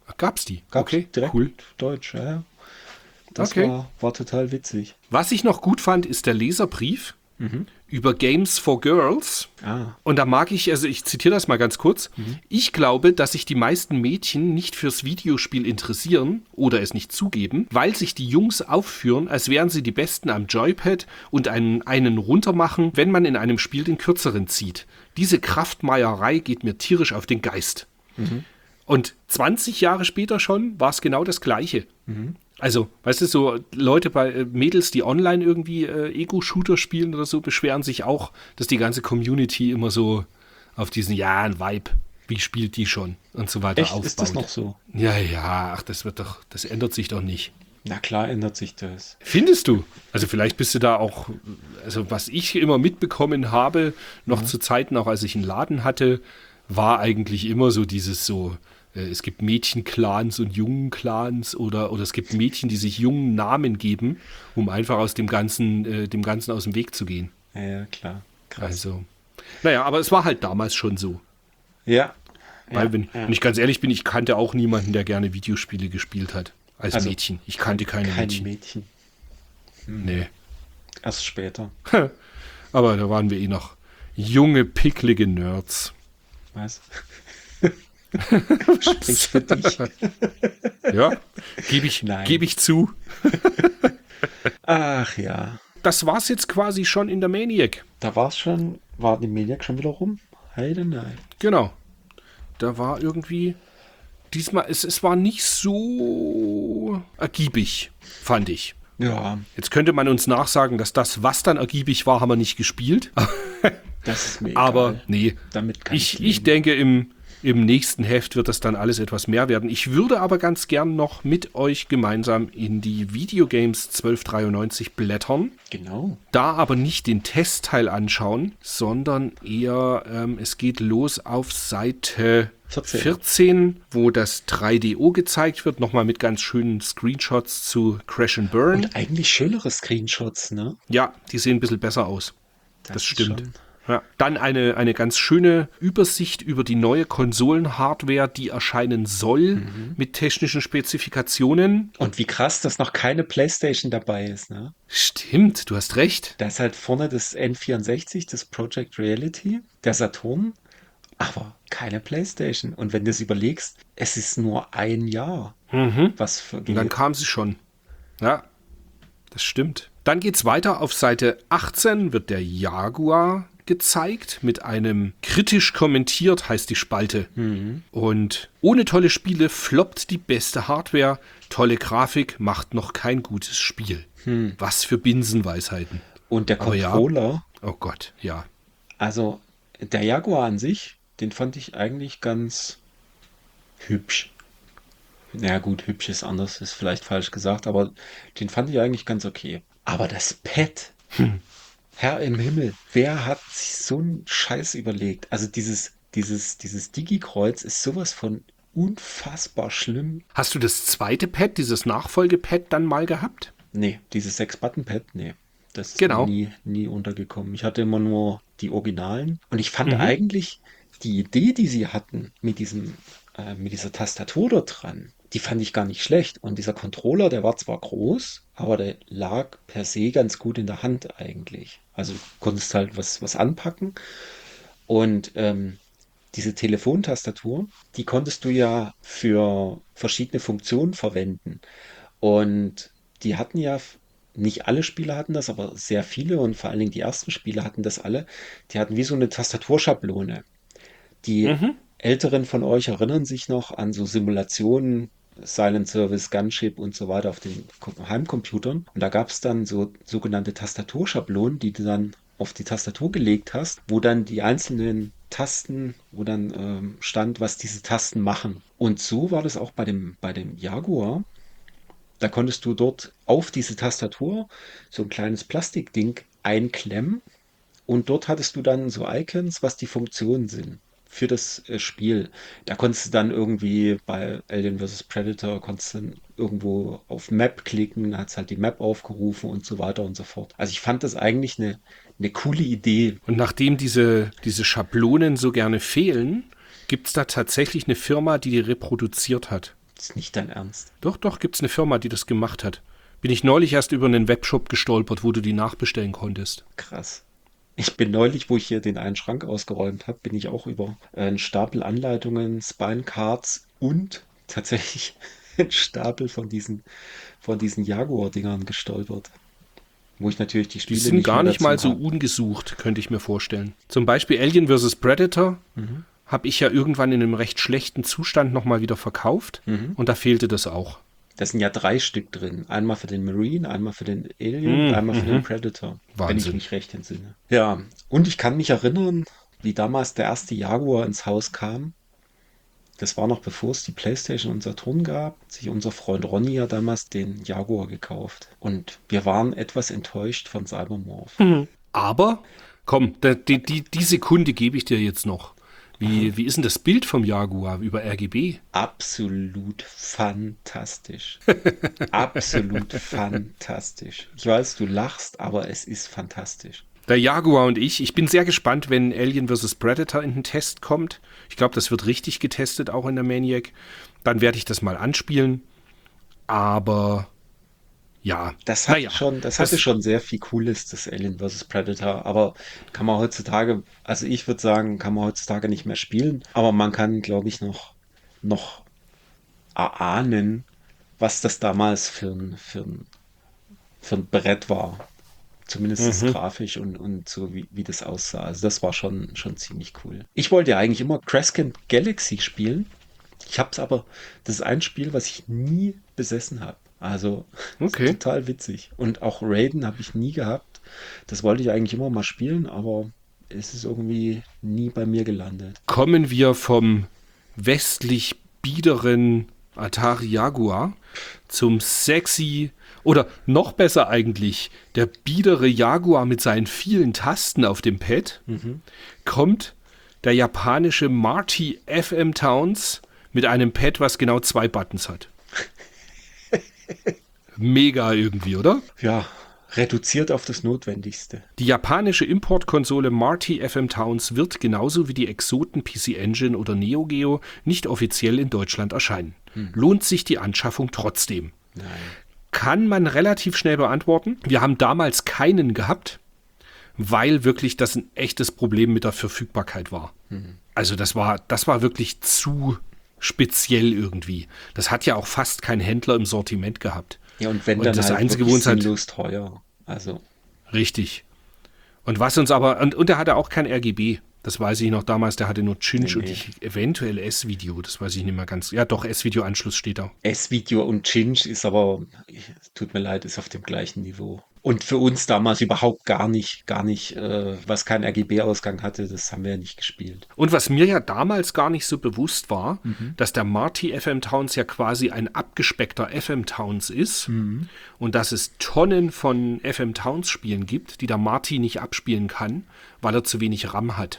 Gab's die? Gab's Okay, direkt cool. Deutsch, ja. Ja. Das Okay. war, war total witzig. Was ich noch gut fand, ist der Leserbrief Mhm. über Games for Girls. Ah, Und da mag ich, also ich zitiere das mal ganz kurz. Ich glaube, dass sich die meisten Mädchen nicht fürs Videospiel interessieren oder es nicht zugeben, weil sich die Jungs aufführen, als wären sie die Besten am Joypad und einen, einen runtermachen, wenn man in einem Spiel den kürzeren zieht. Diese Kraftmeierei geht mir tierisch auf den Geist. Und zwanzig Jahre später schon war es genau das Gleiche. Also, weißt du, so Leute bei äh, Mädels, die online irgendwie äh, Ego-Shooter spielen oder so, beschweren sich auch, dass die ganze Community immer so auf diesen, ja, ein Vibe, wie spielt die schon und so weiter echt? aufbaut. Ist das noch so? Ja, ja, ach, das wird doch, das ändert sich doch nicht. Na klar ändert sich das. Findest du? Also vielleicht bist du da auch, also was ich immer mitbekommen habe, noch zu Zeiten, auch als ich einen Laden hatte, war eigentlich immer so dieses so, äh, es gibt Mädchenclans und Jungenclans oder, oder es gibt Mädchen, die sich jungen Namen geben, um einfach aus dem Ganzen, äh, dem Ganzen aus dem Weg zu gehen. Ja, ja, klar. Krass. Also, naja, aber es war halt damals schon so. Ja. Weil, ja, wenn, ja. wenn ich ganz ehrlich bin, ich kannte auch niemanden, der gerne Videospiele gespielt hat. Als Also, Mädchen. Ich kannte keine, Kein Mädchen. Mädchen. Nee. Erst später. Aber da waren wir eh noch junge, picklige Nerds. Was? Sprich für dich. Ja, gebe ich, Nein. geb ich zu. Ach ja. Das war's jetzt quasi schon in der Maniac. Da war's schon, war die Maniac schon wieder rum? Heide nein. Genau. Da war irgendwie, diesmal, es, es war nicht so ergiebig, fand ich. Ja, Jetzt könnte man uns nachsagen, dass das, was dann ergiebig war, haben wir nicht gespielt. das ist mir egal. Aber nee, Damit kann ich ich, leben. ich denke, im, im nächsten Heft wird das dann alles etwas mehr werden. Ich würde aber ganz gern noch mit euch gemeinsam in die Videogames zwölf dreiundneunzig blättern. Genau. Da aber nicht den Testteil anschauen, sondern eher, ähm, es geht los auf Seite vierzehn. vierzehn, wo das drei D O gezeigt wird, nochmal mit ganz schönen Screenshots zu Crash and Burn. Und eigentlich schönere Screenshots, ne? Ja, die sehen ein bisschen besser aus. Das, ist stimmt. schon- Ja. Dann eine, eine ganz schöne Übersicht über die neue Konsolenhardware, die erscheinen soll, mit technischen Spezifikationen. Und wie krass, dass noch keine PlayStation dabei ist, ne? Stimmt, du hast recht. Da ist halt vorne das N vierundsechzig, das Project Reality, der Saturn, aber keine PlayStation. Und wenn du es überlegst, es ist nur ein Jahr, Mhm. was Und dann vergeht. kam sie schon. Ja, das stimmt. Dann geht's weiter. Auf Seite achtzehn wird der Jaguar gezeigt mit einem kritisch kommentiert, heißt die Spalte. Und ohne tolle Spiele floppt die beste Hardware. Tolle Grafik macht noch kein gutes Spiel. Was für Binsenweisheiten. Und der Aber ja. Controller, Oh Gott, ja. also der Jaguar an sich, den fand ich eigentlich ganz hübsch. Ja gut, hübsch ist anders, ist vielleicht falsch gesagt, aber den fand ich eigentlich ganz okay. Aber das Pad, Herr im Himmel, wer hat sich so einen Scheiß überlegt? Also dieses, dieses, dieses Digi-Kreuz ist sowas von unfassbar schlimm. Hast du das zweite Pad, dieses Nachfolgepad dann mal gehabt? Nee, dieses Sechs-Button-Pad, nee. Das ist Genau. mir nie, nie untergekommen. Ich hatte immer nur die Originalen. Und ich fand Mhm. eigentlich die Idee, die sie hatten mit diesem, äh, mit dieser Tastatur da dran, die fand ich gar nicht schlecht. Und dieser Controller, der war zwar groß, aber der lag per se ganz gut in der Hand eigentlich. Also du konntest halt was, was anpacken. Und ähm, diese Telefontastatur, die konntest du ja für verschiedene Funktionen verwenden. Und die hatten ja, nicht alle Spiele hatten das, aber sehr viele und vor allen Dingen die ersten Spiele hatten das alle. Die hatten wie so eine Tastaturschablone. Die Mhm. Älteren von euch erinnern sich noch an so Simulationen, Silent Service, Gunship und so weiter auf den Ko- Heimcomputern. Und da gab es dann so sogenannte Tastaturschablonen, die du dann auf die Tastatur gelegt hast, wo dann die einzelnen Tasten, wo dann ähm, stand, was diese Tasten machen. Und so war das auch bei dem, bei dem Jaguar. Da konntest du dort auf diese Tastatur so ein kleines Plastikding einklemmen und dort hattest du dann so Icons, was die Funktionen sind für das äh, Spiel. Da konntest du dann irgendwie bei Alien versus. Predator konntest du dann irgendwo auf Map klicken, dann hat es halt die Map aufgerufen und so weiter und so fort. Also ich fand das eigentlich eine, eine coole Idee. Und nachdem diese, diese Schablonen so gerne fehlen, gibt es da tatsächlich eine Firma, die die reproduziert hat. ist nicht dein Ernst. Doch, doch, gibt's eine Firma, die das gemacht hat. Bin ich neulich erst über einen Webshop gestolpert, wo du die nachbestellen konntest. Krass. Ich bin neulich, wo ich hier den einen Schrank ausgeräumt habe, bin ich auch über einen Stapel Anleitungen, Spine-Cards und tatsächlich einen Stapel von diesen, von diesen Jaguar-Dingern gestolpert. Wo ich natürlich die Die Spiele sind nicht gar mehr nicht mal dazu so habe. ungesucht, könnte ich mir vorstellen. Zum Beispiel Alien versus. Predator Mhm. habe ich ja irgendwann in einem recht schlechten Zustand nochmal wieder verkauft. Mhm. Und da fehlte das auch. Da sind ja drei Stück drin. Einmal für den Marine, einmal für den Alien und Mhm, einmal für mhm. den Predator. Wenn ich Wahnsinn. mich recht entsinne. Ja, und ich kann mich erinnern, wie damals der erste Jaguar ins Haus kam. Das war noch bevor es die PlayStation und Saturn gab. Hat sich unser Freund Ronny ja damals den Jaguar gekauft. Und wir waren etwas enttäuscht von Cybermorph. Aber, komm, da, die, die, die Sekunde gebe ich dir jetzt noch. Wie, wie ist denn das Bild vom Jaguar über R G B? Absolut fantastisch. Absolut fantastisch. Ich weiß, du lachst, aber es ist fantastisch. Der Jaguar und ich, ich bin sehr gespannt, wenn Alien versus. Predator in den Test kommt. Ich glaube, das wird richtig getestet, auch in der Maniac. Dann werde ich das mal anspielen. Aber ja, Das hatte naja, schon, das hatte schon sehr viel Cooles, das Alien versus. Predator, aber kann man heutzutage, also ich würde sagen, kann man heutzutage nicht mehr spielen, aber man kann, glaube ich, noch, noch erahnen, was das damals für ein, für ein, für ein Brett war. Zumindest Mhm. grafisch und, und so, wie, wie das aussah. Also das war schon, schon ziemlich cool. Ich wollte ja eigentlich immer Crescent Galaxy spielen. Ich habe es aber, das ist ein Spiel, was ich nie besessen habe. Also ist Okay. total witzig. Und auch Raiden habe ich nie gehabt. Das wollte ich eigentlich immer mal spielen, aber es ist irgendwie nie bei mir gelandet. Kommen wir vom westlich biederen Atari Jaguar zum sexy oder noch besser eigentlich, der biedere Jaguar mit seinen vielen Tasten auf dem Pad, Mhm. kommt der japanische Marty F M Towns mit einem Pad, was genau zwei Buttons hat. Mega irgendwie, oder? Ja, reduziert auf das Notwendigste. Die japanische Importkonsole Marty F M Towns wird genauso wie die Exoten P C Engine oder Neo Geo nicht offiziell in Deutschland erscheinen. Lohnt sich die Anschaffung trotzdem? Nein. Kann man relativ schnell beantworten. Wir haben damals keinen gehabt, weil wirklich das ein echtes Problem mit der Verfügbarkeit war. Also das war, das war wirklich zu speziell irgendwie. Das hat ja auch fast kein Händler im Sortiment gehabt. Ja, und wenn Und dann das halt Einzige, wo wirklich uns halt sinnlos teuer. Also, richtig. Und was uns aber, und, und er hatte auch kein R G B. Das weiß ich noch damals, der hatte nur Cinch Nee, und nee. ich, eventuell S-Video. Das weiß ich nicht mehr ganz. Ja, doch, S-Video-Anschluss steht da. S-Video und Ginge ist aber, tut mir leid, ist auf dem gleichen Niveau. Und für uns damals überhaupt gar nicht, gar nicht, äh, was keinen R G B-Ausgang hatte, das haben wir ja nicht gespielt. Und was mir ja damals gar nicht so bewusst war, dass der Marty F M Towns ja quasi ein abgespeckter F M Towns ist und dass es Tonnen von F M Towns Spielen gibt, die der Marty nicht abspielen kann, weil er zu wenig RAM hat.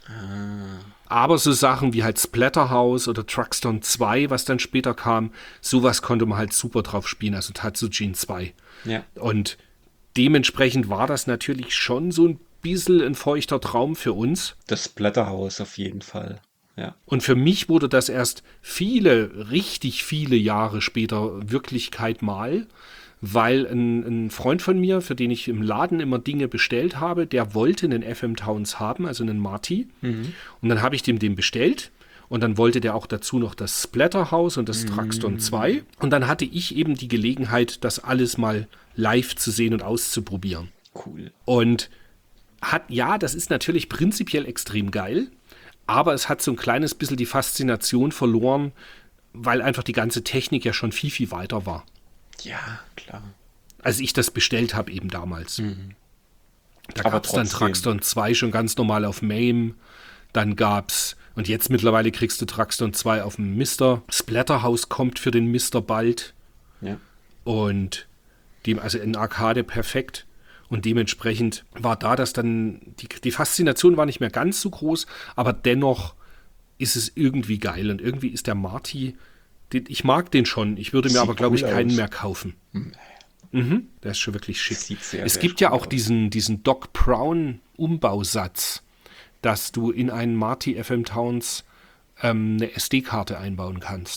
Aber so Sachen wie halt Splatterhouse oder Truckstone zwei, was dann später kam, sowas konnte man halt super drauf spielen, also Tatsujin zwei. Ja. Und dementsprechend war das natürlich schon so ein bisschen ein feuchter Traum für uns. Das Splatterhouse auf jeden Fall. Ja. Und für mich wurde das erst viele, richtig viele Jahre später Wirklichkeit mal, weil ein, ein Freund von mir, für den ich im Laden immer Dinge bestellt habe, der wollte einen F M Towns haben, also einen Marty. Und dann habe ich dem den bestellt. Und dann wollte der auch dazu noch das Splatterhouse und das Truckstone zwei. Und dann hatte ich eben die Gelegenheit, das alles mal live zu sehen und auszuprobieren. Cool. Und hat, ja, das ist natürlich prinzipiell extrem geil, aber es hat so ein kleines bisschen die Faszination verloren, weil einfach die ganze Technik ja schon viel, viel weiter war, Ja, klar. als ich das bestellt habe eben damals. Da Aber gab es dann trotzdem. Truckstone zwei schon ganz normal auf MAME, dann gab's, und jetzt mittlerweile kriegst du Truckstone zwei auf dem Mister. Splatterhouse kommt für den Mister bald Ja. und dem, also in Arcade perfekt. Und dementsprechend war da das dann, die, die Faszination war nicht mehr ganz so groß, aber dennoch ist es irgendwie geil. Und irgendwie ist der Marty, den, ich mag den schon, ich würde mir Sieht aber, glaube ich, cool keinen aus. mehr kaufen. Mhm, der ist schon wirklich schick. Sieht sehr, es sehr gibt ja cool auch aus. diesen, diesen Doc Brown Umbausatz, dass du in einen Marty F M Towns ähm, eine S D-Karte einbauen kannst.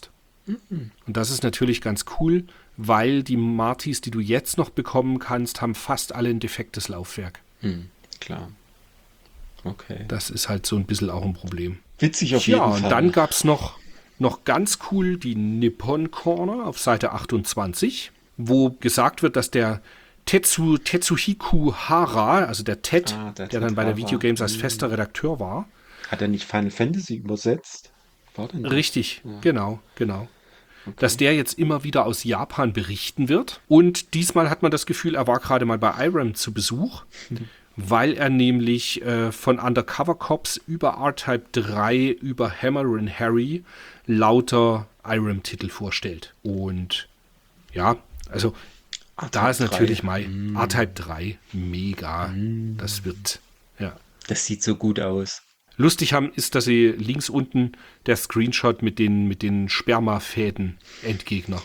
Und das ist natürlich ganz cool, weil die Martis, die du jetzt noch bekommen kannst, haben fast alle ein defektes Laufwerk. Hm, klar. Okay. Das ist halt so ein bisschen auch ein Problem. Witzig auf Ja, jeden und Fall. dann gab es noch, noch ganz cool die Nippon Corner auf Seite achtundzwanzig, wo gesagt wird, dass der Tetsu, Tetsuhiku Hara, also der Ted, Ah, der, der dann Ted bei der Hara. Videogames als Mhm. fester Redakteur war. Hat er nicht Final Fantasy übersetzt? War denn das? Richtig, Ja. genau, genau. Okay. Dass der jetzt immer wieder aus Japan berichten wird. Und diesmal hat man das Gefühl, er war gerade mal bei I R A M zu Besuch, weil er nämlich äh, von Undercover Cops über R-Type drei über Hammer and Harry lauter I R A M-Titel vorstellt. Und ja, also da ist natürlich mal Mm. R-Type drei mega. Das wird, ja. Das sieht so gut aus. Lustig haben ist, dass sie links unten der Screenshot mit den, mit den Spermafäden Endgegner.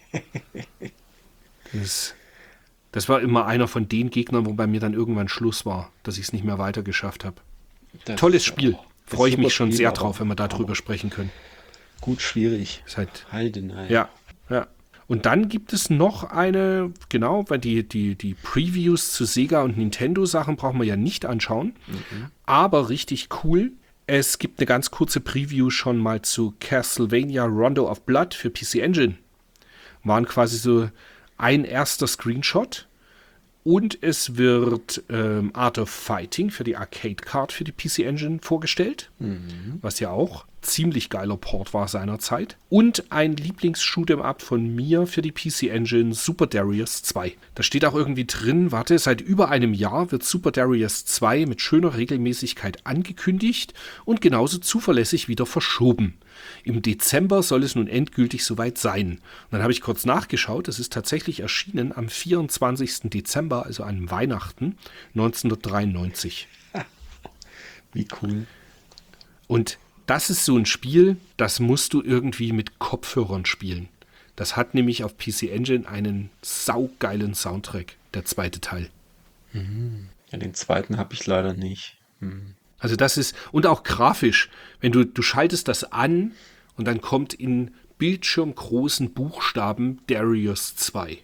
Das, das war immer einer von den Gegnern, wo bei mir dann irgendwann Schluss war, dass ich es nicht mehr weiter geschafft habe. Das Tolles ist Spiel. auch- das Freue ist ich mich super schon Spiel, sehr aber- drauf, wenn wir darüber aber sprechen können. Gut schwierig. Ist halt, Heidenheim. ja, ja. Und dann gibt es noch eine, genau, weil die, die, die Previews zu Sega und Nintendo-Sachen brauchen wir ja nicht anschauen. Aber richtig cool. Es gibt eine ganz kurze Preview schon mal zu Castlevania Rondo of Blood für P C Engine. Waren quasi so ein erster Screenshot. Und es wird ähm, Art of Fighting für die Arcade Card für die P C Engine vorgestellt, was ja auch ziemlich geiler Port war seinerzeit. Und ein Lieblings-Shoot'em-up von mir für die P C Engine, Super Darius zwei. Da steht auch irgendwie drin, warte, seit über einem Jahr wird Super Darius zwei mit schöner Regelmäßigkeit angekündigt und genauso zuverlässig wieder verschoben. Im Dezember soll es nun endgültig soweit sein. Und dann habe ich kurz nachgeschaut, es ist tatsächlich erschienen am vierundzwanzigsten Dezember, also an Weihnachten neunzehnhundertdreiundneunzig. Wie cool. Und das ist so ein Spiel, das musst du irgendwie mit Kopfhörern spielen. Das hat nämlich auf P C Engine einen saugeilen Soundtrack, der zweite Teil. Ja, den zweiten habe ich leider nicht. Hm. Also das ist, und auch grafisch, wenn du, du schaltest das an und dann kommt in bildschirmgroßen Buchstaben Darius zwei.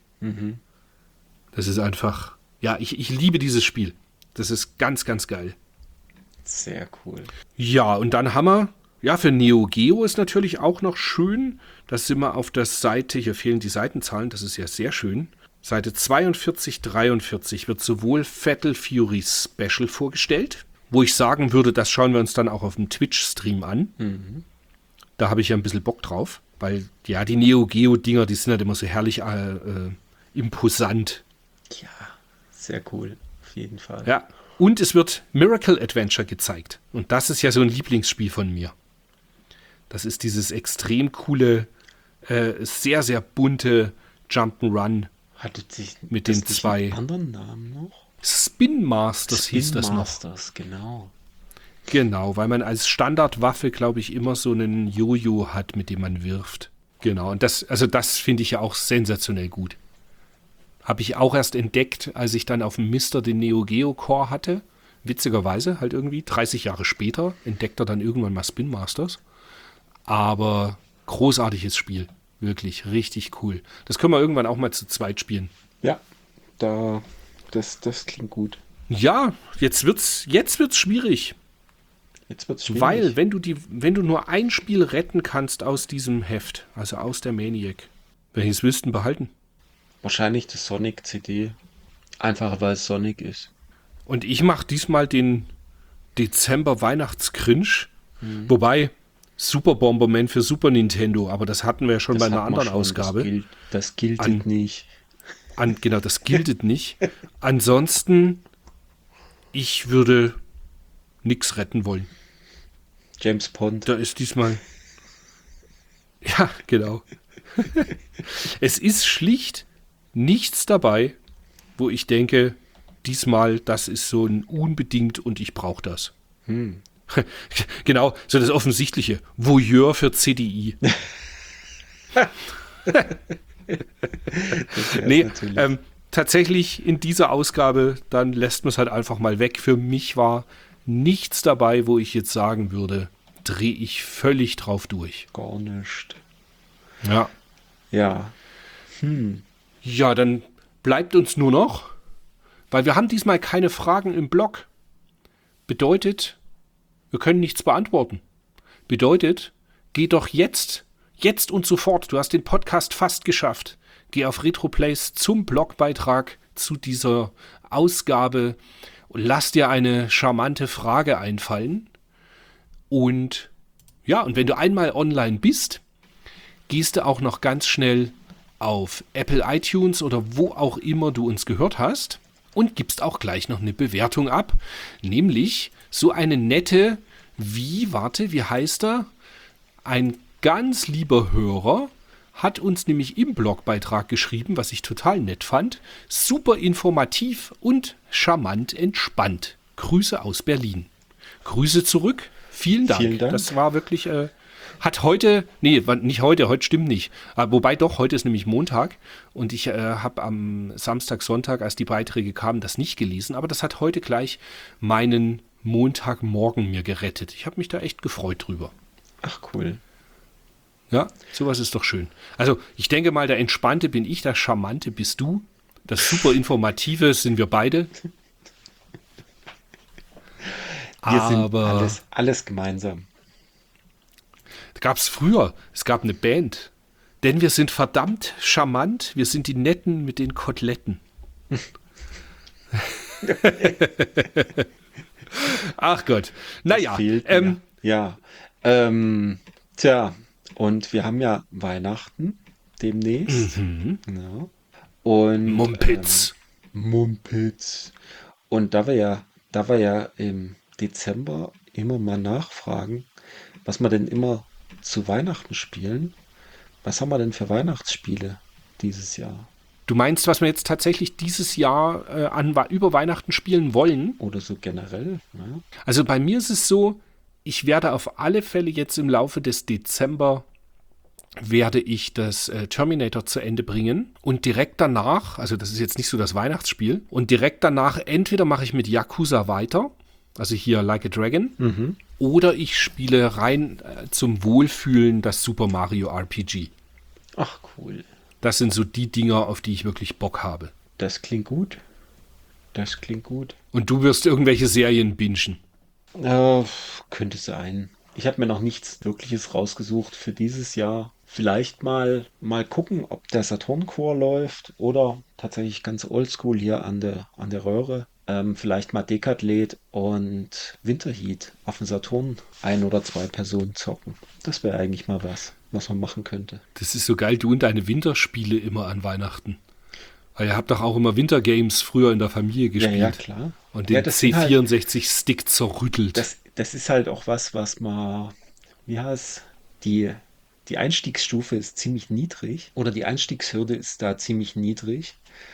Das ist einfach, ja, ich, ich liebe dieses Spiel. Das ist ganz, ganz geil. Sehr cool. Ja, und dann haben wir, ja, für Neo Geo ist natürlich auch noch schön, da sind wir auf der Seite, hier fehlen die Seitenzahlen, das ist ja sehr schön. Seite zweiundvierzig, dreiundvierzig wird sowohl Fatal Fury Special vorgestellt, wo ich sagen würde, das schauen wir uns dann auch auf dem Twitch-Stream an. Da habe ich ja ein bisschen Bock drauf, weil ja, die Neo Geo-Dinger, die sind halt immer so herrlich äh, äh, imposant. Ja, sehr cool. Auf jeden Fall. Ja. Und es wird Miracle Adventure gezeigt. Und das ist ja so ein Lieblingsspiel von mir. Das ist dieses extrem coole, äh, sehr, sehr bunte Jump'n'Run. Hattet sich Mit das den nicht zwei- einen anderen Namen noch? Spin Masters hieß das noch. Masters, genau. Genau, weil man als Standardwaffe, glaube ich, immer so einen Jojo hat, mit dem man wirft. Genau, und das, also das finde ich ja auch sensationell gut. Habe ich auch erst entdeckt, als ich dann auf dem Mister den Neo Geo Core hatte. Witzigerweise halt irgendwie, dreißig Jahre später, entdeckt er dann irgendwann mal Spin Masters. Aber großartiges Spiel. Wirklich, richtig cool. Das können wir irgendwann auch mal zu zweit spielen. Ja, da, das, das klingt gut. Ja, jetzt wird's, jetzt wird's schwierig. Jetzt wird's schwierig. Weil, wenn du, die, wenn du nur ein Spiel retten kannst aus diesem Heft, also aus der Maniac, welches willst du denn behalten? Wahrscheinlich das Sonic C D. Einfach weil es Sonic ist. Und ich mache diesmal den Dezember Weihnachts-Cringe. Wobei, Super Bomberman für Super Nintendo, aber das hatten wir ja schon Das bei einer hat man anderen schon, Ausgabe. Das gilt, das gilt An- nicht. An, genau, das giltet nicht. Ansonsten, ich würde nichts retten wollen. James Pond. Da ist diesmal. Ja, genau. Es ist schlicht nichts dabei, wo ich denke, diesmal, das ist so ein unbedingt und ich brauche das. Hm. Genau, so das Offensichtliche. Voyeur für C D I. Das wär's Nee, natürlich. ähm, tatsächlich in dieser Ausgabe, dann lässt man es halt einfach mal weg. Für mich war nichts dabei, wo ich jetzt sagen würde, drehe ich völlig drauf durch. Gar nicht. Ja. Ja. Hm. Ja, dann bleibt uns nur noch, weil wir haben diesmal keine Fragen im Blog. Bedeutet, wir können nichts beantworten. Bedeutet, geh doch jetzt, jetzt und sofort, du hast den Podcast fast geschafft. Geh auf Retroplays zum Blogbeitrag zu dieser Ausgabe und lass dir eine charmante Frage einfallen. Und ja, und wenn du einmal online bist, gehst du auch noch ganz schnell auf Apple iTunes oder wo auch immer du uns gehört hast und gibst auch gleich noch eine Bewertung ab. Nämlich so eine nette, wie, warte, wie heißt er? Ein ganz lieber Hörer hat uns nämlich im Blogbeitrag geschrieben, was ich total nett fand. Super informativ und charmant entspannt. Grüße aus Berlin. Grüße zurück. Vielen Dank. Vielen Dank. Das war wirklich, äh, hat heute, nee, nicht heute, heute stimmt nicht. Äh, wobei doch, heute ist nämlich Montag und ich äh, habe am Samstag, Sonntag, als die Beiträge kamen, das nicht gelesen. Aber das hat heute gleich meinen Montagmorgen mir gerettet. Ich habe mich da echt gefreut drüber. Ach, cool. Ja, sowas ist doch schön. Also ich denke mal, der Entspannte bin ich, der Charmante bist du. Das super Informative sind wir beide. Wir sind Aber alles, alles gemeinsam. da gab es früher, es gab eine Band. Denn wir sind verdammt charmant, wir sind die Netten mit den Koteletten. Ach Gott. Naja, Fehlt mir. ähm, Ja. Ähm, tja, und wir haben ja Weihnachten demnächst. Ja. Und Mumpitz. Ähm, Mumpitz. Und da wir ja, da wir ja im Dezember immer mal nachfragen, was wir denn immer zu Weihnachten spielen, was haben wir denn für Weihnachtsspiele dieses Jahr? Du meinst, was wir jetzt tatsächlich dieses Jahr äh, an, über Weihnachten spielen wollen? Oder so generell? Ja? Also bei mir ist es so, ich werde auf alle Fälle jetzt im Laufe des Dezember werde ich das äh, Terminator zu Ende bringen und direkt danach, also das ist jetzt nicht so das Weihnachtsspiel, und direkt danach entweder mache ich mit Yakuza weiter, also hier Like a Dragon, Mhm. oder ich spiele rein äh, zum Wohlfühlen das Super Mario R P G. Ach, cool. Das sind so die Dinger, auf die ich wirklich Bock habe. Das klingt gut. Das klingt gut. Und du wirst irgendwelche Serien bingen. Äh, könnte sein. Ich habe mir noch nichts Wirkliches rausgesucht für dieses Jahr. Vielleicht mal, mal gucken, ob der Saturn Core läuft oder tatsächlich ganz oldschool hier an der, an der Röhre. Ähm, vielleicht mal Decathlete und Winterheat auf dem Saturn ein oder zwei Personen zocken. Das wäre eigentlich mal was, was man machen könnte. Das ist so geil, du und deine Winterspiele immer an Weihnachten. Weil ihr habt doch auch immer Wintergames früher in der Familie gespielt. Ja, ja, klar. Und den Ja, das C sind halt- vierundsechzig-Stick zerrüttelt. Das, das ist halt auch was, was man, wie heißt die, die Einstiegsstufe ist ziemlich niedrig oder die Einstiegshürde ist da ziemlich niedrig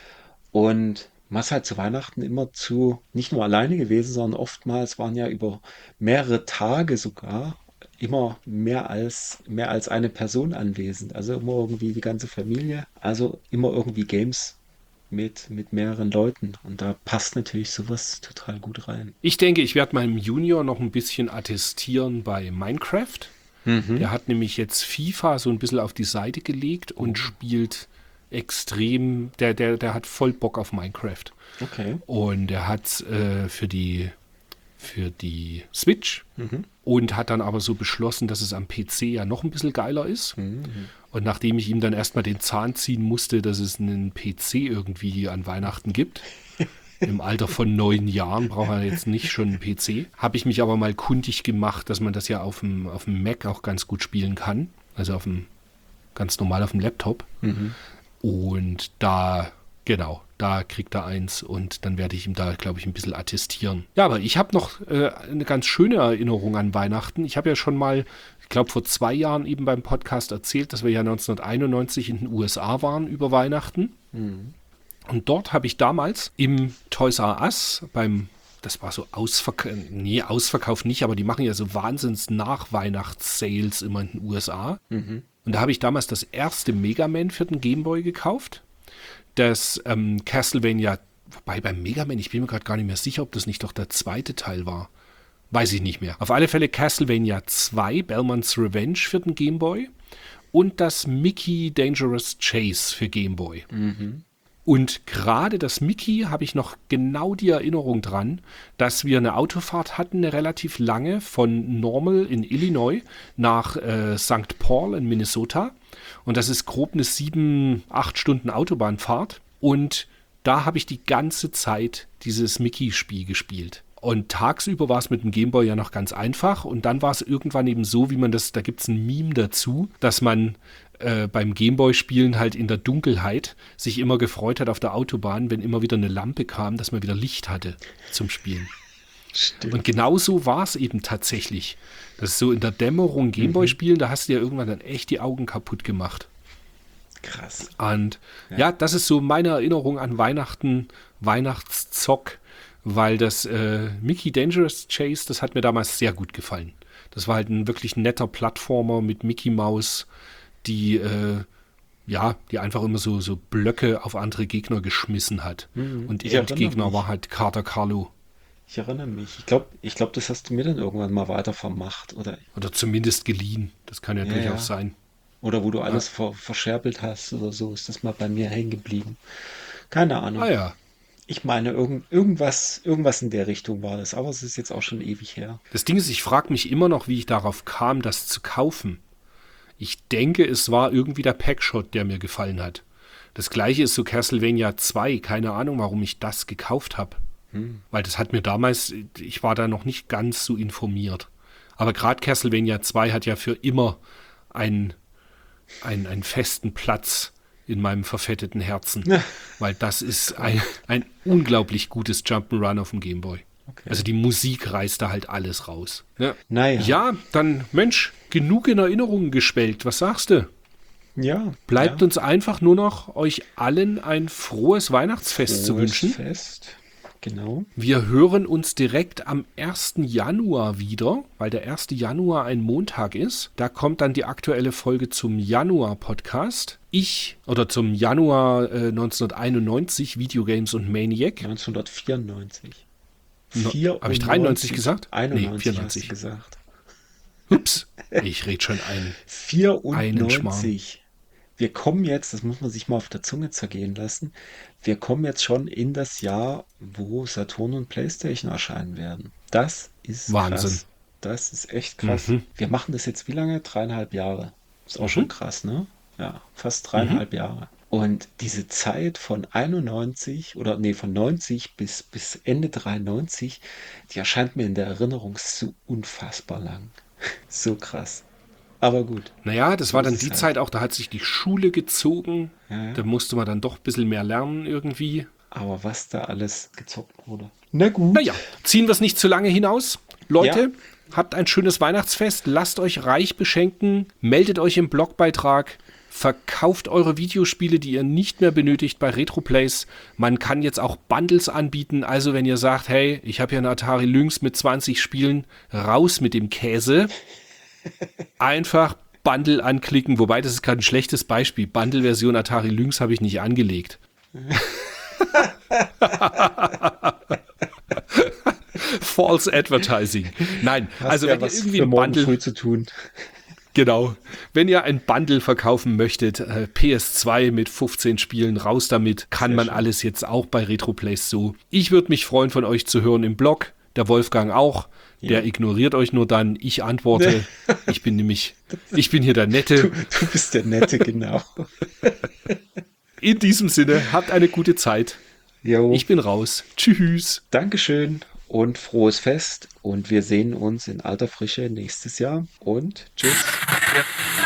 und man ist halt zu Weihnachten immer zu, nicht nur alleine gewesen, sondern oftmals waren ja über mehrere Tage sogar immer mehr als, mehr als eine Person anwesend, also immer irgendwie die ganze Familie, also immer irgendwie Games mit, mit mehreren Leuten und da passt natürlich sowas total gut rein. Ich denke, ich werde meinem Junior noch ein bisschen attestieren bei Minecraft. Mhm. Der hat nämlich jetzt FIFA so ein bisschen auf die Seite gelegt und spielt extrem, der, der, der hat voll Bock auf Minecraft. Okay. Und er hat äh, für die für die Switch Mhm. und hat dann aber so beschlossen, dass es am P C ja noch ein bisschen geiler ist. Mhm. Und nachdem ich ihm dann erstmal den Zahn ziehen musste, dass es einen P C irgendwie an Weihnachten gibt, im Alter von neun Jahren braucht er jetzt nicht schon einen P C, habe ich mich aber mal kundig gemacht, dass man das ja auf dem, auf dem Mac auch ganz gut spielen kann. Also auf dem, ganz normal auf dem Laptop. Mhm. Und da, genau, da kriegt er eins und dann werde ich ihm da, glaube ich, ein bisschen attestieren. Ja, aber ich habe noch äh, eine ganz schöne Erinnerung an Weihnachten. Ich habe ja schon mal, ich glaube, vor zwei Jahren eben beim Podcast erzählt, dass wir ja neunzehnhunderteinundneunzig in den U S A waren über Weihnachten. Mhm. Und dort habe ich damals im Toys R Us beim, das war so Ausverkauf, nee, Ausverkauf nicht, aber die machen ja so wahnsinns Nachweihnachts-Sales immer in den U S A. Mhm. Und da habe ich damals das erste Mega Man für den Game Boy gekauft. Das ähm, Castlevania, wobei beim Mega Man, ich bin mir gerade gar nicht mehr sicher, ob das nicht doch der zweite Teil war. Weiß ich nicht mehr. Auf alle Fälle Castlevania zwei, Belmont's Revenge für den Game Boy. und das Mickey Dangerous Chase für Game Boy. Mhm. Und gerade das Mickey habe ich noch genau die Erinnerung dran, dass wir eine Autofahrt hatten, eine relativ lange, von Normal in Illinois nach äh, Sankt Paul in Minnesota. Und das ist grob eine sieben, acht Stunden Autobahnfahrt. Und da habe ich die ganze Zeit dieses Mickey-Spiel gespielt. Und tagsüber war es mit dem Gameboy ja noch ganz einfach. Und dann war es irgendwann eben so, wie man das, da gibt es ein Meme dazu, dass man äh, beim Gameboy-Spielen halt in der Dunkelheit sich immer gefreut hat auf der Autobahn, wenn immer wieder eine Lampe kam, dass man wieder Licht hatte zum Spielen. Stimmt. Und genau so war es eben tatsächlich. Das ist so in der Dämmerung Gameboy spielen, mhm. da hast du ja irgendwann dann echt die Augen kaputt gemacht. Krass. Und ja. Ja. ja, das ist so meine Erinnerung an Weihnachten, Weihnachtszock, weil das äh, Mickey Dangerous Chase, das hat mir damals sehr gut gefallen. Das war halt ein wirklich netter Plattformer mit Mickey Mouse, die äh, ja, die einfach immer so, so Blöcke auf andere Gegner geschmissen hat. Mhm. Und Ich der erinnere Endgegner mich. war halt Carter Carlo. Ich erinnere mich. Ich glaube, ich glaub, das hast du mir dann irgendwann mal weiter vermacht. Oder, Oder zumindest geliehen. Das kann ja, Ja, durchaus ja. sein. oder wo du alles ver verscherbelt hast oder so, ist das mal bei mir hängen geblieben. Keine Ahnung. Ah ja. Ich meine, irgend, irgendwas, irgendwas in der Richtung war das, aber es ist jetzt auch schon ewig her. Das Ding ist, ich frage mich immer noch, wie ich darauf kam, das zu kaufen. Ich denke, es war irgendwie der Packshot, der mir gefallen hat. Das gleiche ist so Castlevania zwei. Keine Ahnung, warum ich das gekauft habe. Hm. Weil das hat mir damals, ich war da noch nicht ganz so informiert. Aber gerade Castlevania zwei hat ja für immer einen, einen, einen festen Platz in meinem verfetteten Herzen. Weil das ist ein, ein unglaublich gutes Jump'n'Run auf dem Gameboy. Okay. Also die Musik reißt da halt alles raus. Ja. Naja. Ja, dann, Mensch, genug in Erinnerungen geschwelgt. Was sagst du? Ja. Bleibt ja. uns einfach nur noch, euch allen ein frohes Weihnachtsfest zu Frohes wünschen. Fest. Genau. Wir hören uns direkt am ersten Januar wieder, weil der erste Januar ein Montag ist. Da kommt dann die aktuelle Folge zum Januar-Podcast. Ich, oder zum Januar äh, neunzehnhunderteinundneunzig, Videogames und Maniac. neunzehnhundertvierundneunzig. No, vierundneunzig. Habe ich dreiundneunzig gesagt? einundneunzig Nee, hast vierundneunzig. du gesagt. Ups, ich rede schon ein. Einen vierundneunzig. Wir kommen jetzt, das muss man sich mal auf der Zunge zergehen lassen, wir kommen jetzt schon in das Jahr, wo Saturn und PlayStation erscheinen werden. Das ist Wahnsinn. krass. Das ist echt krass. Mhm. Wir machen das jetzt wie lange? Dreieinhalb Jahre. Ist auch Mhm. schon krass, ne? Ja, fast dreieinhalb Jahre. Und diese Zeit von einundneunzig oder nee, von neunzig bis, bis Ende dreiundneunzig, die erscheint mir in der Erinnerung so unfassbar lang. So krass. Aber gut. Naja, das So war ist dann es die halt. Zeit auch, da hat sich die Schule gezogen. Ja, ja. Da musste man dann doch ein bisschen mehr lernen irgendwie. Aber was da alles gezockt wurde. Na gut. Naja, ziehen wir es nicht zu lange hinaus. Leute, habt ein schönes Weihnachtsfest, lasst euch reich beschenken, meldet euch im Blogbeitrag, verkauft eure Videospiele, die ihr nicht mehr benötigt bei Retroplays. Man kann jetzt auch Bundles anbieten, also wenn ihr sagt, hey, ich habe hier eine Atari Lynx mit zwanzig Spielen, raus mit dem Käse. Einfach Bundle anklicken, wobei das ist gerade ein schlechtes Beispiel. Bundle-Version Atari Lynx habe ich nicht angelegt. False Advertising. Nein, Hast also ja wenn ihr was irgendwie für ein morgen Bundle, früh zu tun. genau, wenn ihr ein Bundle verkaufen möchtet, äh, P S zwei mit fünfzehn Spielen, raus damit, kann Sehr man schön. alles jetzt auch bei Retroplays so. Ich würde mich freuen, von euch zu hören im Blog, der Wolfgang auch. Der Ja. ignoriert euch nur dann, ich antworte. Ich bin nämlich, ich bin hier der Du, Nette. du bist der Nette, genau. In diesem Sinne, habt eine gute Zeit. Jo. Ich bin raus. Tschüss. Dankeschön und frohes Fest. Und wir sehen uns in alter Frische nächstes Jahr. Und tschüss.